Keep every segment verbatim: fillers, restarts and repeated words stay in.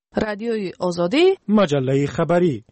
رادیوی آزادی، مجله خبری.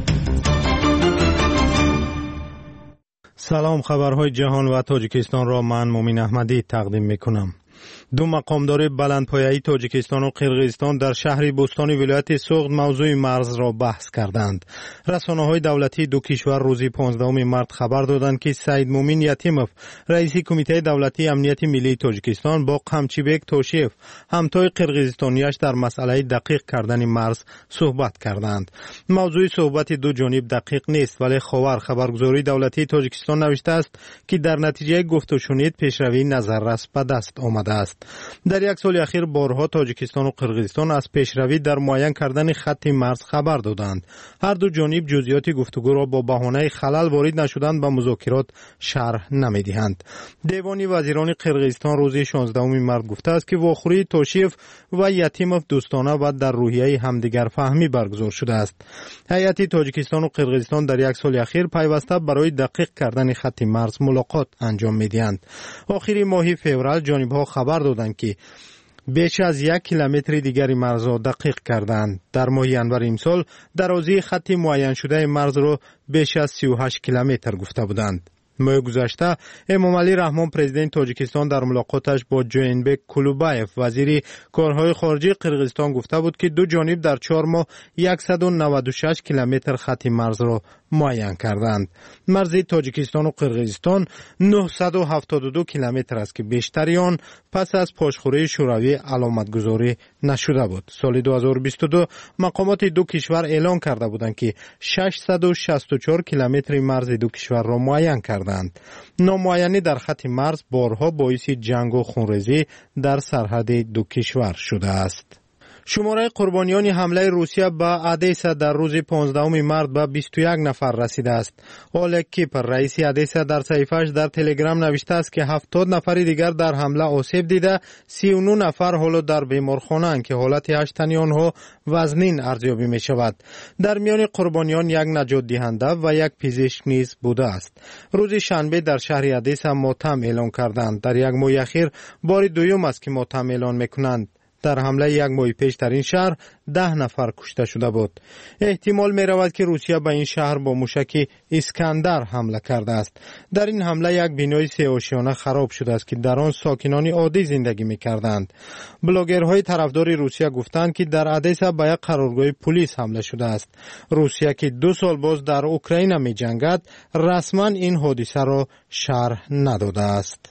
سلام، خبرهای جهان و تاجیکستان را من مومن احمدی تقدیم میکنم. دو مقامدار بلندپایه‌ای تاجیکستان و قرقیزستان در شهر بوستانی ولایت سوغد موضوع مرز را بحث کردند. رسانه‌های دولتی دو کشور روز پانزدهم مارس خبر دادند که سید مومن یتیموف، رئیس کمیته دولتی امنیت ملی تاجیکستان، با قمچیبک توشیف، همتای قرقیزستانیش در مسئله دقیق کردن مرز صحبت کردند. موضوع صحبت دو جانب دقیق نیست، ولی خبر خبرگزاری دولتی تاجیکستان نوشته است که در نتیجه گفت و شنید پیشروی نظررس به دست آمده است. در یک سال اخیر بارها تاجیکستان و قرقیزستان از پیشروی در معین کردن خط مرز خبر دادند. هر دو جانب جزئیات گفتگو را با بهانه خلل وارد نشدن به مذاکرات شرح نمیدهند. دیوان وزیران قرقیزستان روز شانزدهم مارس گفته است که واخوری توشیف و یتیموف دوستانه و در روحیه همدیگر فهمی برگزار شده است. هیئت تاجیکستان و قرقیزستان در یک سال اخیر پیوسته برای دقیق کردن خط مرز ملاقات انجام میدهند. آخر ماه فوریه جانب‌ها خبر دادند که بیش از یک کیلومتر دیگری مرز را دقیق کردند. در ماه ینور امسال درازی خط معین شده مرز را بیش از سی و هشت کیلومتر گفته بودند. ماه گذشته امامعلی رحمان پرزیدنت تاجیکستان در ملاقاتش با جوینبک کلوبایف وزیر کارهای خارجه قرقیزستان گفته بود که دو جانب در چهار ماه صد و نود و شش کیلومتر خط مرز را معین کردند. مرز تاجیکستان و قرقیزستان نهصد و هفتاد و دو کیلومتر است که بیشتری آن پس از پاشخوری شوروی علامتگذاری نشده بود. سال دو هزار و بیست و دو مقامات دو کشور اعلان کرده بودند که ششصد و شصت و چهار کیلومتر مرز دو کشور را معین کردند. نامعینی در خط مرز بارها باعث جنگ و خونریزی در سرحد دو کشور شده است. شماره قربانیان حمله روسیه به ادیسا در روز پانزدهم مارس به بیست و یک نفر رسیده است. اولگ کیپر، رئیس ادیسا، در صحیفه‌اش در تلگرام نوشته است که هفتاد نفر دیگر در حمله آسیب دیده، سی و نه نفر حالا در بیمارخانه اند که حالت هشت تنی آنها وزنین ارزیابی می شود. در میان قربانیان یک نجات دهنده و یک پزشک نیز بوده است. روز شنبه در شهر ادیسا ماتم اعلان کردند. در یک ماه اخیر بار دوم است که ماتم اعلان میکنند. در حمله یک ماه پیش در این شهر ده نفر کشته شده بود. احتمال می رود که روسیه به این شهر با موشک اسکندر حمله کرده است. در این حمله یک بینای سه آشیانه خراب شده است که در آن ساکنان عادی زندگی می کردند. بلاگرهای طرفدار روسیه گفتند که در ادیسا به یک قرارگاه پلیس حمله شده است. روسیه که دو سال باز در اوکراین می جنگد رسما این حادثه را شرح نداده است.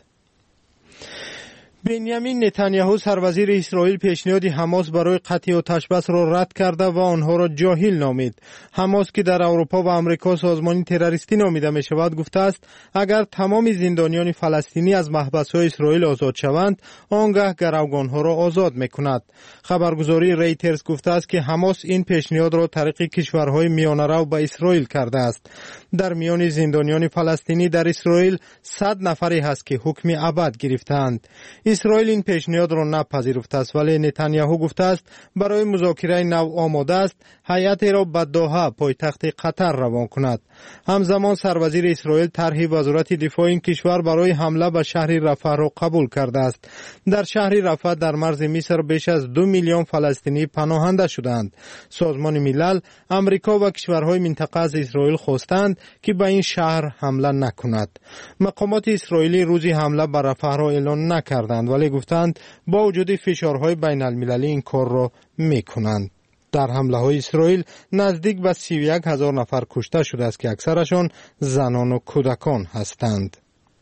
بنیامین نتانیاهو سروزیر اسرائیل پیشنهاد حماس برای قطع آتش بس را رد کرده و آنها را جاهل نامید. حماس که در اروپا و امریکا سازمان تروریستی نامیده می شود گفته است اگر تمام زندانیان فلسطینی از محبس‌های اسرائیل آزاد شوند آنگاه گروگانها را آزاد می کند. خبرگزاری ریترز گفته است که حماس این پیشنهاد را طریق کشورهای میانه‌رو به اسرائیل کرده است. در میان زندانیان فلسطینی در اسرائیل صد نفری هست که حکم ابد گرفتند. اسرائیل این پیشنهاد را نپذیرفته است، ولی نتانیاهو گفته است برای مذاکره نو آماده است هیئت را به دوحه پایتخت قطر روان کند. همزمان سروزیر اسرائیل طرح وزارت دفاع این کشور برای حمله به شهر رفح را قبول کرده است. در شهر رفح در مرز مصر بیش از دو میلیون فلسطینی پناهنده شدند. سازمان ملل، امریکا و کشورهای منطقه از اسرائیل خواستند که به این شهر حمله نکند. مقامات اسرائیلی روزی حمله به رفح را اعلان نکردند، ولی گفتند با وجود فشارهای بین المللی این کار را میکنند. در حمله های اسرائیل نزدیک به سی و یک هزار نفر کشته شده است که اکثرشان زنان و کودکان هستند.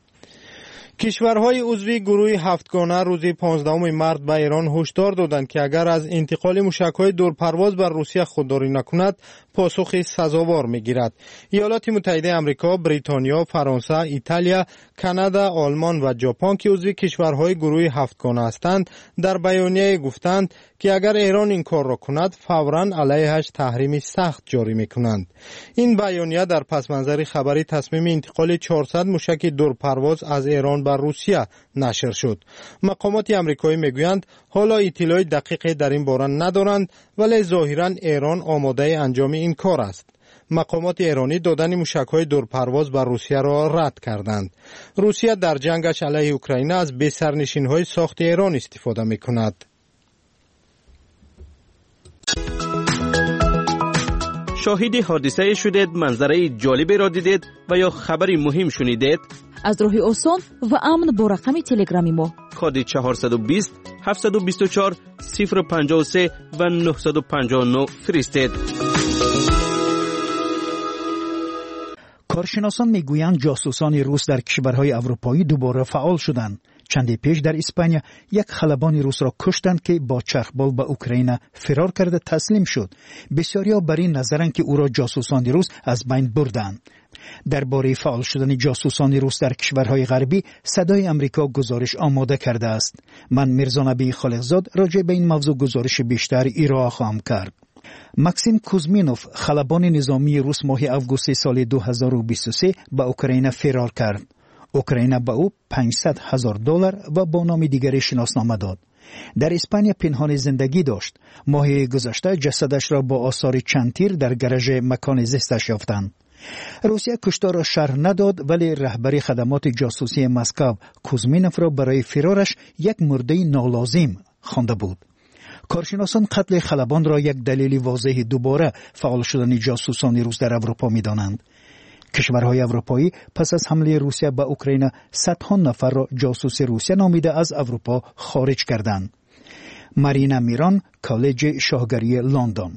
کشورهای عضو گروه هفتگانه روز پانزدهم مارس به ایران هشدار دادند که اگر از انتقال موشک‌های دورپرواز بر روسیه خودداری نکند پاسخ سزاوار می‌گیرد. ایالات متحده آمریکا، بریتانیا، فرانسه، ایتالیا، کانادا، آلمان و ژاپن که عضو کشورهای گروه هفتگانه هستند در بیانیه گفتند که اگر ایران این کار را کند فوراً علیهش تحریم سخت جاری می‌کنند. این بیانیه در پس منظر خبری تصمیم انتقال چهارصد موشک دورپرواز از ایران بر روسیه نشر شد. مقامات آمریکایی میگویند حالا اطلاع دقیق در این باره ندارند، ولی ظاهراً ایران آماده انجام این کار است. مقامات ایرانی دادن موشک‌های دورپرواز بر روسیه را رد کردند. روسیه در جنگش علیه اوکراین از به سرنشین‌های ساخت ایران استفاده می‌کند. شاهد حادثه شدید، منظره جالبی را دیدید و یا خبری مهم شنیدید؟ از راه آسان و امن با رقم تلگرامی ما کد چهارصد و بیست هفتصد و بیست و چهار صفر پنجاه و سه و نهصد و پنجاه و نه فرستید. کارشناسان میگویند جاسوسان روس در کشورهای اروپایی دوباره فعال شدند. چندی پیش در اسپانیا یک خلبان روس را کشتند که با چرخبال به اوکراین فرار کرده تسلیم شد. بسیاریا بر این نظرند که او را جاسوسان روس از بین بردند. درباره فعال شدن جاسوسان روس در کشورهای غربی صدای امریکا گزارش آماده کرده است. من میرزا نبی خالقزاد راجع به این موضوع گزارش بیشتر ارائه خواهم کرد. ماکسیم کوزمینوف خلبان نظامی روس ماه آگوست سال دو هزار و بیست و سه به اوکراین فرار کرد. اوکراین به او پانصد هزار دلار و با نام دیگری شناسنامه داد. در اسپانیا پنهان زندگی داشت. ماه گذشته جسدش را با آثار چند تیر در گراژ مکان زیستش یافتند. روسیه کشتار را شرح نداد، ولی رهبر خدمات جاسوسی مسکو کوزمینوف را برای فرارش یک مرده نالازم خوانده بود. کارشناسان قتل خلبان را یک دلیل واضح دوباره فعال شدن جاسوسان روس در اروپا می‌دانند. کشورهای اروپایی پس از حمله روسیه به اوکراین صدها نفر را جاسوس روسیه نامیده از اروپا خارج کردند. مارینا میران، کالج شاهگری لندن: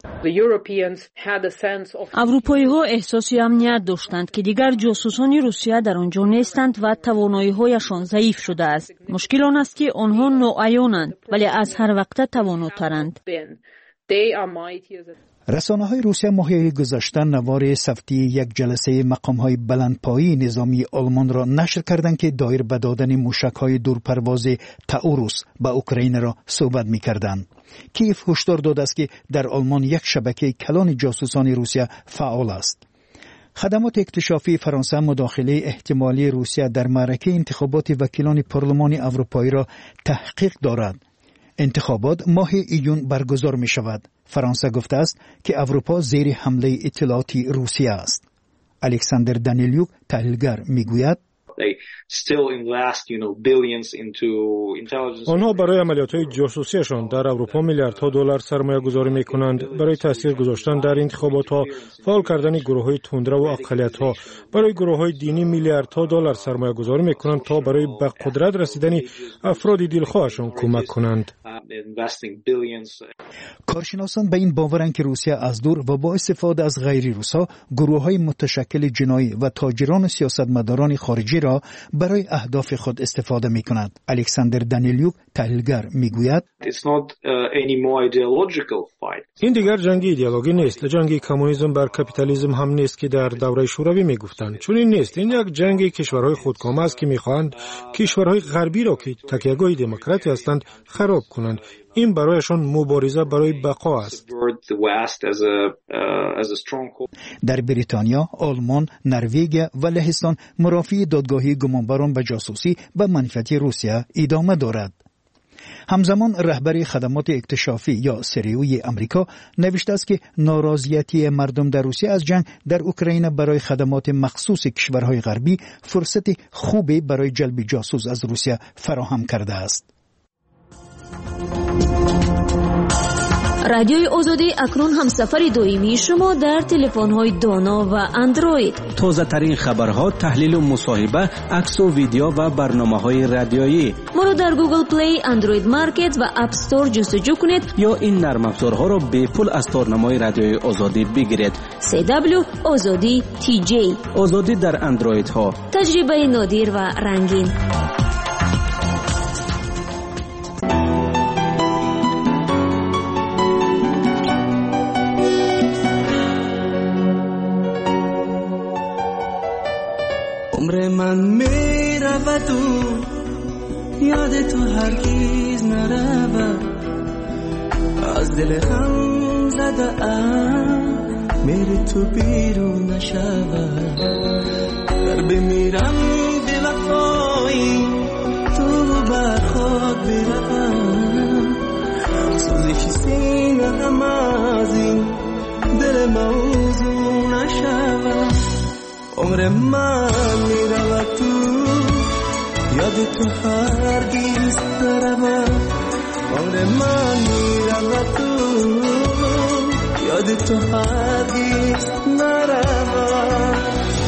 اروپایی ها احساسی امنیت داشتند که دیگر جاسوسان روسیه در آنجا نیستند و توانایی هایشان ضعیف شده است. مشکل آن است که آنها ناعیانند ولی از هر وقت تواناترند. رسانه های روسیه ماه گذشته نوار صوتی یک جلسه مقام های بلندپایی نظامی آلمان را نشر کردند که دایر به دادن موشک های دورپرواز تاوروس به اوکراین را صحبت می کردند. کیف هشدار داده است که در آلمان یک شبکه کلان جاسوسان روسیه فعال است. خدمات اکتشافی فرانسه مداخله احتمالی روسیه در معرکه انتخابات وکیلان پارلمان اروپایی را تحقیق دارد. انتخابات ماه ایون برگزار می شود. فرانسه گفته است که اروپا زیر حمله اطلاعاتی روسیه است. الکساندر دانیلیوک تحلیلگر می گوید آنها برای عملیات‌های جاسوسیشان در اروپا میلیاردها دلار سرمایه گذاری می‌کنند. برای تاثیر گذاشتن در انتخابات‌ها، فعال کردن گروه‌های تندرو و اقلیت‌ها، برای گروه‌های دینی میلیاردها دلار سرمایه گذاری می‌کنند تا برای به قدرت رسیدن افراد دلخواهشان کمک کنند. کارشناسان به این باورند که روسیه از دور و با استفاده از غیر روس‌ها گروه‌های متشکل جنایی و تاجران و سیاستمداران خارجی را برای اهداف خود استفاده می کند. الکساندر دانیلیوک تحلیلگر می گوید این دیگر جنگ ایدئولوژی نیست. جنگ کمونیسم بر کاپیتالیسم هم نیست که در دوره شوروی می گفتند. چون این نیست. این یک جنگ کشورهای خودکامه است که می خواهند کشورهای غربی را که تکیه‌گاه دموکراسی هستند خراب کنند. این برایشان مبارزه برای بقا است. در بریتانیا، آلمان، نروژ و لهستان مرافعه دادگاهی گمانبران به جاسوسی و منفعت روسیه ادامه دارد. همزمان رهبر خدمات اکتشافی یا سریوی امریکا نوشته است که ناراضیتی مردم در روسیه از جنگ در اوکراین برای خدمات مخصوص کشورهای غربی فرصت خوبی برای جلب جاسوس از روسیه فراهم کرده است. رادیوی آزادی اکنون همسفر دائمی شما در تلفن‌های دانا و اندروید. تازه ترین خبرها، تحلیل و مصاحبه، عکس و ویدیو و برنامه‌های رادیویی. ما را در گوگل پلی، اندروید مارکت و اپ استور جستجو کنید یا این نرم افزارها را به پول از تارنمای رادیوی آزادی بگیرید. سی دبلیو آزادی تی جی. آزادی در اندروید ها. تجربه نادر و رنگین. عمر من می رود و یاد تو هرگیز نرود، از دل غم زده ام میری تو بیرون نشود. در بمیرم به وفایی تو بر خود بروم، سوزش سینه غم از این دل موضوع نشود. عمر من می رود تو یاد تو هرگیز نرود. عمر من می رود تو یاد تو هرگیز هرگز نرود.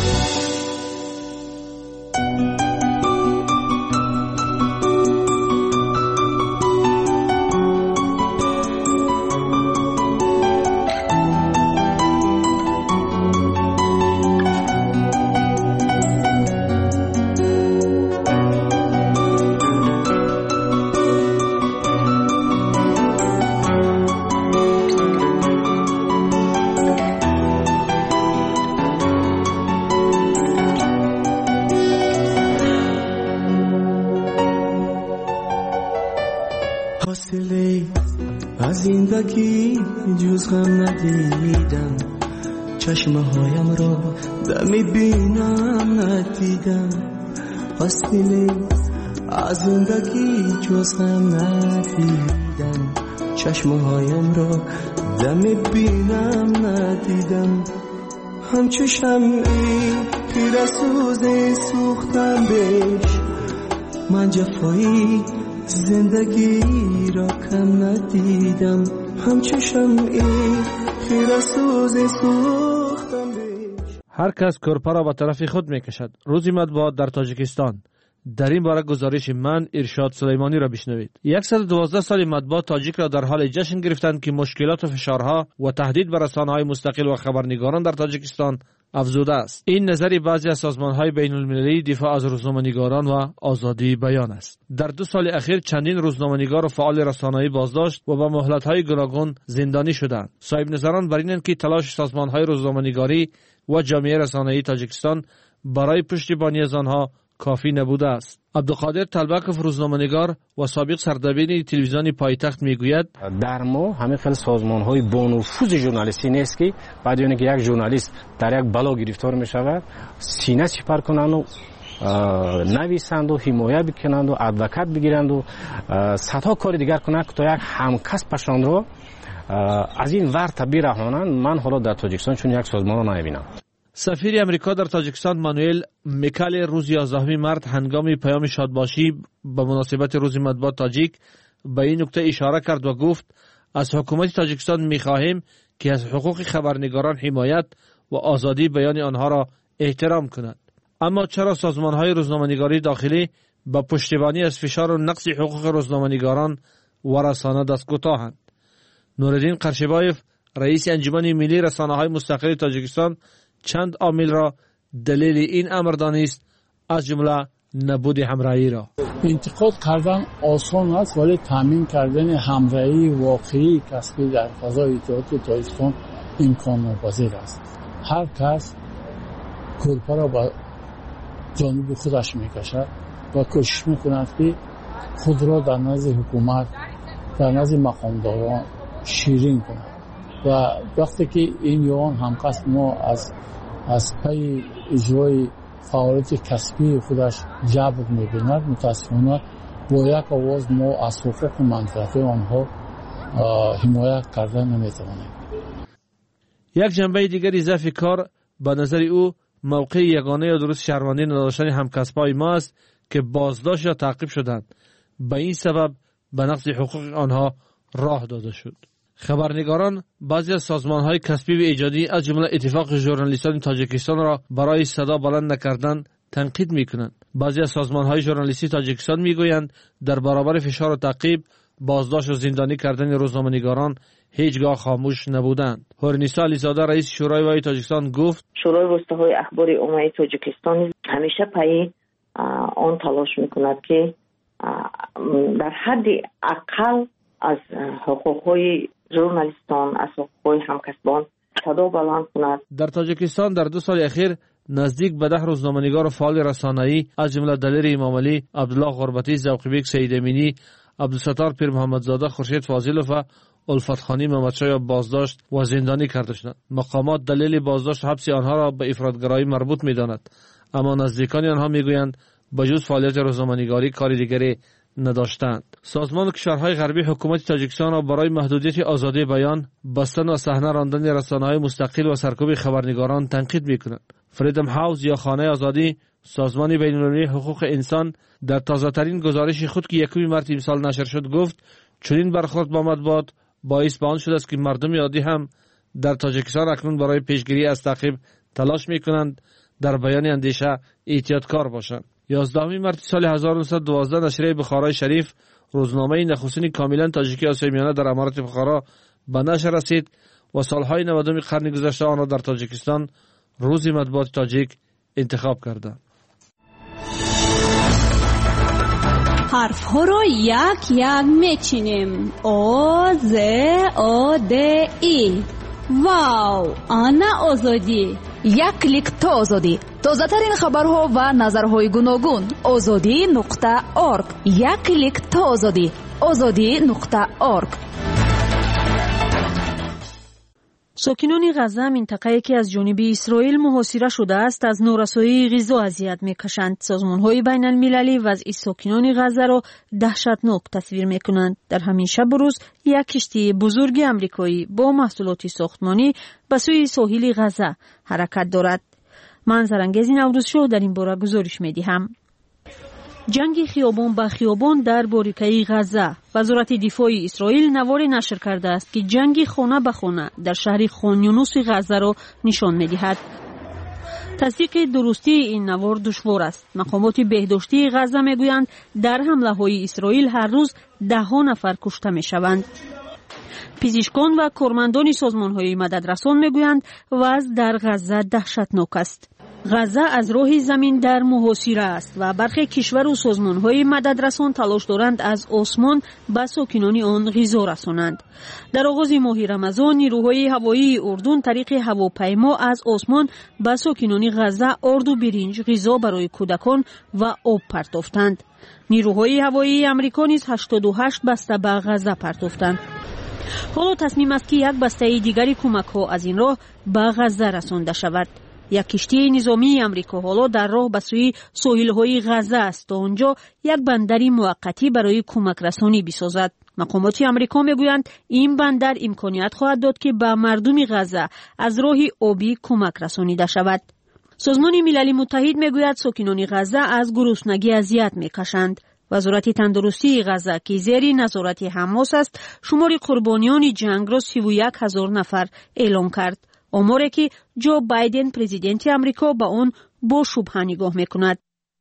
از زندگی جز غم ندیدم، چشمه هایم را دمی بینم ندیدم. حاصله از زندگی جز غم ندیدم، چشمه هایم را دمی بینم ندیدم. همچو شمعی پیر سوزی سوختم بهش، من جفایی زندگی را کم ندیدم. همچو شمعی خیره سوزی سوختم بیش. هر کس کرپا را به طرف خود می کشد. روزی مطبوعات در تاجیکستان. در این باره گزارش من ارشاد سلیمانی را بشنوید. صد و دوازده سال مطبوعات تاجیک را در حال جشن گرفتند که مشکلات و فشارها و تهدید بر رسانه‌های مستقل و خبرنگاران در تاجیکستان افزوده است. این نظری بعضی از سازمان‌های بین‌المللی دفاع از روزنامه‌نگاران و آزادی بیان است. در دو سال اخیر چندین روزنامه‌نگار و فعال رسانه‌ای بازداشت و با مهلت‌های گوناگون زندانی شدند. صاحب نظران بر اینند که تلاش سازمان‌های روزنامه‌نگاری و جامعه رسانه‌ای تاجیکستان برای پشتیبانی از آنها کافی نبوده است. عبدالقادر طلبکوف روزنامه‌نگار و سابق سردبیر تلویزیون پایتخت میگوید در ما همه خیلی سازمان‌های با نفوذ ژورنالیستی نیست که بعد اینکه یک ژورنالیست در یک بلا گرفتار می‌شود سینه سپر کنند و نویسند و حمایت بکنند و ادوکات بگیرند و صدها کار دیگر کنند تا یک همکسبشان را از این ور برهانند. من حالا در تاجیکستان چون یک سازمان را نمی‌بینم. سفیر امریکا در تاجیکستان مانوئل میکل روز یازدهم مارس هنگام پیام شادباشی به مناسبت روز مطبوعات تاجیک به این نکته اشاره کرد و گفت از حکومت تاجیکستان می‌خواهیم که از حقوق خبرنگاران حمایت و آزادی بیان آنها را احترام کند. اما چرا سازمان‌های روزنامه‌نگاری داخلی با پشتیبانی از فشار و نقض حقوق روزنامه‌نگاران و رسانه دست کوتاهند؟ نورالدین قرشبایف رئیس انجمن ملی رسانه‌های مستقل تاجیکستان چند عامل را دلیل این امر دانست، از جمله نبود همراهی را. انتقاد کردن آسان است ولی تامین کردن همراهی واقعی کسبی در فضای اطلاعاتی تاجیکستان امکان ناپذیر است. هر کس کرپا را به جانب خودش میکشد و کوشش میکند که خود را در نزد حکومت در نزد مقامداران شیرین کند و وقتی که این یوان همکس ما از از پی اجرای فعالیت کسبی خودش جبر می‌بیند، متاسفانه با یک آواز ما از حقوق و منفعت آنها حمایت کردن نمی‌توانیم. یک جنبه دیگری ضعف کار به نظر او موقع یگانه یا درست شهروندی نداشتن همکسبای ما است که بازداشت یا تعقیب شدند. به این سبب به نقض حقوق آنها راه داده شد. خبرنگاران بعضی از سازمان‌های کسبی و ایجادی از جمله اتفاق ژورنالیستان تاجیکستان را برای صدا بلند نکردن تنقید می‌کنند. بعضی از سازمان‌های ژورنالیستی تاجیکستان می‌گویند در برابر فشار و تعقیب، بازداشت و زندانی کردن روزنامه‌نگاران هیچگاه خاموش نبودند. هورنیسا علیزاده رئیس شورای وای تاجیکستان گفت شورای واسطه‌های اخبار عمومی تاجیکستان همیشه پای آن تلاش می‌کند که در حد اقل از حقوق‌های ژورنالیستان از حقوق‌های همکسبان صدا بلند کند. در تاجیکستان در دو سال اخیر نزدیک به ده روزنامه‌نگار و فعال رسانه‌ای از جمله دلیر امامعلی، عبدالله غربتی، ذوقی‌بک سید امینی، عبدالستار پیر محمدزاده، خورشید فاضلوف و الفت خانی محمدشاه بازداشت و زندانی کرده شدند. مقامات دلیل بازداشت و حبس آنها را به افراطگرایی مربوط می‌دانند، اما نزدیکان آنها می‌گویند بجز فعالیت روزنامه‌نگاری کار دیگری نداشتند. سازمان کشورهای غربی حکومت تاجیکستان را برای محدودیت آزادی بیان، بستن و صحنه راندن رسانه‌های مستقل و سرکوب خبرنگاران تنقید می‌کند. فریدم هاوس یا خانه آزادی، سازمان بین‌المللی حقوق انسان، در تازه‌ترین گزارش خود که یکم مارس امسال نشر شد گفت چنین برخورد با مطبوعات باعث به آن شده است که مردم عادی هم در تاجیکستان اکنون برای پیشگیری از تعقیب تلاش میکنند در بیان اندیشه احتیاطکار باشند. یازدهم مارس سال هزار و نهصد و دوازده نشریه بخارای شریف روزنامه نخستین کاملا تاجیکی آسیای میانه در امارات بخارا به نشر رسید و سالهای نودم قرن گذشته آن را در تاجیکستان روز مطبوعات تاجیک انتخاب کردند. حرف ها را یک یک میچینیم. آ ز آ د ای. واو، آنا آزادی. یک کلیک تا آزادی. تازه ترین خبرها و نظرهای گوناگون. آزادی نقطه ارگ. یک کلیک تا آزادی. آزادی نقطه ارگ. ساکنان غزه منطقه‌ای که از جانب اسرائیل محاصره شده است از نارسایی غذا اذیت می‌کشند. سازمان‌های بین‌المللی وضع ساکنان غزه را دهشتناک تصویر می‌کنند. در همین شب و روز یک کشتی بزرگ آمریکایی با محصولات ساختمانی به سوی ساحل غزه حرکت دارد. منظرانگیز نوروز شو در این باره گزارش می‌دهم. جنگ خیابان به خیابان در باریکه غزه. وزارت دفاع اسرائیل نواری نشر کرده است که جنگ خانه به خانه در شهر خان یونس غزه را نشان می‌دهد. تصدیق درستی این نوار دشوار است. مقامات بهداشتی غزه میگویند در حمله‌های اسرائیل هر روز ده ها نفر کشته می‌شوند. پزشکان و کارمندان سازمان‌های مددرسان میگویند وضع در غزه دهشتناک است. غزه از راه زمین در محاصره است و برخی کشور و سازمان‌های مددرسان تلاش دارند از آسمان به ساکنان آن غذا رسانند. در آغاز ماه رمضان نیروهای هوایی اردن طریق هواپیما از آسمان به ساکنان غزه آرد و برنج، غذا برای کودکان و آب پرتافتند. نیروهای هوایی آمریکا نیز هشتاد و هشت بسته به غزه پرتافتند. حالا تصمیم است که یک بسته دیگری کمک‌ها از این راه به غزه رسانده شود. یک کشتی نظامی آمریکا حالا در راه به سوی ساحل‌های غزه است تا آنجا یک بندری موقتی برای کمک رسانی بسازد. مقامات آمریکا میگویند این بندر امکانیت خواهد داد که به مردم غزه از راه آبی کمک رسانیده شود. سازمان ملل متحد میگوید ساکنان غزه از گرسنگی اذیت میکشند. وزارت تندرستی غزه که زیر نظارت حماس است شمار قربانیان جنگ را سی و یک هزار نفر اعلام کرد. آماری که جو بایدن پرزیدنت آمریکا با آن با شبهه نگاه میکند.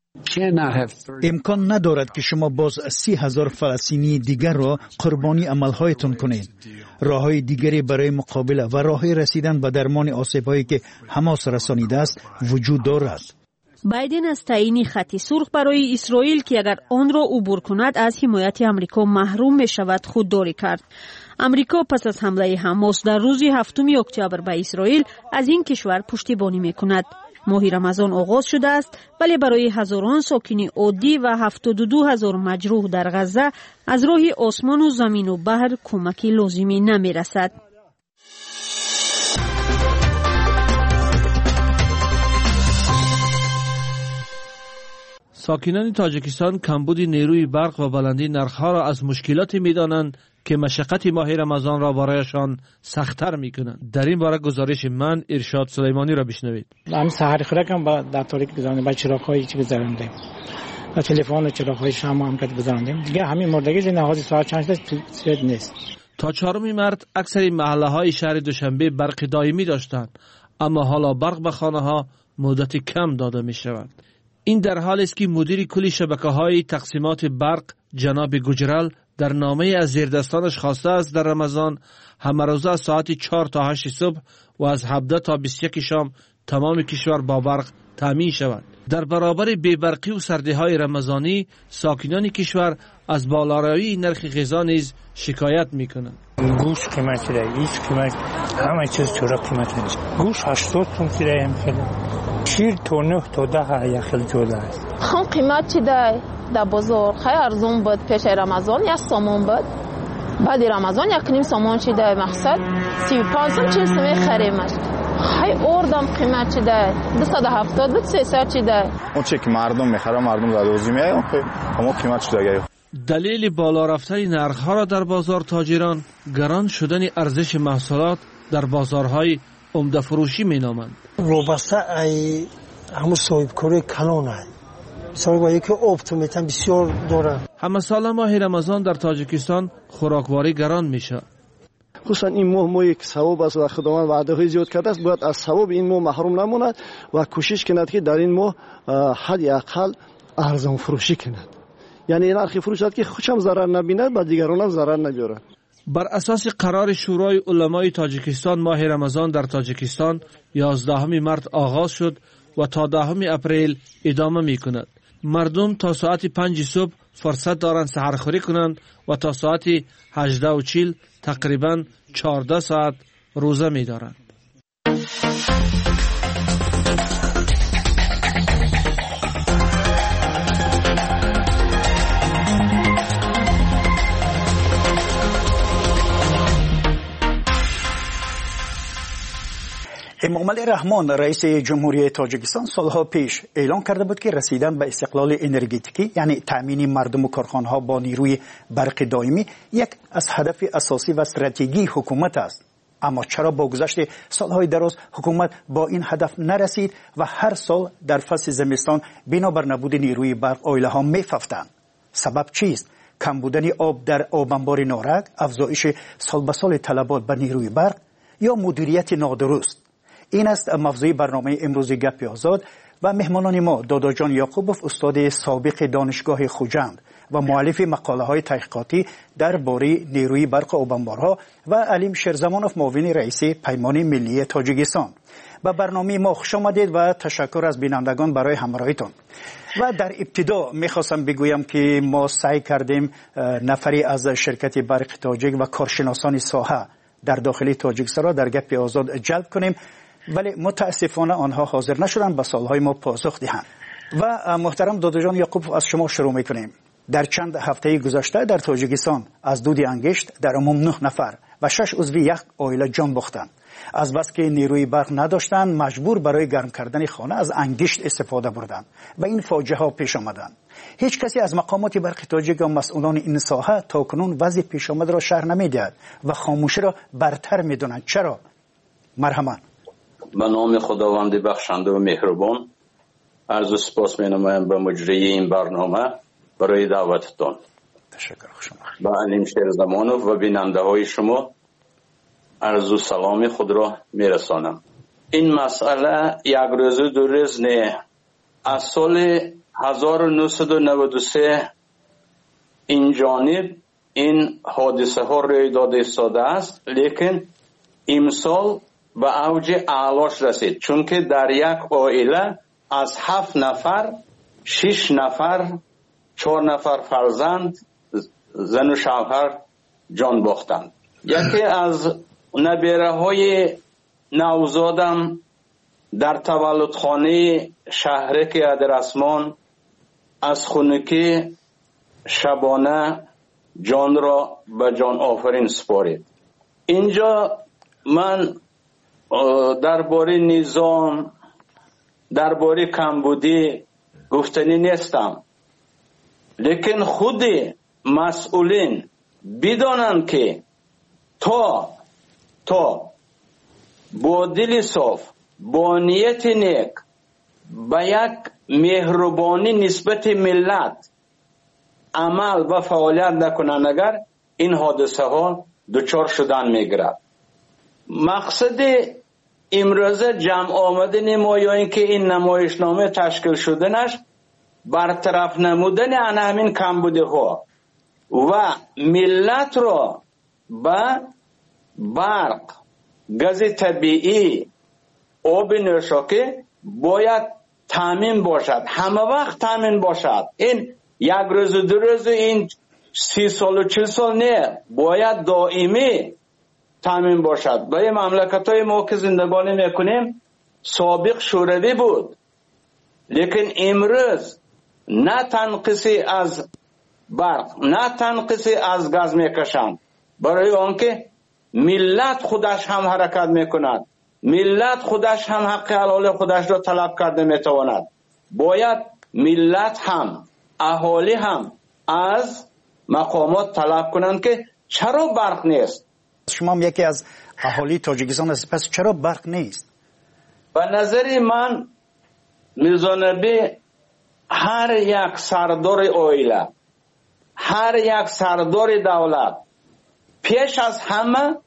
امکان ندارد که شما باز سی هزار فلسطینی دیگر را قربانی عملهایتان کنید. راههای دیگری برای مقابله و راههای رسیدن به درمان آسیب‌هایی که حماس رسانیده است وجود دارد. بایدن از تعیین خط سرخ برای اسرائیل که اگر آن را عبور کند از حمایت آمریکا محروم می شود خودداری کرد. امریکا پس از حمله حماس در روز هفتم اکتبر به اسرائیل از این کشور پشتیبانی می کند. ماه رمضان آغاز شده است ولی برای هزاران ساکن عادی و هفتاد و دو هزار مجروح در غزه از راه آسمان و زمین و بحر کمکی لازمی نمی رسد. ساکنان تاجیکستان کمبود نیروی برق و بلندی نرخ‌ها را از مشکلاتی می‌دانند که مشقت ماه رمضان را برایشان سخت‌تر می‌کنند. در این باره گزارش من ارشاد سلیمانی را بشنوید. همین سحر خورکم با در تاریک گذراندیم، با چراغ‌های چی گذراندیم. با تلفن و چراغ‌های شمع هم کد گذراندیم. دیگه همین مردگی زندگی ساعت چند تا نیست. تا چهارم مارس اکثر محله‌های شهر دوشنبه برق دائمی داشتند، اما حالا برق به خانه‌ها مدت کم داده می‌شود. این در حالی است که مدیر کل شبکه‌های تقسیمات برق جناب گجرال در نامه از زیردستانش خواسته است در رمضان همه روزه از ساعت چهار تا هشت صبح و از هفده تا بیست و یک شام تمام کشور با برق تامین شود. در برابر بی‌برقی و سردی‌های رمضانی ساکنان کشور از بالاروی نرخ غذا نیز شکایت می‌کنند. گوشت قیمتی داره، هیچ قیمت همه چیز چرا قیمت نیست. گوشت هشتاد تومن کیلو هم خیلی. شیر تو نه تا ده یا خیلی جدا است. هم قیمت چی ده در بازار خیلی ارزون بود پیش رمضان یک سامان بود. بعد رمضان یک نیم سامان چی ده مقصد سی و پنج چیز می خریمش. خیلی اوردم قیمت چی ده دویست و هفتاد بود سیصد چی ده. اون چی که مردم میخرن مردم زادوزی میایون اما قیمت چی دیگه. دلیل بالا رفتن نرخ‌ها را در بازار تاجران گران شدن ارزش محصولات در بازارهای عمده فروشی مینامند. وابسته ای همون صاحب کاری کلان است. مثلا با یک اپتیمیتن بسیار داره. همه سال ماه رمضان در تاجیکستان خوراکواری گران میشه. خصوصا این ماه ماهی که ثواب است و خداوند وعده های زیاد کرده است، باید از ثواب این ماه محروم نماند و کوشش کند که در این ماه حد اقل ارزان فروشی کند. یعنی نرخ فروش که خودش هم ضرر نبیند و دیگران هم ضرر نبیارند. بر اساس قرار شورای علمای تاجیکستان ماه رمضان در تاجیکستان یازدهم مارس آغاز شد و تا دهم اپریل ادامه می کند. مردم تا ساعت پنج صبح فرصت دارند سحرخوری کنند و تا ساعت هجده و چهل تقریبا چهارده ساعت روزه می دارند. امامعلی رحمان رئیس جمهوری تاجیکستان سالها پیش اعلام کرده بود که رسیدن به استقلال انرژتیکی یعنی تامین مردم و کارخانه‌ها با نیروی برق دائمی یک از هدف اساسی و استراتژی حکومت است. اما چرا با گذشت سالهای دراز حکومت با این هدف نرسید و هر سال در فصل زمستان بنابر نبود نیروی برق عائله‌ها می‌ففتند؟ سبب چیست؟ کم بودن آب در آب انبار نارک، افزایش سال به سال طلبات به نیروی برق یا مدیریت نادرست؟ این است موضوع برنامه امروز گپ آزاد و مهمانان ما دادا جان یعقوبوف استاد سابق دانشگاه خوجند و مؤلف مقاله های تحقیقاتی در باره نیروی برق آب انبارها و علیم شیرزمانوف معاون رئیس پیمان ملی تاجیکستان. به برنامه ما خوش آمدید و تشکر از بینندگان برای همراهیتون. و در ابتدا میخواستم بگویم که ما سعی کردیم نفری از شرکت برق تاجیک و کارشناسان ساحه در داخل تاجیکستان را در گپ آزاد جلب کنیم، ولی متاسفانه آنها حاضر نشدند به سوالهای ما پاسخ دهند. و محترم دادا جان یعقوب از شما شروع میکنیم. در چند هفته گذشته در تاجیکستان از دود انگشت در عموم نه نفر و شش عضو یک عائله جان باختند. از بس که نیروی برق نداشتند مجبور برای گرم کردن خانه از انگشت استفاده بردند و این فاجعه ها پیش آمدند. هیچ کسی از مقامات برق تاجیک و مسئولان این ساحه تاکنون وضع پیش آمده را شرح نمیدهد و خاموشی را برتر میدونند. چرا؟ مرحمت. به نام خداوند بخشنده و مهربان عرض و سپاس می‌نمایم به مجری این برنامه برای دعوتتان. تشکر شما. به علیم شیرزمانوف و بیننده های شما عرض و سلام خود را میرسانم. این مسئله یک روز دو روز نه. از سال هزار و نهصد و نود و سه این جانب این حادثه ها روی داده ایستاده است، لیکن امسال به اوج اعلاش رسید، چون که در یک عائله از هفت نفر شش نفر چهار نفر فرزند زن و شوهر جان باختند. یکی از نبیره های نوزادم در تولدخانه شهرک ادرسمان از خونکی شبانه جان را به جان آفرین سپارید. اینجا من درباره نظام درباره کمبودی گفتنی نیستم، لیکن خود مسئولین بدانند که تا تا با دل صاف با نیت نیک به یک مهربانی نسبت ملت عمل و فعالیت نکنند اگر این حادثه ها دچار شدن میگیرد. مقصد امروز جمع آمدن ما یا اینکه این نمایشنامه تشکیل شدنش برطرف نمودن ان همین کمبودی ها و ملت را به برق، گاز طبیعی، آب نوشاکی باید تامین باشد، همه وقت تامین باشد. این یک روز دو روز این سی سال و چل سال نه، باید دائمی تامین باشد. برای مملکت های ما که زندگانی میکنیم سابق شوروی بود، لیکن امروز نه تنقیصی از برق نه تنقیصی از گاز میکشند، برای آنکه ملت خودش هم حرکت میکند، ملت خودش هم حق حلال خودش را طلب کرده میتواند. باید ملت هم اهالی هم از مقامات طلب کنند که چرا برق نیست. شما هم یکی از اهالی تاجیکستان است، پس چرا برق نیست؟ به نظر من میرزا نبی هر یک سردار عائله، هر یک سردار دولت پیش از همه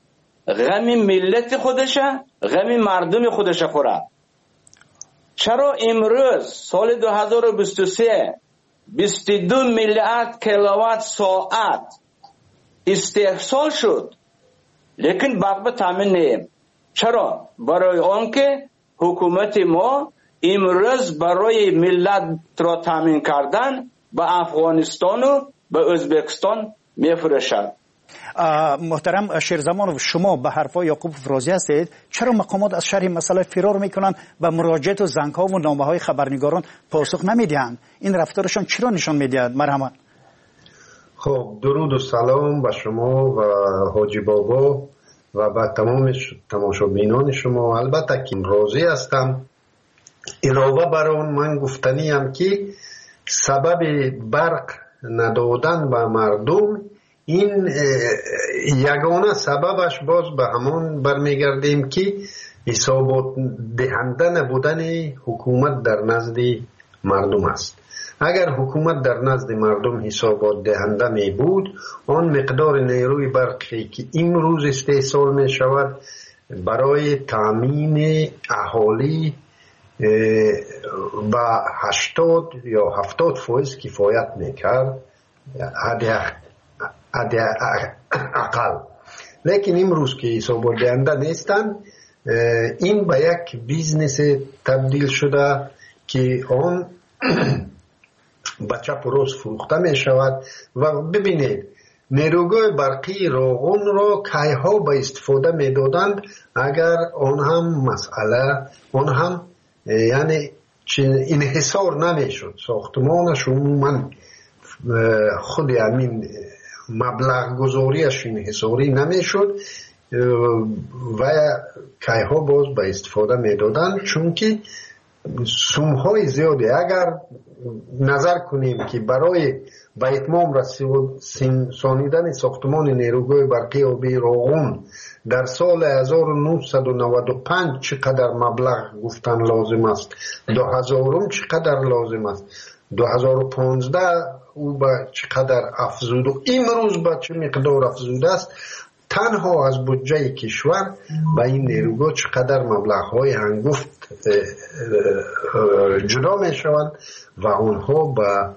غم ملت خودشه، غم مردم خودشه خوره. چرا امروز سال دو هزار و بیست و سه بیست و دو میلیارد کیلووات ساعت استحصال شد لیکن برق تامین نیم؟ چرا؟ برای آنکه حکومت ما امروز برای ملت را تامین کردن به افغانستان و به ازبکستان میفروشد. محترم شیرزمان، شما به حرفای یعقوب افرازی هستید. چرا مقامات از شرح مسئله فرار میکنن و مراجعات و زنگ‌ها و نامه‌های خبرنگاران پاسخ نمیدهند؟ این رفتارشان چرا نشان میدهد؟ مرحمت. خب درود و سلام به شما و حاجی بابا و به تمام تماشابینان شما. البته که راضی هستم. علاوه بر اون من گفتنیم که سبب برق ندادن به مردم این یگانه سببش باز به همون برمیگردیم که حسابات دهنده نبودن حکومت در نزد مردم است. اگر حکومت در نزد مردم حسابات دهنده می بود، آن مقدار نیروی برقی که امروز استحصال می شود برای تامین اهالی با هشتاد یا هفتاد فیصد کفایت می کرد اقل. لیکن امروز که حسابات دهنده نیستند، این به یک بیزنس تبدیل شده که آن بچه پروز فروخته می شود. و ببینید نیروگاه برقی روغن را کیها به استفاده می دادند اگر آن هم مسئله آن هم یعنی انحصار نمی شد، ساختمانش عموما خود همین مبلغ گذاریش انحصاری نمی شد و کیها باز به استفاده می دادند، چون که سومهای زیادی. اگر نظر کنیم که برای به اتمام رسانیدن ساختمان نیروگاه برقی آبی روغن در سال هزار و نهصد و نود و پنج چقدر مبلغ گفتن لازم است، دو هزارم چقدر لازم است، دو هزار و پانزده او به چقدر افزود و امروز به چه مقدار افزوده است، تنها از بودجه کشور به این نیروگاه چقدر مبلغ‌های هنگفت جدا می شوند و آنها به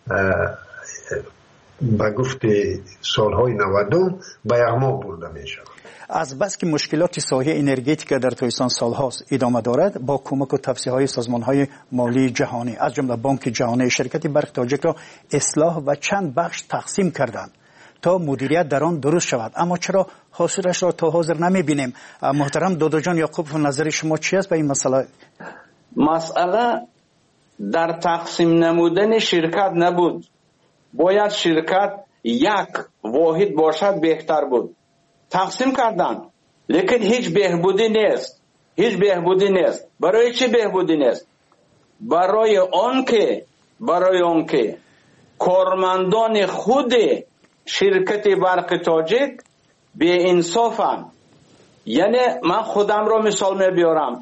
به گفت سالهای نودم به یغما برده می شوند. از بس که مشکلات ساحه انرژتیک در تویستان سالهاست ادامه دارد، با کمک و توصیه‌های سازمان‌های مالی جهانی از جمله بانک جهانی شرکت برق تاجیک را اصلاح و چند بخش تقسیم کردند تا مدیریت در آن درست شود، اما چرا حاصلش را تا حاضر نمی‌بینیم؟ محترم دادا جان یعقوب، نظر شما چی است به این مسئله؟ مسئله در تقسیم نمودن شرکت نبود. باید شرکت یک واحد باشد بهتر بود. تقسیم کردن لیکن هیچ بهبودی نیست. هیچ بهبودی نیست. برای چه بهبودی نیست؟ برای آن که برای آن که کارمندان خود شرکت برق تاجیک به انصافن. یعنی من خودم را مثال میبیارم.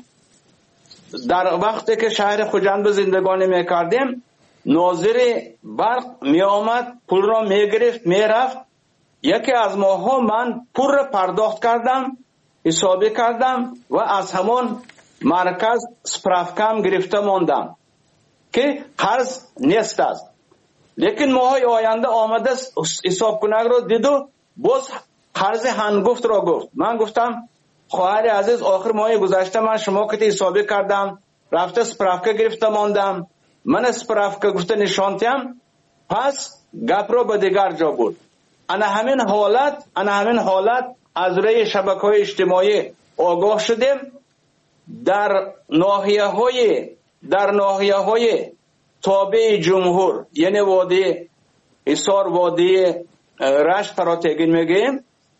در وقتی که شهر خوجند زندگانی میکردیم، ناظر برق می آمد پول را می گرفت می رفت. یکی از ماها من پول را پرداخت کردم، حسابی کردم و از همان مرکز سپرافکم گرفته ماندم که قرض نیست است. لیکن ماهای آینده آمده حساب کنگ را دید و باز قرض هنگفت را گفت. من گفتم خواهر عزیز، آخر ماه گذشته من شما که حسابی کردم، رفته سپرافکه گرفته ماندم، من سپرافکه گفته نشانتیم، پس گپ را به دیگر جا بود. انا همین حالت انا همین حالت از روی شبکه‌های اجتماعی آگاه شدیم. در ناحیه‌های در ناحیه‌های تابع جمهور، یعنی وادی حصار، وادی رشت را تگین میگیم،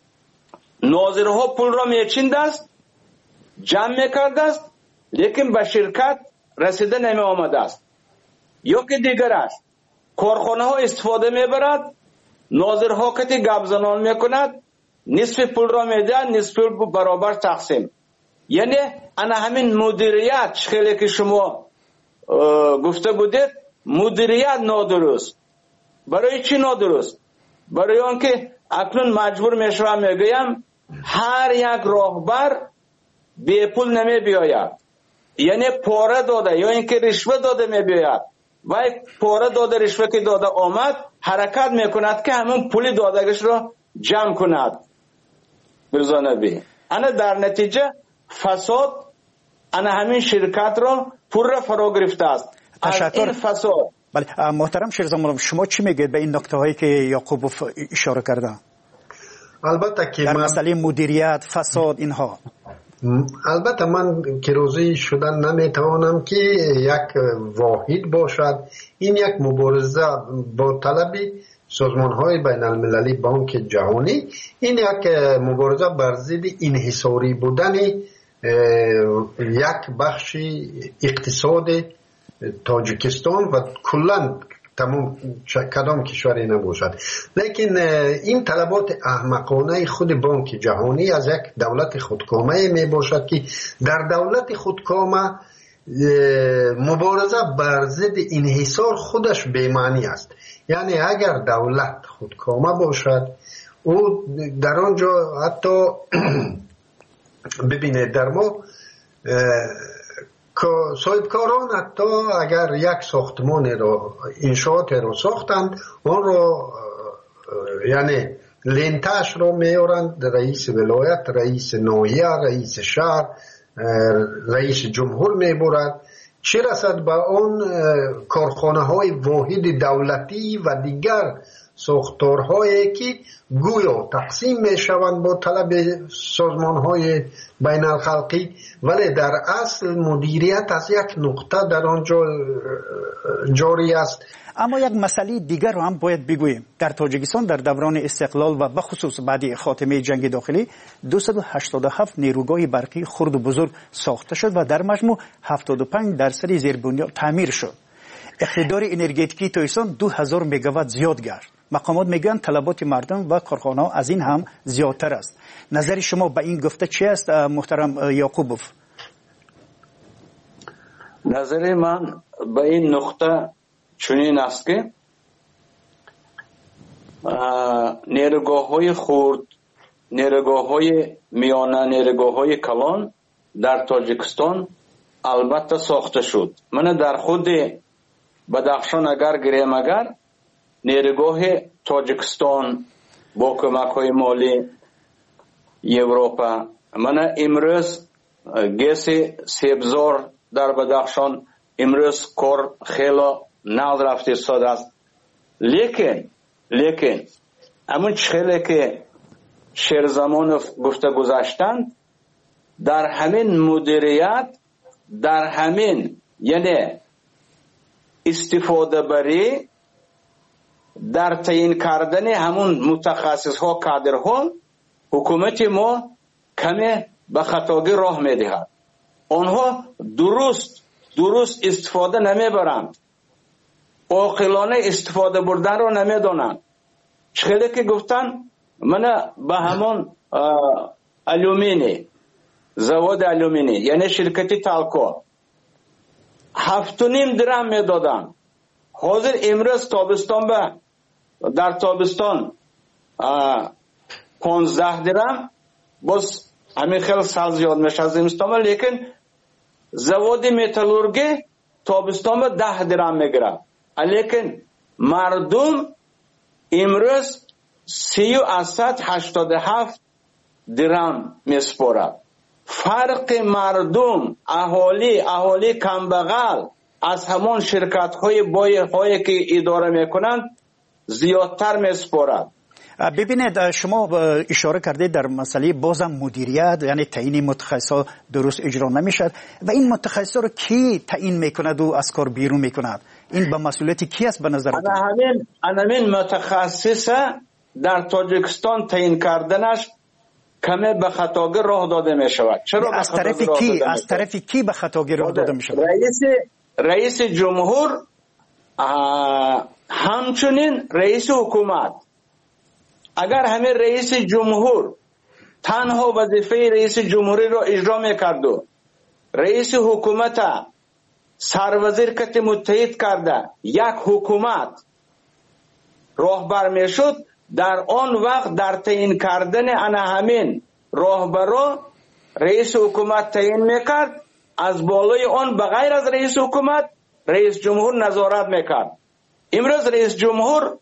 ناظرها پول را میچیند است، جمع میکرد است، لیکن به شرکت رسیده نمی آمده است. یا که دیگر است، کارخانه ها استفاده میبرد، ناظرها که گپ زنان میکند، نصف پول را میدهد، نصف پول برابر تقسیم. یعنی انا همین مدیریت خیلی که شما گفته بودید، مدیریت نادرست. برای چی نادرست؟ برای آنکه اکنون مجبور میشوم میگویم هر یک راهبر بی پول نمی بیاید، یعنی پاره داده یا اینکه رشوه داده می بیاید و پاره داده رشوه که داده آمد حرکت میکند که همون پول دادگش را جمع کند. برزانبی انا در نتیجه فساد انا همین شرکت را پر را فرا گرفته است. تشکر. این فساد. بله محترم شیرزمان، شما چی میگید به این نکته هایی که یعقوبوف اشاره کرده؟ البته که در من مسئله مدیریت، فساد، اینها البته من که روزی شدن نمیتوانم که یک واحد باشد. این یک مبارزه با طلب سازمان های بین المللی بانک جهانی، این یک مبارزه بر ضد انحصاری بودن یک بخش اقتصاد تاجیکستان و کلا تمام کدام کشوری نباشد. لیکن این طلبات احمقانه خود بانک جهانی از یک دولت خودکامه می باشد که در دولت خودکامه مبارزه بر ضد انحصار خودش بی‌معنی است. یعنی اگر دولت خودکامه باشد او در آنجا حتی ببینید در ما صاحبکاران حتی اگر یک ساختمان را انشاءات را ساختند آن را یعنی لنتش را میارند رئیس ولایت، رئیس ناحیه، رئیس شهر، رئیس جمهور میبرد، چه رسد به آن کارخانه های واحد دولتی و دیگر ساختارهایی که گویا تقسیم می شوند با طلب سازمان های بین الخلقی، ولی در اصل مدیریت از یک نقطه در آنجا جاری است. اما یک مسئله دیگر رو هم باید بگوییم. در تاجیکستان در دوران استقلال و بخصوص بعد خاتمه جنگ داخلی دویست و هشتاد و هفت نیروگاه برقی خرد و بزرگ ساخته شد و در مجموع هفتاد و پنج درصد زیربنیاد تعمیر شد. اقتدار انرژتیکی تاجیکستان دو هزار مگاوات زیاد گشت. مقامات میگن طلبات مردم و کارخانه‌ها از این هم زیادتر است. نظر شما به این گفته چی است محترم یعقوبوف؟ نظر من به این نقطه چنین است که نیروگاه های خرد، نیروگاه های میانه، نیروگاه های کلان در تاجیکستان البته ساخته شد. من در خود بدخشان اگر گریم اگر نیروگاه تاجیکستان با کمک های مالی اروپا، من امروز گیس سیبزار در بدخشان امروز کار خیلی ناز رفته استاد است. لیکن لیکن همون چخیلی که شیرزمان گفته گذاشتند در همین مدیریت، در همین یعنی استفاده بری، در تعیین کردن همون متخصص ها کادر ها حکومت ما کمی به خطاگی راه میدهد. آنها درست درست استفاده نمیبرند، عاقلانه استفاده بردن رو نمیدانند. خیلی که گفتن من به همون الومینی، زواد الومینی یعنی شرکتی تالکو هفت و نیم درم میدادن. حاضر امروز تابستان به در تابستان پانزده درم، باز همین خیلی سال زیاد میشه از زمستان، لیکن زواد متالورگی تابستان به ده درم میگیره. لیکن مردم امروز سی و اسد هشتاد و هفت درم میسپارد. فرق مردم، اهالی اهالی کمبغل از همان شرکت های بای هایی که اداره میکنند زیادتر میسپارد. ببینید شما اشاره کردید در مسئله بازم مدیریت، یعنی تعیین متخصصا درست اجرا نمیشد و این متخصصا رو کی تعیین میکند و از کار بیرون میکند؟ این به مسئولیت کی است به نظرتون؟ انا همین انا همین متخصص در تاجیکستان تعیین کردنش کمی به خطاگی راه داده می شود. چرا از طرف کی؟ از طرف کی به خطاگی راه داده می شود؟ رئیس رئیس جمهور، همچنین رئیس حکومت. اگر همه رئیس جمهور تنها وظیفه رئیس جمهوری را اجرا میکرد و رئیس حکومت سروزیر کت متحد کرده یک حکومت راهبر میشد، در آن وقت در تعیین کردن انا همین راهبرو رئیس حکومت تعیین میکرد، از بالای آن بغیر از رئیس حکومت رئیس جمهور نظارت میکرد. امروز رئیس جمهور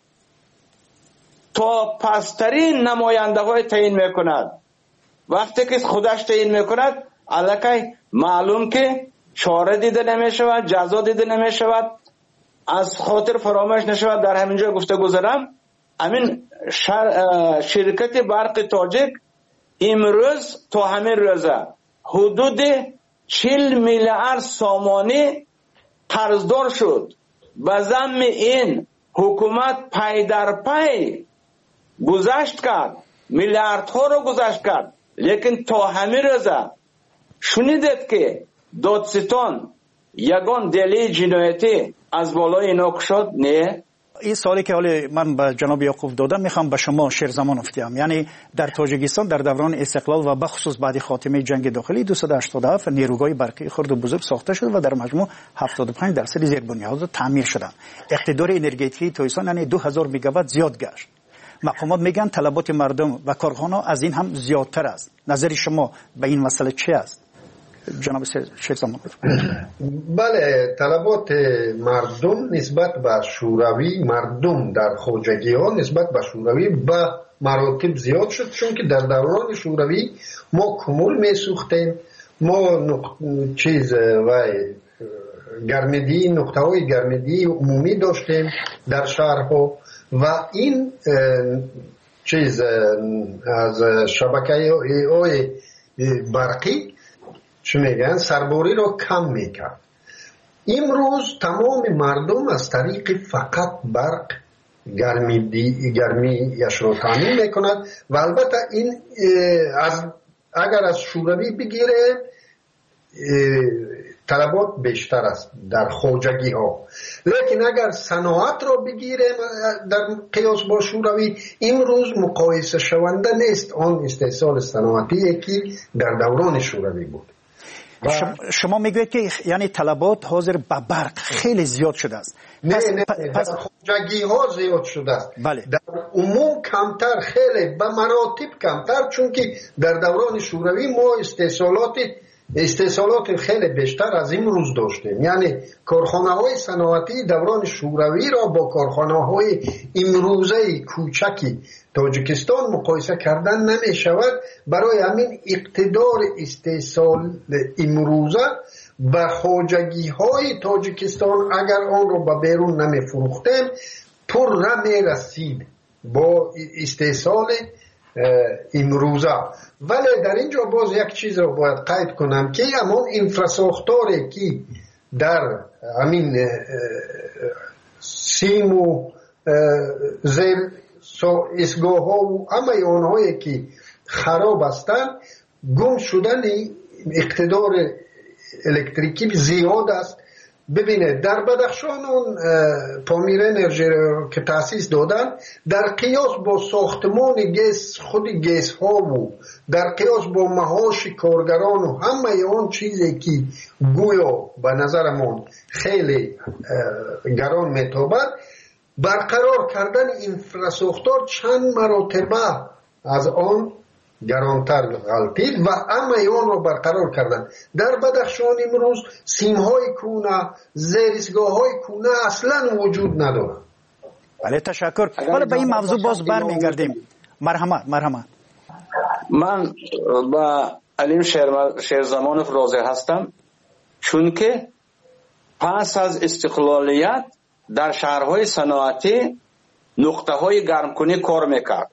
تا پسترین نماینده های تعیین میکند. وقتی که خودش تعیین میکند الکی معلوم که چاره دیده نمیشود، جزا دیده نمیشود. از خاطر فراموش نشود در همینجا گفته گذارم، امین شرکت برق تاجیک امروز تا همین روزه حدود چهل میلیارد سامانی قرضدار شد. به ضمن این حکومت پی در پی گذشت کرد، میلیاردها رو گذشت کرد، لیکن تا همین روزه شنیدید که دادستان یگان دلیل جنایتی از بالای اینا کشد؟ نه. این سوالی که حالی من به جناب یعقوب دادم میخوام به شما شیرزمان افتیم. یعنی در تاجیکستان در دوران استقلال و بخصوص بعد خاتمه جنگ داخلی دویست و هشتاد و هفت نیروگاه برقی خرد و بزرگ ساخته شد و در مجموع هفتاد و پنج درصد زیربنیاد تعمیر شدند. اقتدار انرژتیکی تایستان یعنی دو هزار مگاوات زیاد گشت. مقامات میگن طلبات مردم و کارخانه از این هم زیادتر است. نظر شما به این مسئله چی است جناب شیرزمان؟ بله، طلبات مردم نسبت به شوروی، مردم در خواجگی ها نسبت به شوروی به مراتب زیاد شد، چون که در دوران شوروی ما کمول می سوختیم، ما نق... چیز و گرمدی، نقطه های گرمدی عمومی داشتیم در شهرها و این چیز از شبکه های برقی چه میگن سرباری رو کم میکرد. امروز تمام مردم از طریق فقط برق گرمی دی گرمی یش رو تامین میکند و البته این از اگر از شوروی بگیره طلبات بیشتر است در خواجگی ها، لیکن اگر صنعت رو بگیره در قیاس با شوروی امروز مقایسه شونده نیست آن استحصال صنعتی که در دوران شوروی بود. شما, شما میگوید که یعنی طلبات حاضر به برق خیلی زیاد شده است. نه پس، نه پس در خواجگی ها زیاد شده است. بله. در عموم کمتر، خیلی به مراتب کمتر، چون که در دوران شوروی ما استحصالات استحصالات خیلی بیشتر از امروز داشتیم. یعنی کارخانه های صنعتی دوران شوروی را با کارخانه های امروزه کوچکی تاجیکستان مقایسه کردن نمی شود. برای همین اقتدار استحصال امروزه به خواجگی های تاجیکستان اگر آن را به بیرون نمی فروختیم پر نمی رسید با استحصال امروزه. ولی در اینجا باز یک چیز رو باید قید کنم که همون انفراساختاری که در همین سیم و زیر اسگاه ها و همه آنهایی که خراب هستند گم شدن اقتدار الکتریکی زیاد است. ببینید در بدخشان اون پامیر انرژی که تأسیس دادن در قیاس با ساختمان گیس خود گیس ها و در قیاس با معاش کارگران و همه اون چیزی که گویا به نظرمون خیلی گران میتابد برقرار کردن انفراساختار چند مرتبه از آن گرانتر غلطید و همه آن را برقرار کردن. در بدخشان امروز سیم های کونه، زیرسگاه های کونه اصلا وجود ندارد. بله تشکر. حالا به این موضوع باز برمیگردیم. مرحمت مرحمت. من با علیم شیرزمانوف راضی هستم، چون که پس از استقلالیت در شهرهای صنعتی نقطه های گرمکنی کار میکرد.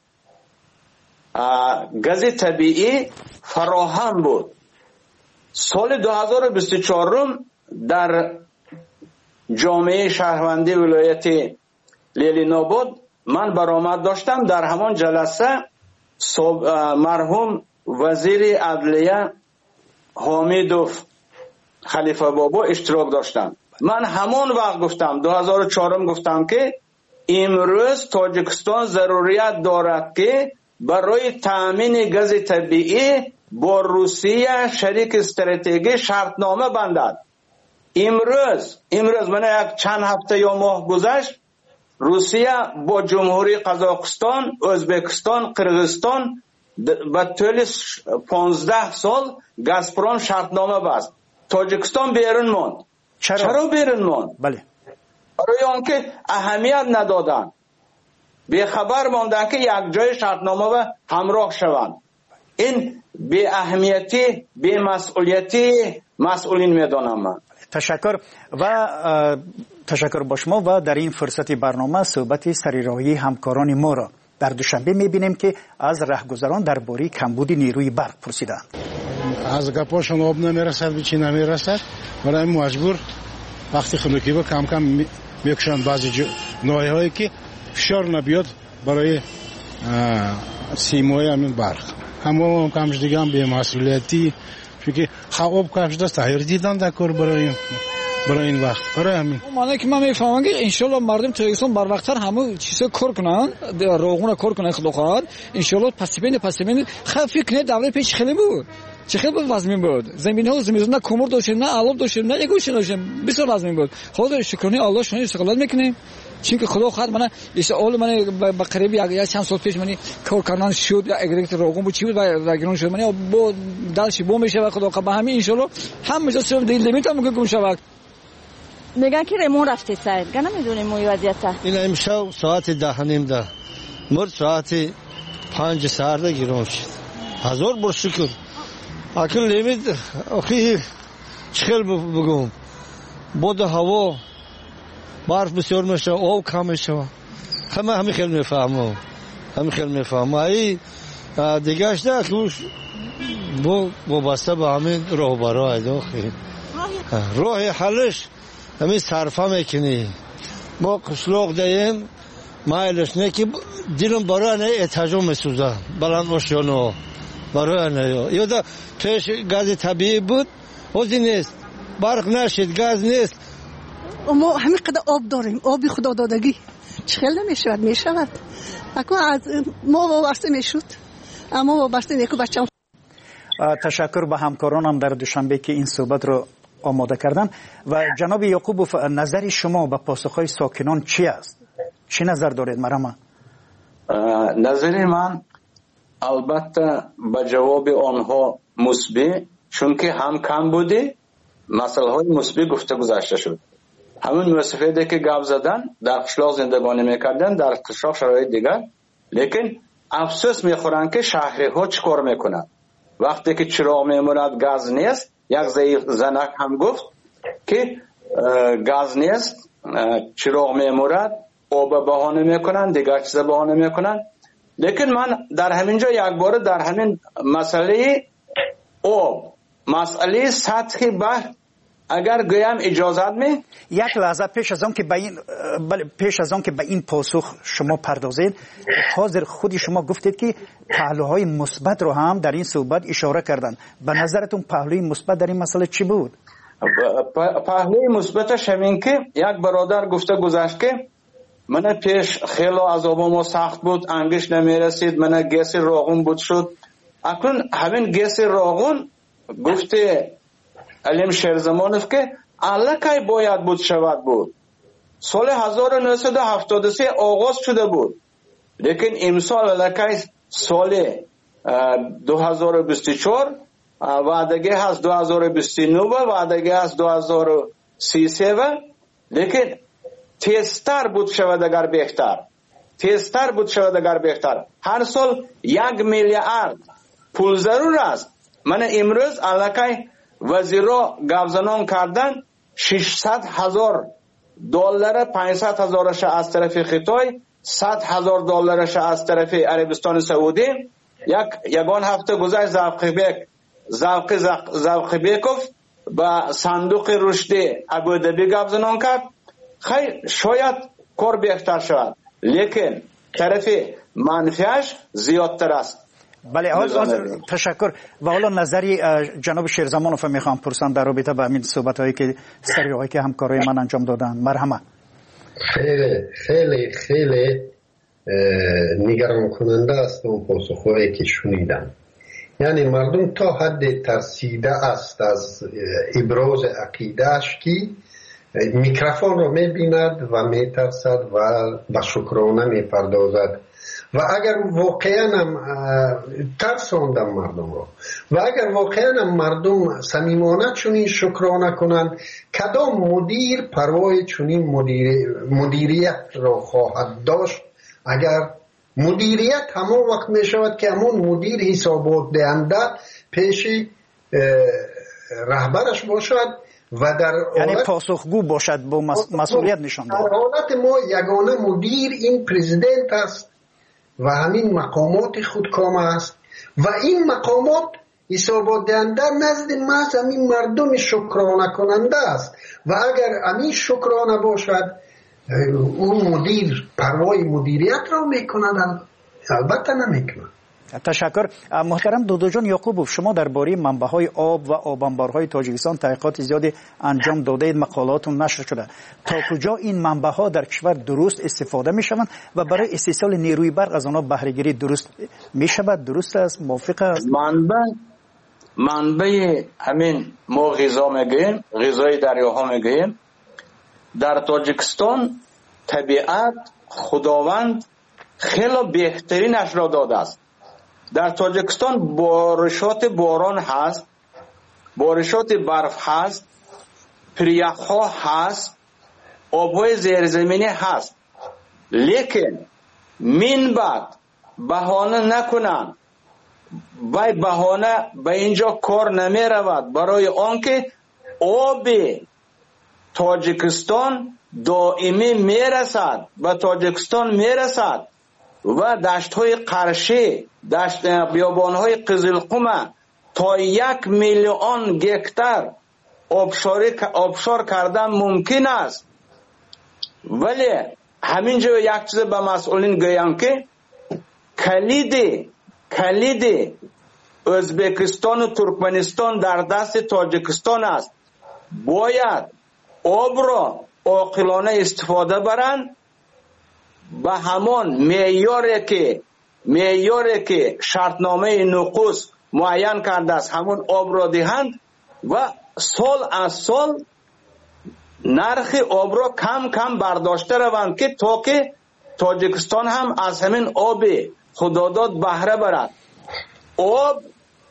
گاز طبیعی فراهم بود. سال دو هزار و بیست و چهار در جامعه شهروندی ولایت لیلیناباد من برآمد داشتم. در همان جلسه مرحوم وزیر عدلیه حامدوف خلیفه بابا اشتراک داشتم. من همان وقت گفتم، دو هزار و چهار گفتم که امروز تاجیکستان ضروریت دارد که برای تامین گاز طبیعی با روسیه شریک استراتژی شرطنامه بندد. امروز امروز من یک چند هفته یا ماه گذشت روسیه با جمهوری قزاقستان، ازبکستان، قرغیزستان با طول پانزده سال گازپروم شرطنامه بست. تاجیکستان بیرون ماند. چرا؟ چرا بیرون ماند؟ بله. برای آنکه اهمیت ندادن، به خبر ماندن که یک جای شرطنامه و همراه شوند. این بی اهمیتی، بی مسئولیتی مسئولین میدانم من. تشکر و تشکر با شما. و در این فرصت برنامه صحبت سریراهی همکاران ما را در دوشنبه میبینیم که از رهگذران درباره کمبود نیروی برق پرسیدند. از گپاشون آب نمیرسد، به چی نمیرسد، برای مجبور وقتی خنکی با کم کم میکشن بعضی نوعی هایی که فشار نبیاد برای سیمای همین برق. همه کمش دیگه هم به مسئولیتی، چون خواب کمش دست تغییر دیدن در کار برای برای این وقت، برای همین معنی که من میفهمم که انشالله مردم تاجیکستان بر وقتتر همه چیزا کار کنن، روغون کار کنن، خدا خواهد انشالله پس بین پس بین خیلی فکر نه دوره پیش خیلی بود، چه خیلی بود وزمین بود، زمین ها زمین نه کمر داشتیم نه علوب داشتیم نه یگوش داشتیم، بسیار وزمین بود. خدا شکرانه الله شما استقلال میکنیم، چون که خدا خواهد من استقلال من با قریب یک چند سال پیش من کار کردن شد، اگریت روغون بود چی بود و گرون شد، من با دلش بو میشه و خدا خواهد به همین انشالله هم میشه دل نمیتونم که گم شود. میگن که ریمون رفته سر، گه نمیدونیم موی وضعیته. این امشب ساعت ده نیم ده مرد ساعت پنج سرده گیرون شد. هزار بر شکر. اکل نمید اخی چخل بگم. بود هوا برف بسیار میشه، آب کم میشه. همه همین خیلی میفهمم. همین خیلی میفهمم. ای دیگهش نه که بو بو بسته به همین راه برای داخل. راه حلش همین صرفه میکنی. ما قشلاق دهیم مایلش نه که دیلم برای نه اتجام میسوزه بلند باشیانو برای نه یا دا توش گاز طبیعی بود وزی نیست، برق نشید، گاز نیست. ما همین قدر آب داریم، آبی خدا دادگی چخیل نمیشود میشود اکو از ما وابسته میشود، اما وابسته نیکو بچم. تشکر به همکارانم در دوشنبه که این صحبت رو آماده کردن. و جناب یعقوبوف، نظر شما به پاسخهای ساکنان چی است؟ چی نظر دارید مرحبا؟ نظر من البته به جواب آنها مثبت، چون که هم کم بوده مسئله های مثبت گفته گذاشته شد. همون مسافری که گپ زدن در قشلاق زندگانی میکردن، در قشلاق شرایط دیگر، لیکن افسوس میخورن که شهری ها چیکار میکنن وقتی که چراغ میموند، گاز نیست. یک زنک هم گفت که گاز نیست، چراغ میمورد، آب بهانه میکنن، دیگر چیز بهانه میکنن. لیکن من در همینجا یک بار در همین مسئله آب، مسئله سطح بحر اگر گویم اجازت می یک لحظه پیش از آن که به این پیش از آن که به این پاسخ شما پردازید، حاضر خودی شما گفتید که پهلوهای مثبت رو هم در این صحبت اشاره کردن. به نظرتون پهلوی مثبت در این مسئله چی بود؟ پهلوی مثبتش همین که یک برادر گفته گذشت که من پیش خیلی عذابم سخت بود، انگیش نمیرسید، من گیس راغون بود شد. اکنون همین گیس راغون گفته علیم شیرزمانوف که الکی باید بود شود بود، سال هزار و نهصد و هفتاد و سه آغاز شده بود، لیکن امسال الکی سال دو هزار و بیست و چهار وعدگی هست دو هزار و بیست و نه و وعدگی هست دو هزار و سی و سه و لیکن تیزتر بود شود اگر بهتر، تیزتر بود شود اگر بهتر. هر سال یک میلیارد پول ضرور است. من امروز الکی وزیرا گفزنان کردن ششصد هزار دلار، پانصد هزارش از طرف خطای، صد هزار دلارش از طرف عربستان سعودی. یک یگان هفته گذشت زوقبیک زوق زوقبیکوف با صندوق رشد ابودبی گفزنان کرد. خیلی شاید کار بهتر شود، لیکن طرف منفیش زیادتر است. بله، تشکر. و حالا نظری جناب شیرزمانوف میخوام پرسم در رابطه با همین صحبت هایی که سریعی که همکارای من انجام دادن. مرحمت. خیلی خیلی خیلی نگران کننده است اون پاسخهایی که شنیدم. یعنی مردم تا حد ترسیده است از ابراز عقیدهش که میکروفون رو میبیند و میترسد و به شکرانه میپردازد و اگر واقعا هم ترساندم مردم رو و اگر واقعا هم مردم صمیمانه چنین شکرانه کنند، کدام مدیر پروای چنین مدیر مدیریت را خواهد داشت؟ اگر مدیریت همون وقت می شود که همون مدیر حسابات دهنده پیش رهبرش باشد و در یعنی پاسخگو باشد، با مسئولیت نشان دهد. در حالت ما یگانه مدیر این پرزیدنت است و همین مقامات خودکام است و این مقامات حسابات دهنده نزد محض همین مردم شکرانه کننده است و اگر همین شکرانه باشد اون مدیر پروای مدیریت را میکند؟ البته نمیکند. تشکر. محترم دودو جان یعقوبوف، شما درباره منبع‌های آب و آبانبارهای تاجیکستان تحقیقات زیادی انجام داده اید، مقالاتون نشر شده. تا کجا این منبع‌ها در کشور درست استفاده میشوند و برای استیصال نیروی برق از آنها بهره گیری درست میشود؟ درست است؟ موافق است؟ منبع منبع همین ما غذا میگیم، غذای دریاها میگیم. در تاجیکستان طبیعت خداوند خیلی بهترینش را داده است. در تاجیکستان بارشات باران هست، بارشات برف هست، پریخ‌ها هست، آب‌های زیرزمینی هست، لیکن من بعد بهانه نکنن و بهانه به اینجا کار نمی رود برای آنکه آب تاجیکستان دائمی می رسد به تاجیکستان می رسد و دشت های قرشه، دشت بیابان های قزلقم تا یک میلیون گکتر آبشاری آبشار کردن ممکن است. ولی همینجا یک چیز به مسئولین گویم که کلید کلید ازبکستان و ترکمنستان در دست تاجیکستان است. باید آب را عاقلانه استفاده برند، به همان معیاری که معیاری که شرطنامه نقوص معین کرده است همون آب را دهند و سال از سال نرخ آب را کم کم برداشته روند که تا که تاجیکستان هم از همین آب خداداد بهره برد. آب،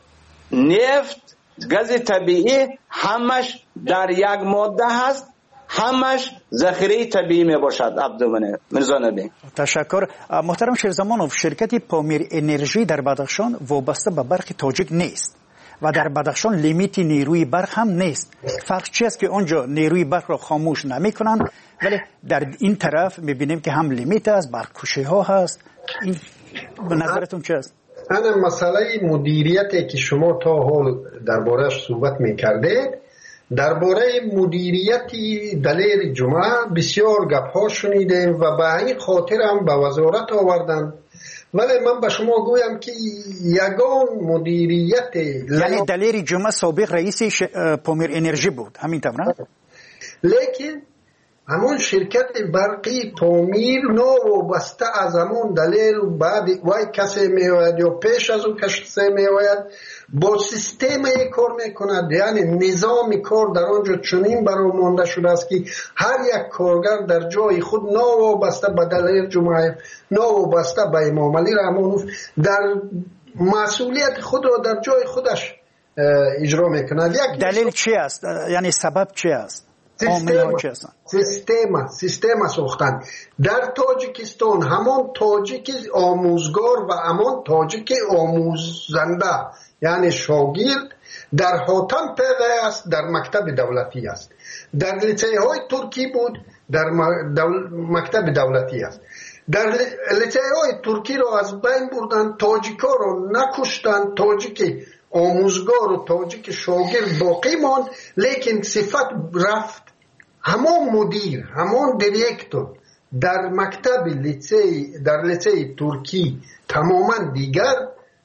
نفت، گاز طبیعی همش در یک ماده هست، همش ذخیره طبیعی می باشد. عبدالمنه مرزا نبی. تشکر. محترم شیرزمانوف، شرکت پامیر انرژی در بدخشان وابسته به برق تاجیک نیست و در بدخشان لیمیت نیروی برق هم نیست. فرق چی است که اونجا نیروی برق را خاموش نمی کنند ولی در این طرف می بینیم که هم لیمیت است، برق کشی ها هست. این به نظرتون چه است؟ این مسئله مدیریتی که شما تا حال درباره‌اش صحبت می‌کردید، درباره مدیریتی دلیر جمعه بسیار گپ‌ها شنیدیم و به این خاطر هم به وزارت آوردن. ولی من به شما گویم که یگان مدیریت یعنی دلیر جمعه سابق رئیس ش... پامیر انرژی بود، همین طور. لیکن همون شرکت برقی پامیر نو وابسته از همون دلیل بعد وای کسی میآید یا پیش از اون کسی میآید با سیستم کار میکند. یعنی نظام کار در آنجا چنین برای مانده شده است که هر یک کارگر در جای خود نو وابسته به دلیل جمعه، نو وابسته به امام علی رحمانوف در مسئولیت خود را در جای خودش اجرا میکند. دلیل چی است؟ یعنی سبب چی است؟ سیستم سیستم سیستم ساختن در تاجیکستان، همان تاجیک آموزگار و همان تاجیک آموزنده یعنی شاگرد در حاتم پیدا است، در مکتب دولتی است، در لیسه های ترکی بود، در دول... مکتب دولتی است. در لیسه های ترکی را از بین بردن، تاجیکا را نکشتن، تاجیک آموزگار و تاجیک شاگرد باقی ماند، لیکن صفت رفت. همان مدیر، همان دیرکتور در مکتب لیسه در لیسه ترکی تماما دیگر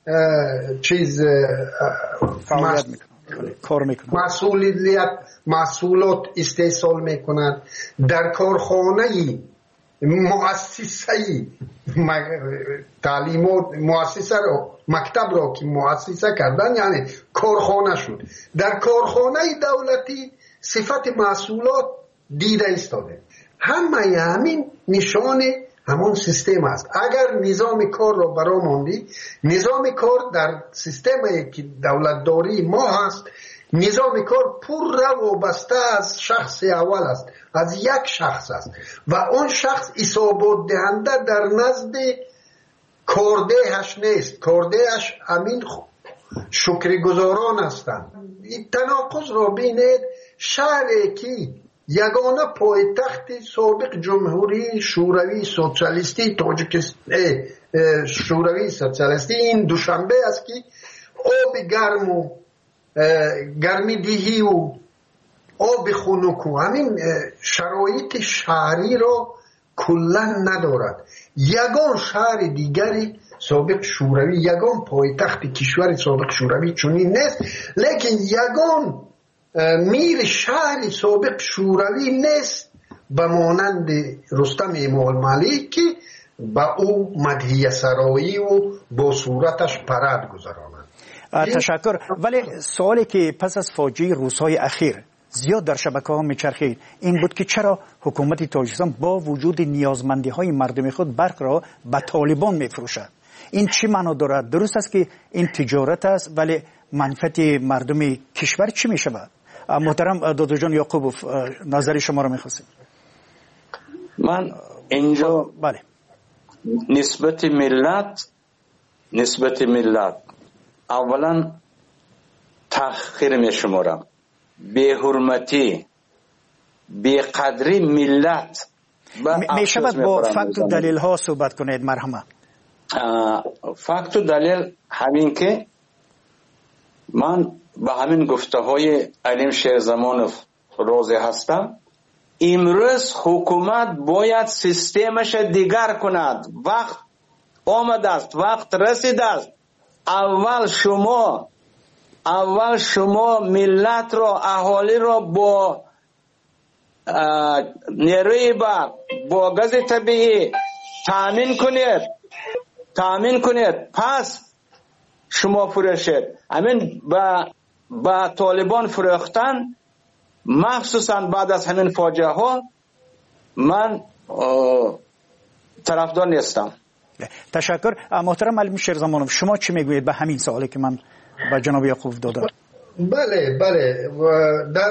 چیز فعالیت میکنه، کار میکنه، مسئولیت مسئولات استحصال میکند. در کارخانه مؤسسه تعلیمات مؤسسه را مکتب را که مؤسسه کردن یعنی کارخانه شد. در کارخانه دولتی صفت محصولات دیده ایستاده. همه همین نشان همون سیستم است. اگر نظام کار را برا ماندی، نظام کار در سیستمی که دولتداری ما هست، نظام کار پر و بسته از شخص اول است، از یک شخص است و اون شخص حسابات دهنده در نزد کاردهش نیست. کاردهش امین شکرگزاران هستند. این تناقض را بینید. شهری که یگانه پایتخت سابق جمهوری شوروی سوسیالیستی تاجیکستان شوروی سوسیالیستی این دوشنبه است که آب گرم و گرمی دیهی و آب خنک و همین شرایط شهری را کلا ندارد. یگان شهر دیگری سابق شوروی، یگان پایتخت کشور سابق شوروی چنین نیست، لیکن یگان میر شهر سابق شوروی نیست به مانند رستم امالملک که با او مدحیه سرایی و با صورتش پرد گذرانند. تشکر. ولی سوالی که پس از فاجعه روزهای اخیر زیاد در شبکه ها میچرخید این بود که چرا حکومت تاجیکستان با وجود نیازمندی های مردم خود برق را به طالبان میفروشد؟ این چی معنا دارد؟ درست است که این تجارت است ولی منفعت مردم کشور چی میشود؟ محترم دادو جان یعقوبوف، نظر شما را میخواستم. من اینجا بله نسبت ملت نسبت ملت اولا تحقیر میشمارم، بی حرمتی بی قدری ملت میشود با فکت و دلیل ها صحبت کنید مرحمه. فکت و دلیل همین که من به همین گفته های علیم شیرزمانوف راضی هستم. امروز حکومت باید سیستمش دیگر کند. وقت آمده است، وقت رسیده است. اول شما اول شما ملت را، اهالی را با نیروی برق، با گاز طبیعی تامین کنید تامین کنید پس شما فروشید. همین با با طالبان فروختن، مخصوصا بعد از همین فاجعه ها، من طرفدار نیستم. تشکر. محترم علیم شیرزمانوف، شما چی میگویید به همین سوالی که من با جناب یعقوب دادم؟ بله بله، در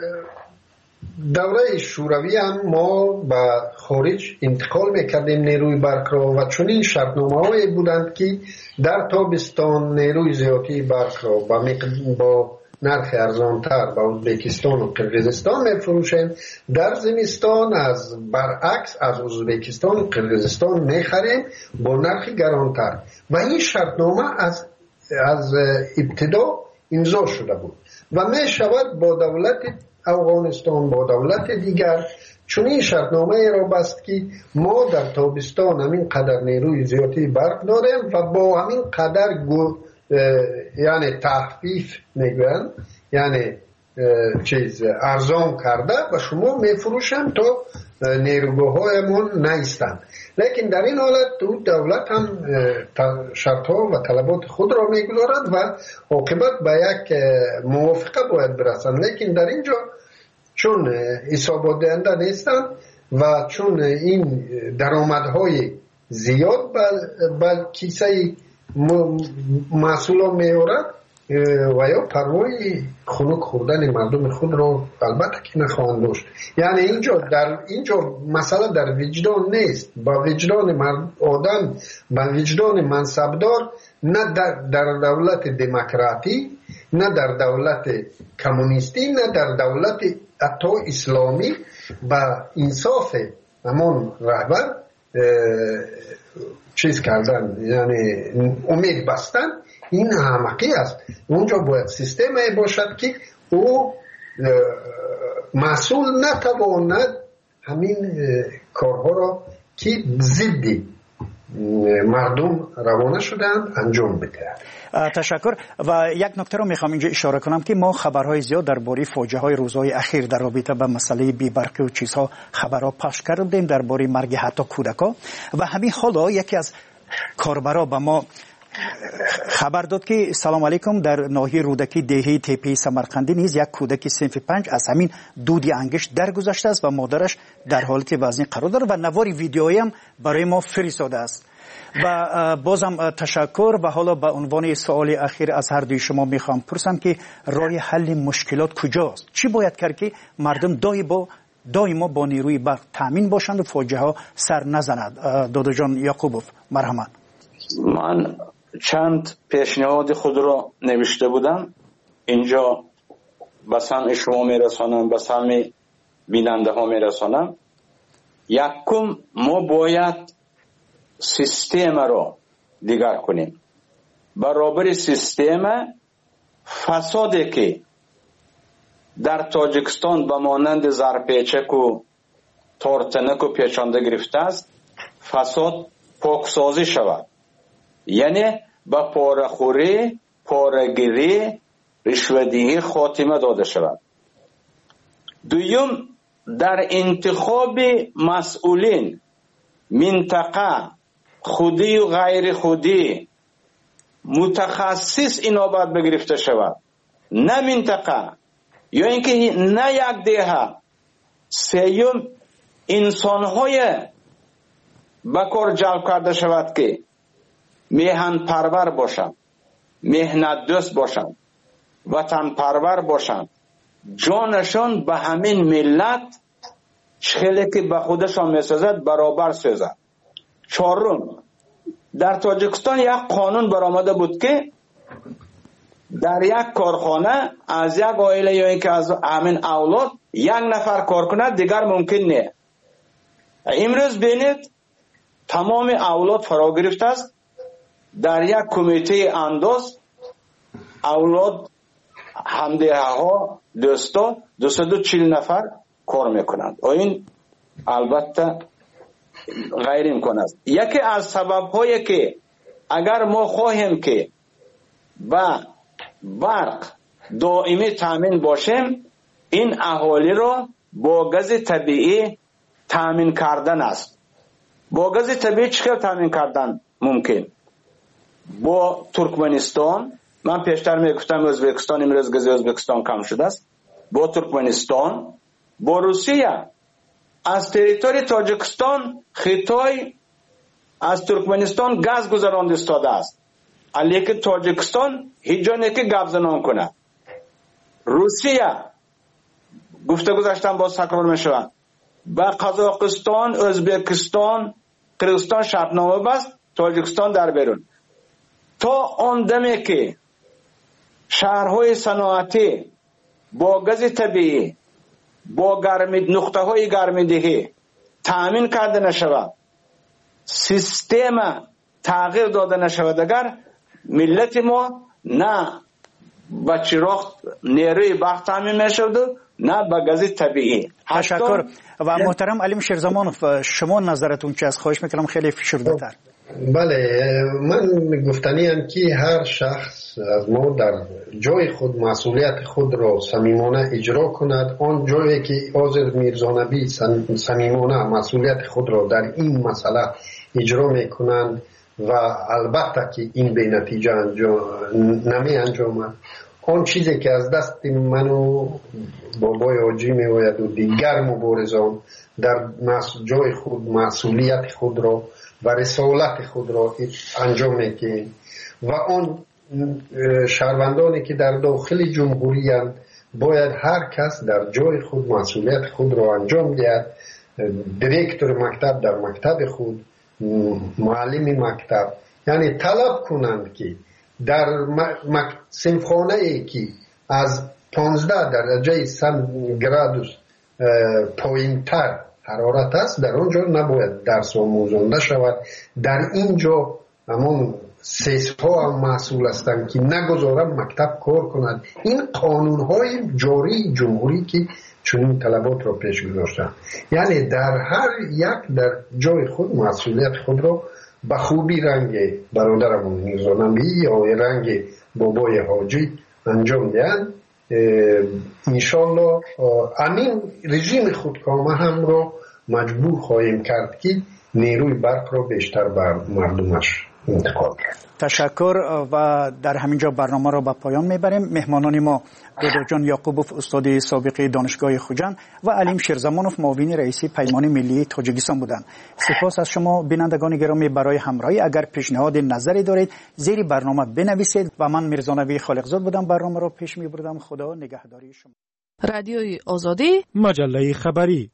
دوره شوروی هم ما به خارج انتقال میکردیم نیروی برق را و چنین شرطنامه هایی بودند که در تابستان نیروی زیادی برق را با, با نرخ ارزانتر به ازبکستان و قرقیزستان میفروشیم، در زمستان از برعکس از ازبکستان و قرقیزستان میخریم با نرخ گرانتر و این شرطنامه از از ابتدا امضا شده بود و می شود با دولت افغانستان، با دولت دیگر چنین شرطنامه را بست که ما در تابستان همین قدر نیروی زیادی برق داریم و با همین قدر گو یعنی تخفیف میگوین، یعنی چیز ارزان کرده و شما میفروشن تا نیروگاه هایمون نیستند. لیکن در این حالت دولت هم شرط ها و طلبات خود را میگذارد و عاقبت به یک موافقه باید برسند. لیکن در اینجا چون حسابات دهنده نیستند و چون این درآمدهای زیاد بل کیسه محصولا میارد و یا پروای خنک خوردن مردم خود را البته که نخواهند داشت. یعنی اینجا در اینجا مسئله در وجدان نیست، با وجدان مرد آدم، با وجدان منصبدار، نه در, در دولت دموکراتی، نه در دولت کمونیستی، نه در دولت حتی اسلامی با انصاف همان رهبر چیز کردن، یعنی امید بستن. این احمقی است. اونجا باید سیستمی باشد که او مسئول نتواند همین کارها را که ضد مردم روانه شدن انجام بده. تشکر. و یک نکته رو میخوام اینجا اشاره کنم که ما خبرهای زیاد درباره فاجعه های روزهای اخیر در رابطه با مسئله بی‌برقی و چیزها خبرها پخش کردیم، درباره مرگ حتی کودکان و همین حالا یکی از کاربرا به ما خبر داد که سلام علیکم در ناحیه رودکی دهه تپه سمرقندی نیز یک کودک صنف پنج از همین دودی انگشت درگذشته است و مادرش در حالت وزنی قرار دارد و نواری ویدیویی هم برای ما فرستاده است. و بازم تشکر. و حالا به عنوان سوال اخیر از هر دوی شما میخوام پرسم که راه حل مشکلات کجاست؟ چی باید کرد که مردم دای با دائما با نیروی برق تامین باشند و فاجعه ها سر نزند؟ دادا جان یعقوبوف مرحمت. من چند پیشنهاد خود را نوشته بودم، اینجا به سمع شما میرسانم، به سمع بیننده ها میرسانم. یکم ما باید سیستم را دیگر کنیم. برابر سیستم فسادی که در تاجیکستان به مانند زرپیچک و تارتنک و پیچانده گرفته است، فساد پاکسازی شود. یعنی به پاره‌خوری، پاره‌گیری، رشوه‌دهی خاتمه داده شود. دویم، در انتخاب مسئولین منطقه خودی و غیر خودی متخصص اینا باید بگرفته شود، نه منطقه یا اینکه نه یک دهه. سیوم، انسان‌های به کار جلب کرده شود که میهن پرور باشند، مهنت دوست باشند، وطن پرور باشند، جانشان به همین ملت چخیلی که به خودشان میسازد برابر سازد. چهارم، در تاجیکستان یک قانون برآمده بود که در یک کارخانه از یک عائله یا اینکه از همین اولاد یک نفر کار کند، دیگر ممکن نه. امروز بینید تمام اولاد فرا گرفته است. در یک کمیته انداز اولاد همدیه ها دوستا دویست و چهل نفر کار میکنند. این البته غیر امکان است. یکی از سبب هایی که اگر ما خواهیم که با برق دائمی تامین باشیم، این اهالی را با گاز طبیعی تامین کردن است. با گاز طبیعی چطور تامین کردن ممکن؟ با ترکمنستان، من پیشتر میگفتم ازبکستان، امروز گاز ازبکستان کم شده است. با ترکمنستان، با روسیه. از تریتوری تاجیکستان خطای از ترکمنستان گاز گذراند استاده است، لیکن تاجیکستان هیچ جا نه که گپ زنان کنه. روسیه گفته گذاشتم باز تکرار میشوند، با قزاقستان، ازبکستان، قرغیزستان شرطنامه بست، تاجیکستان در بیرون. تا آن دمی که شهرهای صنعتی با گاز طبیعی، با گرمی نقطه های گرمیدهی تامین کرده نشود، سیستم تغییر داده نشود، اگر ملت ما نه با چراغ نیروی برق تامین میشود نه با گاز طبیعی. تشکر. و محترم علیم شیرزمانوف، شما نظرتون چه است؟ خواهش میکنم خیلی فشرده تر. بله، من گفتنی ام که هر شخص از ما در جای خود مسئولیت خود را صمیمانه اجرا کند. آن جایی که آذر میرزانبی صمیمانه مسئولیت خود را در این مسئله اجرا میکنند و البته که این به نتیجه انجام نمی انجامد، آن چیزی که از دست من و بابای حاجی میآید و دیگر مبارزان در جای خود مسئولیت خود را و رسالت خود را انجام میدهیم و آن شهروندانی که در داخل جمهوری اند باید هر کس در جای خود مسئولیت خود را انجام دهد. دیرکتور مکتب در مکتب خود، معلم مکتب، یعنی طلب کنند که در صنفخانه ای که از پانزده درجه سانتیگراد پایین تر حرارت است، در آنجا نباید درس آموزانده شود. در اینجا همون سیس ها هم مسئول هستند که نگذارن مکتب کار کند. این قانون های جاری جمهوری که چنین طلبات را پیش گذاشتن، یعنی در هر یک در جای خود مسئولیت خود را به خوبی رنگ برادرمون میرزانبی یا رنگ بابای حاجی انجام دهند. انشالله امین رژیم خودکامه هم را مجبور خواهیم کرد که نیروی برق را بیشتر بر مردمش انتقال کرد. تشکر و در همینجا برنامه را به پایان میبریم. مهمانان ما دودوجان یعقوبوف استاد سابق دانشگاه خوجند و علیم شیرزمانوف معاون رئیسی پیمان ملی تاجیکستان بودند. سپاس از شما بینندگان گرامی برای همراهی. اگر پیشنهاد نظری دارید زیر برنامه بنویسید. و من میرزانوی خالقزاد بودم، برنامه را پیش میبردم. خدا نگهداری شما. رادیوی آزادی، مجله خبری.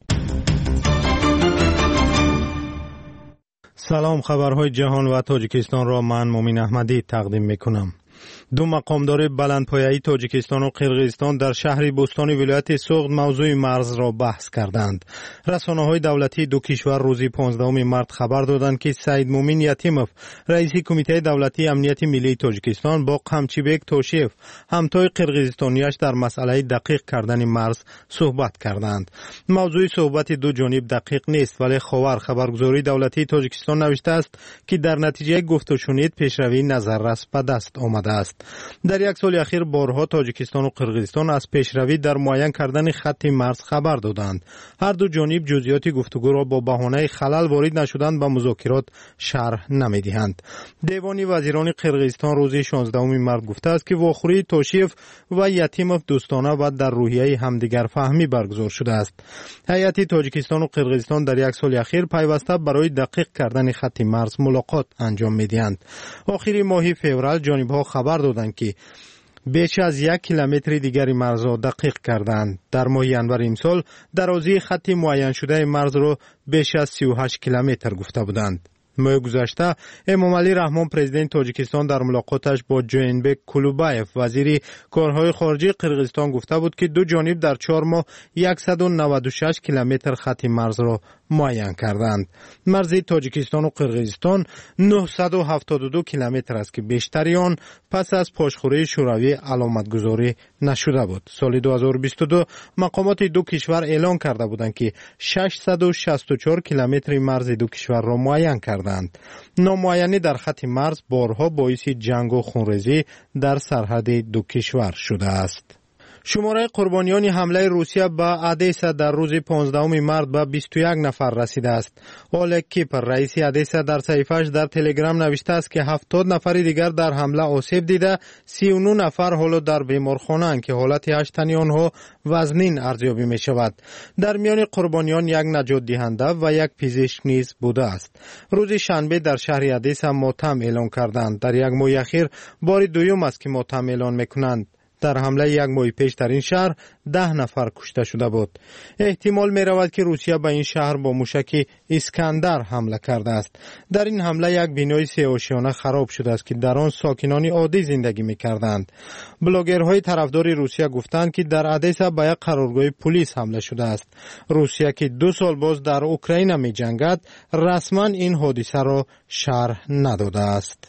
سلام، خبرهای جهان و تاجیکستان را من مومن احمدی تقدیم میکنم. دو مقامدار بلندپایه‌ای تاجیکستان و قرقیزستان در شهر بوستان ولایت سوغد موضوع مرز را بحث کردند. رسانه‌های دولتی دو کشور روز پانزدهم مارس خبر دادند که سید مومن یتیموف، رئیس کمیته دولتی امنیت ملی تاجیکستان، با قمچیبک توشیف، همتای قرقیزستانیش در مسئله دقیق کردن مرز صحبت کردند. موضوع صحبت دو جانب دقیق نیست، ولی خبر خبرگزاری دولتی تاجیکستان نوشته است که در نتیجه گفت و شنید پیشروی نظررس به دست آمده است. در یک سال اخیر بارها تاجیکستان و قرقیزستان از پیشروی در معین کردن خط مرز خبر دادند. هر دو جانب جزئیات گفتگو را با بهانه خلل وارد نشدن به مذاکرات شرح نمیدهند. دیوان وزیران قرقیزستان روز شانزدهم مارس گفته است که واخوری توشیف و یتیموف دوستانه و در روحیه همدیگر فهمی برگزار شده است. هیئت تاجیکستان و قرقیزستان در یک سال اخیر پیوسته برای دقیق کردن خط مرز ملاقات انجام میدهند. آخر ماه فوریه جانب‌ها خبر دادند که بیش از یک کیلومتر دیگری مرز را دقیق کردند. در ماه ینور امسال درازی خط معین شده مرز را بیش از سی و هشت کیلومتر گفته بودند. ماه گذشته امام علی رحمان پرزیدنت تاجیکستان در ملاقاتش با جوینبک کلوبایف وزیر کارهای خارجه قرقیزستان گفته بود که دو جانب در چهار ماه صد و نود و شش کیلومتر خط مرز را معین کردند. مرز تاجیکستان و قرقیزستان نهصد و هفتاد و دو کیلومتر است که بیشتری آن پس از پاشخوری شوروی علامتگذاری نشده بود. سال دو هزار و بیست و دو مقامات دو کشور اعلان کرده بودند که ششصد و شصت و چهار کیلومتر مرز دو کشور را معین کردند. نامعینی در خط مرز بارها باعث جنگ و خونریزی در سرحد دو کشور شده است. شماره قربانیان حمله روسیه به ادیسا در روز پانزدهم مارس به بیست و یک نفر رسیده است. اولگ کیپر رئیس ادیسا در صحیفه‌اش در تلگرام نوشته است که هفتاد نفر دیگر در حمله آسیب دیده، سی و نه نفر حالا در بیمارخانه‌اند که حالت هشت تنی آنها وزنین ارزیابی می شود. در میان قربانیان یک نجات دهنده و یک پزشک نیز بوده است. روز شنبه در شهر ادیسا ماتم اعلان کردند. در یک ماه اخیر بار دوم است که ماتم اعلان میکنند. در حمله یک ماه پیش در این شهر ده نفر کشته شده بود. احتمال می رود که روسیه به این شهر با موشک اسکندر حمله کرده است. در این حمله یک بینای سه آشیانه خراب شده است که در آن ساکنان عادی زندگی می کردند. بلاگرهای طرفدار روسیه گفتند که در ادیسا به یک قرارگاه پلیس حمله شده است. روسیه که دو سال باز در اوکراین می جنگد رسما این حادثه را شرح نداده است.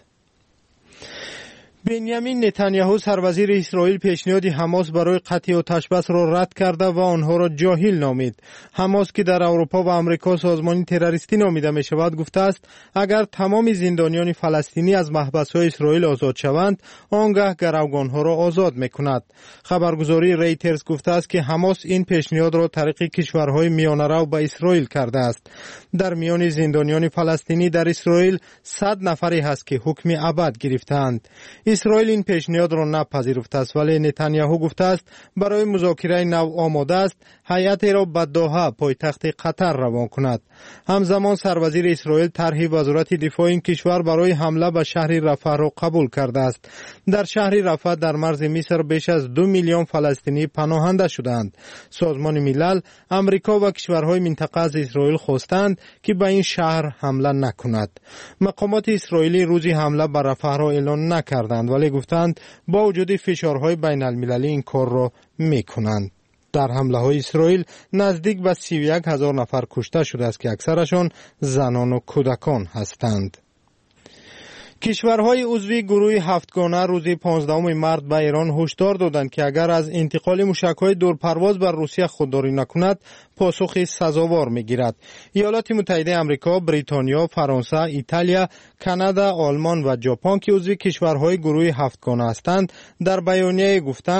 بنیامین نتانیاهو سروزیر اسرائیل پیشنهاد حماس برای قطع آتش بس را رد کرده و آنها را جاهل نامید. حماس که در اروپا و آمریکا سازمان تروریستی نامیده می شود گفته است اگر تمام زندانیان فلسطینی از محبس‌های اسرائیل آزاد شوند آنگاه گروگان‌ها را آزاد می‌کند. خبرگزاری ریترز گفته است که حماس این پیشنهاد را طریق کشورهای میانه‌رو به اسرائیل کرده است. در میان زندانیان فلسطینی در اسرائیل صد نفری هست که حکم ابد گرفتند. اسرائیل این پیشنهاد را نپذیرفته است ولی نتانیاهو گفته است برای مذاکره نو آماده است هیئت را به دوحه پایتخت قطر روان کند. همزمان سروزیر اسرائیل طرح وزارت دفاع این کشور برای حمله به شهر رفح را قبول کرده است. در شهر رفح در مرز مصر بیش از دو میلیون فلسطینی پناهنده شدند. سازمان ملل، امریکا و کشورهای منطقه از اسرائیل خواستند که به این شهر حمله نکند. مقامات اسرائیلی روزی حمله به رفح را اعلان نکردند ولی گفتند با وجود فشارهای بین المللی این کار را میکنند. در حمله های اسرائیل نزدیک به سی و یک هزار نفر کشته شده است که اکثرشان زنان و کودکان هستند. کشورهای عضو گروه هفتگانه روز پانزدهم مارس به ایران هشدار دادند که اگر از انتقال موشک‌های دورپرواز بر روسیه خودداری نکند پاسخ سزاوار میگیرد. ایالات متحده آمریکا، بریتانیا، فرانسه، ایتالیا، کانادا، آلمان و ژاپن که عضو کشورهای گروه هفتگانه هستند در بیانیه گفتند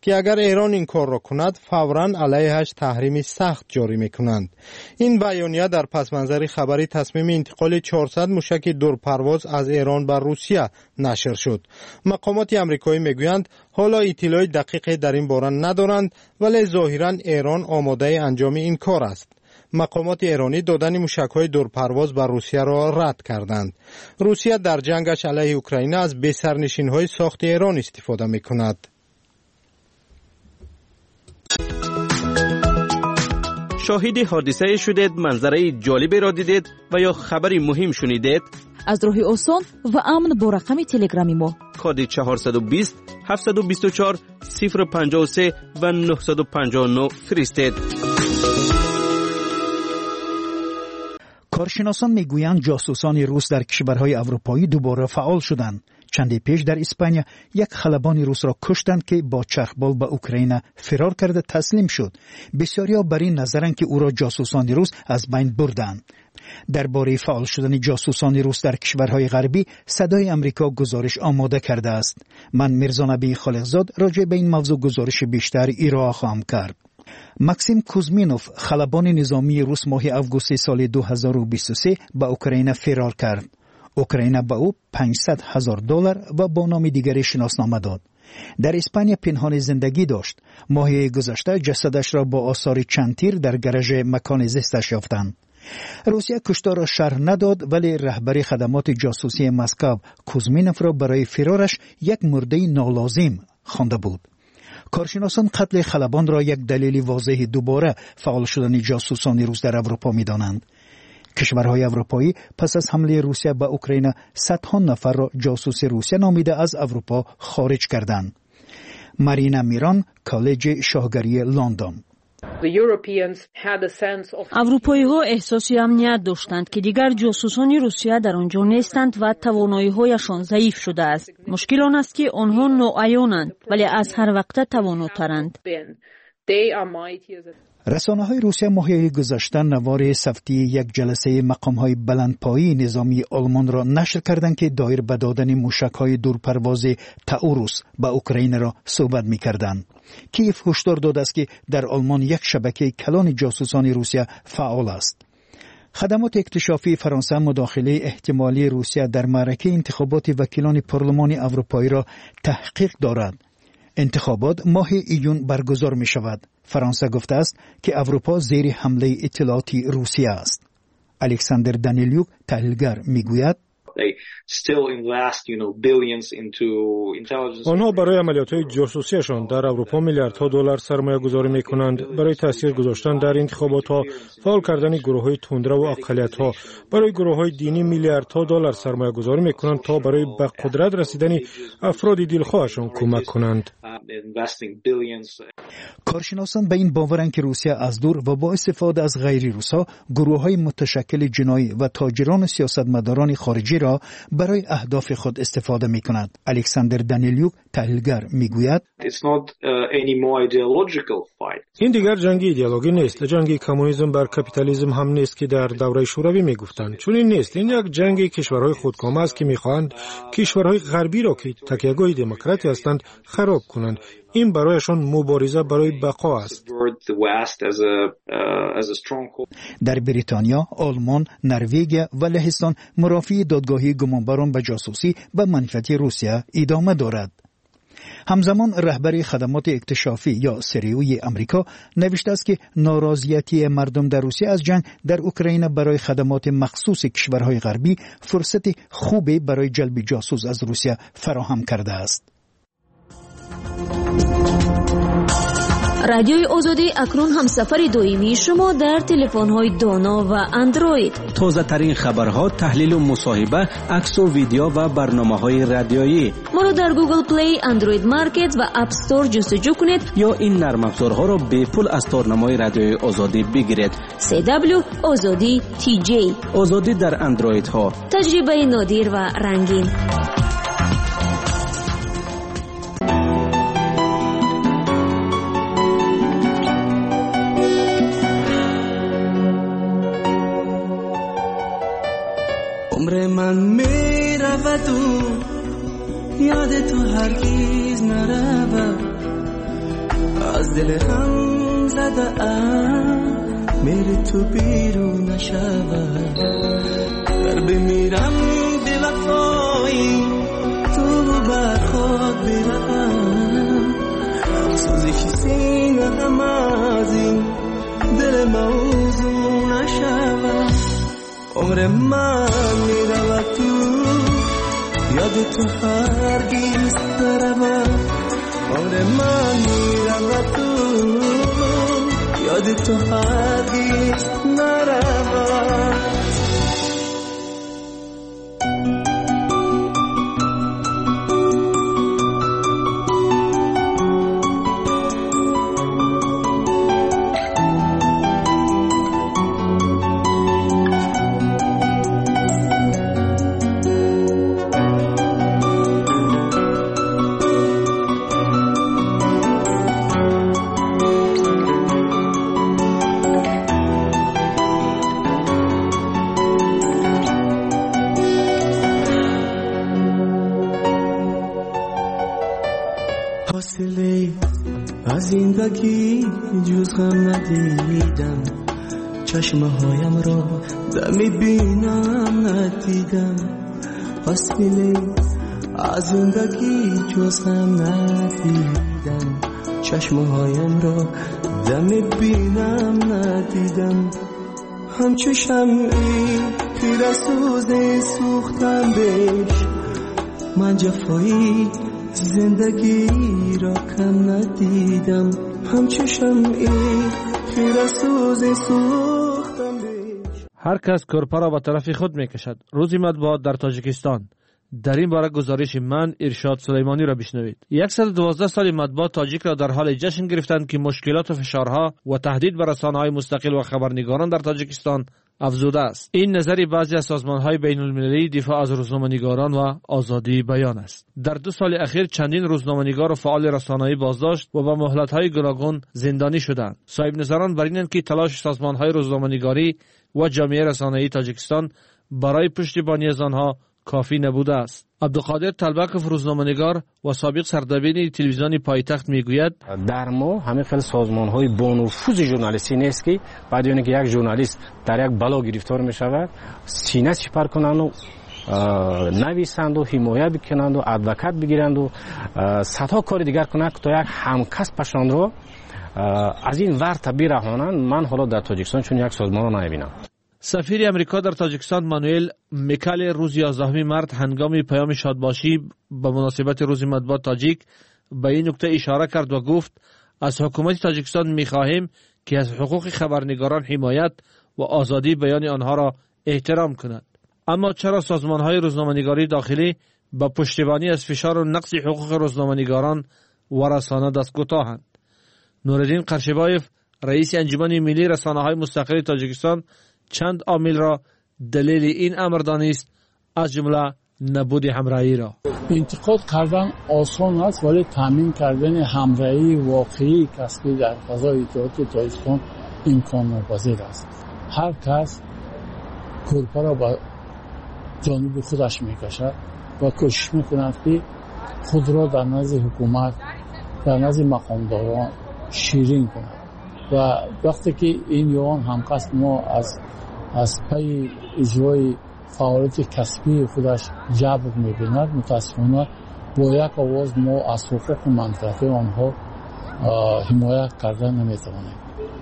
که اگر ایران این کار را کند فوراً علیهش تحریم سخت جاری میکنند. این بیانیه در پس منظر خبری تصمیم انتقال چهارصد موشک دورپرواز از ایران به روسیه نشر شد. مقامات آمریکایی میگویند حالا اطلاع دقیقی در این باره ندارند، ولی ظاهراً ایران آماده انجام این کار است. مقامات ایرانی دادن موشک‌های دورپرواز بر روسیه را رد کردند. روسیه در جنگش علیه اوکراین از بی‌سرنشین‌های ساخت ایران استفاده می‌کند. شاهد حادثه شدید، منظره جالبی را دیدید و یا خبری مهم شنیدید؟ از راه آسان و امن با رقم تلگرامی ما کد چهارصد و بیست هفتصد و بیست و چهار صفر پنجاه و سه و نهصد و پنجاه و نه فرستید. کارشناسان میگویند جاسوسان روس در کشورهای اروپایی دوباره فعال شدند. چندی پیش در اسپانیا یک خلبان روس را کشتند که با چرخبال به اوکراین فرار کرده تسلیم شد. بسیاریا بر این نظرند که او را جاسوسان روس از بین بردند. درباره فعال شدن جاسوسان روس در کشورهای غربی صدای امریکا گزارش آماده کرده است. من میرزا نبی خالقزاد راجع به این موضوع گزارش بیشتر ارائه خواهم کرد. ماکسیم کوزمینوف خلبان نظامی روس ماه آگوست سال دو هزار و بیست و سه به اوکراین فرار کرد. اوکراین به او پانصد هزار دلار و با نام دیگری شناسنامه داد. در اسپانیا پنهان زندگی داشت. ماه گذشته جسدش را با آثار چند تیر در گراژ مکان زیستش یافتند. روسیه کشتار را شرح نداد، ولی رهبر خدمات جاسوسی مسکو کوزمینوف را برای فرارش یک مرده نالازم خوانده بود. کارشناسان قتل خلبان را یک دلیل واضح دوباره فعال شدن جاسوسان روس در اروپا می‌دانند. کشورهای اروپایی پس از حمله روسیه به اوکراین صدها نفر را جاسوس روسیه نامیده از اروپا خارج کردند. مارینا میران، کالج شاهگری لندن. اروپایی ها احساسی امنیت داشتند که دیگر جاسوسان روسیه در آنجا نیستند و توانایی هایشان ضعیف شده است. مشکل آن است که آنها ناعیانند ولی از هر وقت تواناترند. رسانه های روسیه ماه گذشته نوار صوتی یک جلسه مقام های بلندپایی نظامی آلمان را نشر کردند که دایر به دادن موشک های دورپرواز تاوروس به اوکراین را صحبت می کردند. کیف هشدار داده است که در آلمان یک شبکه کلان جاسوسان روسیه فعال است. خدمات اکتشافی فرانسه مداخله احتمالی روسیه در معرکه انتخابات وکیلان پارلمان اروپایی را تحقیق دارد. انتخابات ماه ایون برگزار می شود. فرانسه گفته است که اروپا زیر حمله اطلاعاتی روسیه است. الکساندر دانیلیوک تحلیلگر می گوید آنها برای عملیات‌های جاسوسیشان در اروپا میلیاردها دلار سرمایه گذاری می کنند. برای تاثیر گذاشتن در انتخابات‌ها، فعال کردن گروه‌های تندرو و اقلیت‌ها، برای گروه‌های دینی میلیاردها دلار سرمایه گذاری می کنند تا برای به قدرت رسیدن افراد دلخواهشان کمک کنند. کارشناسان به این باورند که روسیه از دور و با استفاده از غیر روس‌ها گروه‌های متشکل جنایی و تاجران و سیاستمداران خارجی را برای اهداف خود استفاده می‌کند. الکساندر دانیلیوک تحلیلگر می‌گوید این دیگر جنگ ایدئولوژی نیست. جنگ کمونیسم بر کاپیتالیسم هم نیست که در دوره شوروی میگفتند. چون این نیست. این یک جنگ کشورهای خودکامه است که می‌خواهند کشورهای غربی را که تکیه‌گاه دموکراسی هستند خراب کنند. این برایشان مبارزه برای بقا است. در بریتانیا، آلمان، نروژ و لهستان مرافعه دادگاهی گمانبران به جاسوسی به منفعت روسیه ادامه دارد. همزمان رهبر خدمات اکتشافی یا سریوی امریکا نوشته است که ناراضیتی مردم در روسیه از جنگ در اوکراین برای خدمات مخصوص کشورهای غربی فرصت خوبی برای جلب جاسوس از روسیه فراهم کرده است. رادیوی آزادی اکنون هم سفر دائمی شما در تلفن‌های دانا و اندروید. تازه ترین خبرها، تحلیل و مصاحبه، عکس و ویدیو و برنامه‌های رادیویی. ما را در گوگل پلی، اندروید مارکت و اپ استور جستجو کنید یا این نرم افزارها را به پول از تارنمای رادیوی آزادی بگیرید. سی دبلیو آزادی تی جی. آزادی در اندروید ها. تجربه نادر و رنگین. عمر من می رود و یاد تو هرگیز نرود. دل هم زده ام میری تو بیرون نشود در بمیرم بی وفایی تو بر خود برم سوزی که سینه هم از این دل موضوع نشود عمر من میرود تو یاد تو هرگیز نرود عمر من میرود تو یاد تو هرگیز نرود از زندگی جز غم ندیدم چشمه هایم را دمی بینم ندیدم فاصله از زندگی جز غم ندیدم چشمه هایم را دمی بینم ندیدم همچو شمعی پیر سوز سوختم بهش من جفایی زندگی را کم ندیدم همچو شمعی خیره سوز سوختم بیش. هر کس کرپا را به طرف خود می کشد. روزی مطبوعات در تاجیکستان. در این باره گزارش من ارشاد سلیمانی را بشنوید. صد و دوازده سال مطبوعات تاجیک را در حال جشن گرفتند که مشکلات و فشارها و تهدید بر رسانه‌های مستقل و خبرنگاران در تاجیکستان افزوده است. این نظری بعضی از سازمان‌های بین‌المللی دفاع از روزنامه‌نگاران و آزادی بیان است. در دو سال اخیر چندین روزنامه‌نگار و فعال رسانه‌ای بازداشت و با مهلت‌های گوناگون زندانی شدند. صاحب نظران بر اینند که تلاش سازمان‌های روزنامه‌نگاری و جامعه رسانه‌ای تاجیکستان برای پشتیبانی از آنها کافی نبوده است. عبدالقادر طلبکوف روزنامه‌نگار و سابق سردبیر تلویزیون پایتخت میگوید در ما همه فعل سازمان‌های با نفوذ ژورنالیستی نیست که بعد اینکه یک ژورنالیست در یک بلا گرفتار می‌شود سینه سپر کنند و نویسند و حمایت بکنند و ادوکات بگیرند و صدها کار دیگر کنند تا یک همکسبشان را از این ورطه برهانند. من حالا در تاجیکستان چون یک سازمان را نمی‌بینم. سفیر امریکا در تاجیکستان مانوئل میکل روز یازدهم مارس هنگام پیام شادباشی به مناسبت روز مطبوعات تاجیک به این نکته اشاره کرد و گفت از حکومت تاجیکستان می‌خواهیم که از حقوق خبرنگاران حمایت و آزادی بیان آنها را احترام کند. اما چرا سازمان‌های روزنامه‌نگاری داخلی با پشتیبانی از فشار و نقض حقوق روزنامه‌نگاران و رسانه دست کوتاهند؟ نورالدین قرشبایف رئیس انجمن ملی رسانه‌های مستقل تاجیکستان چند عامل را دلیل این امر دانست، از جمله نبود همراهی را. انتقاد کردن آسان است ولی تامین کردن همراهی واقعی کسبی در فضای اطلاعات تاجیکستان امکان ناپذیر است. هر کس کرپا را به جانب خودش میکشد و کوشش میکند که خود را در نزد حکومت در نزد مقامداران شیرین کند و وقتی که این یوان همکس ما از از پی اجرای فعالیت کسبی خودش جبر می‌بیند، متاسفانه با یک آواز ما از حقوق منطقه آنها حمایت کردن نمی‌توانیم.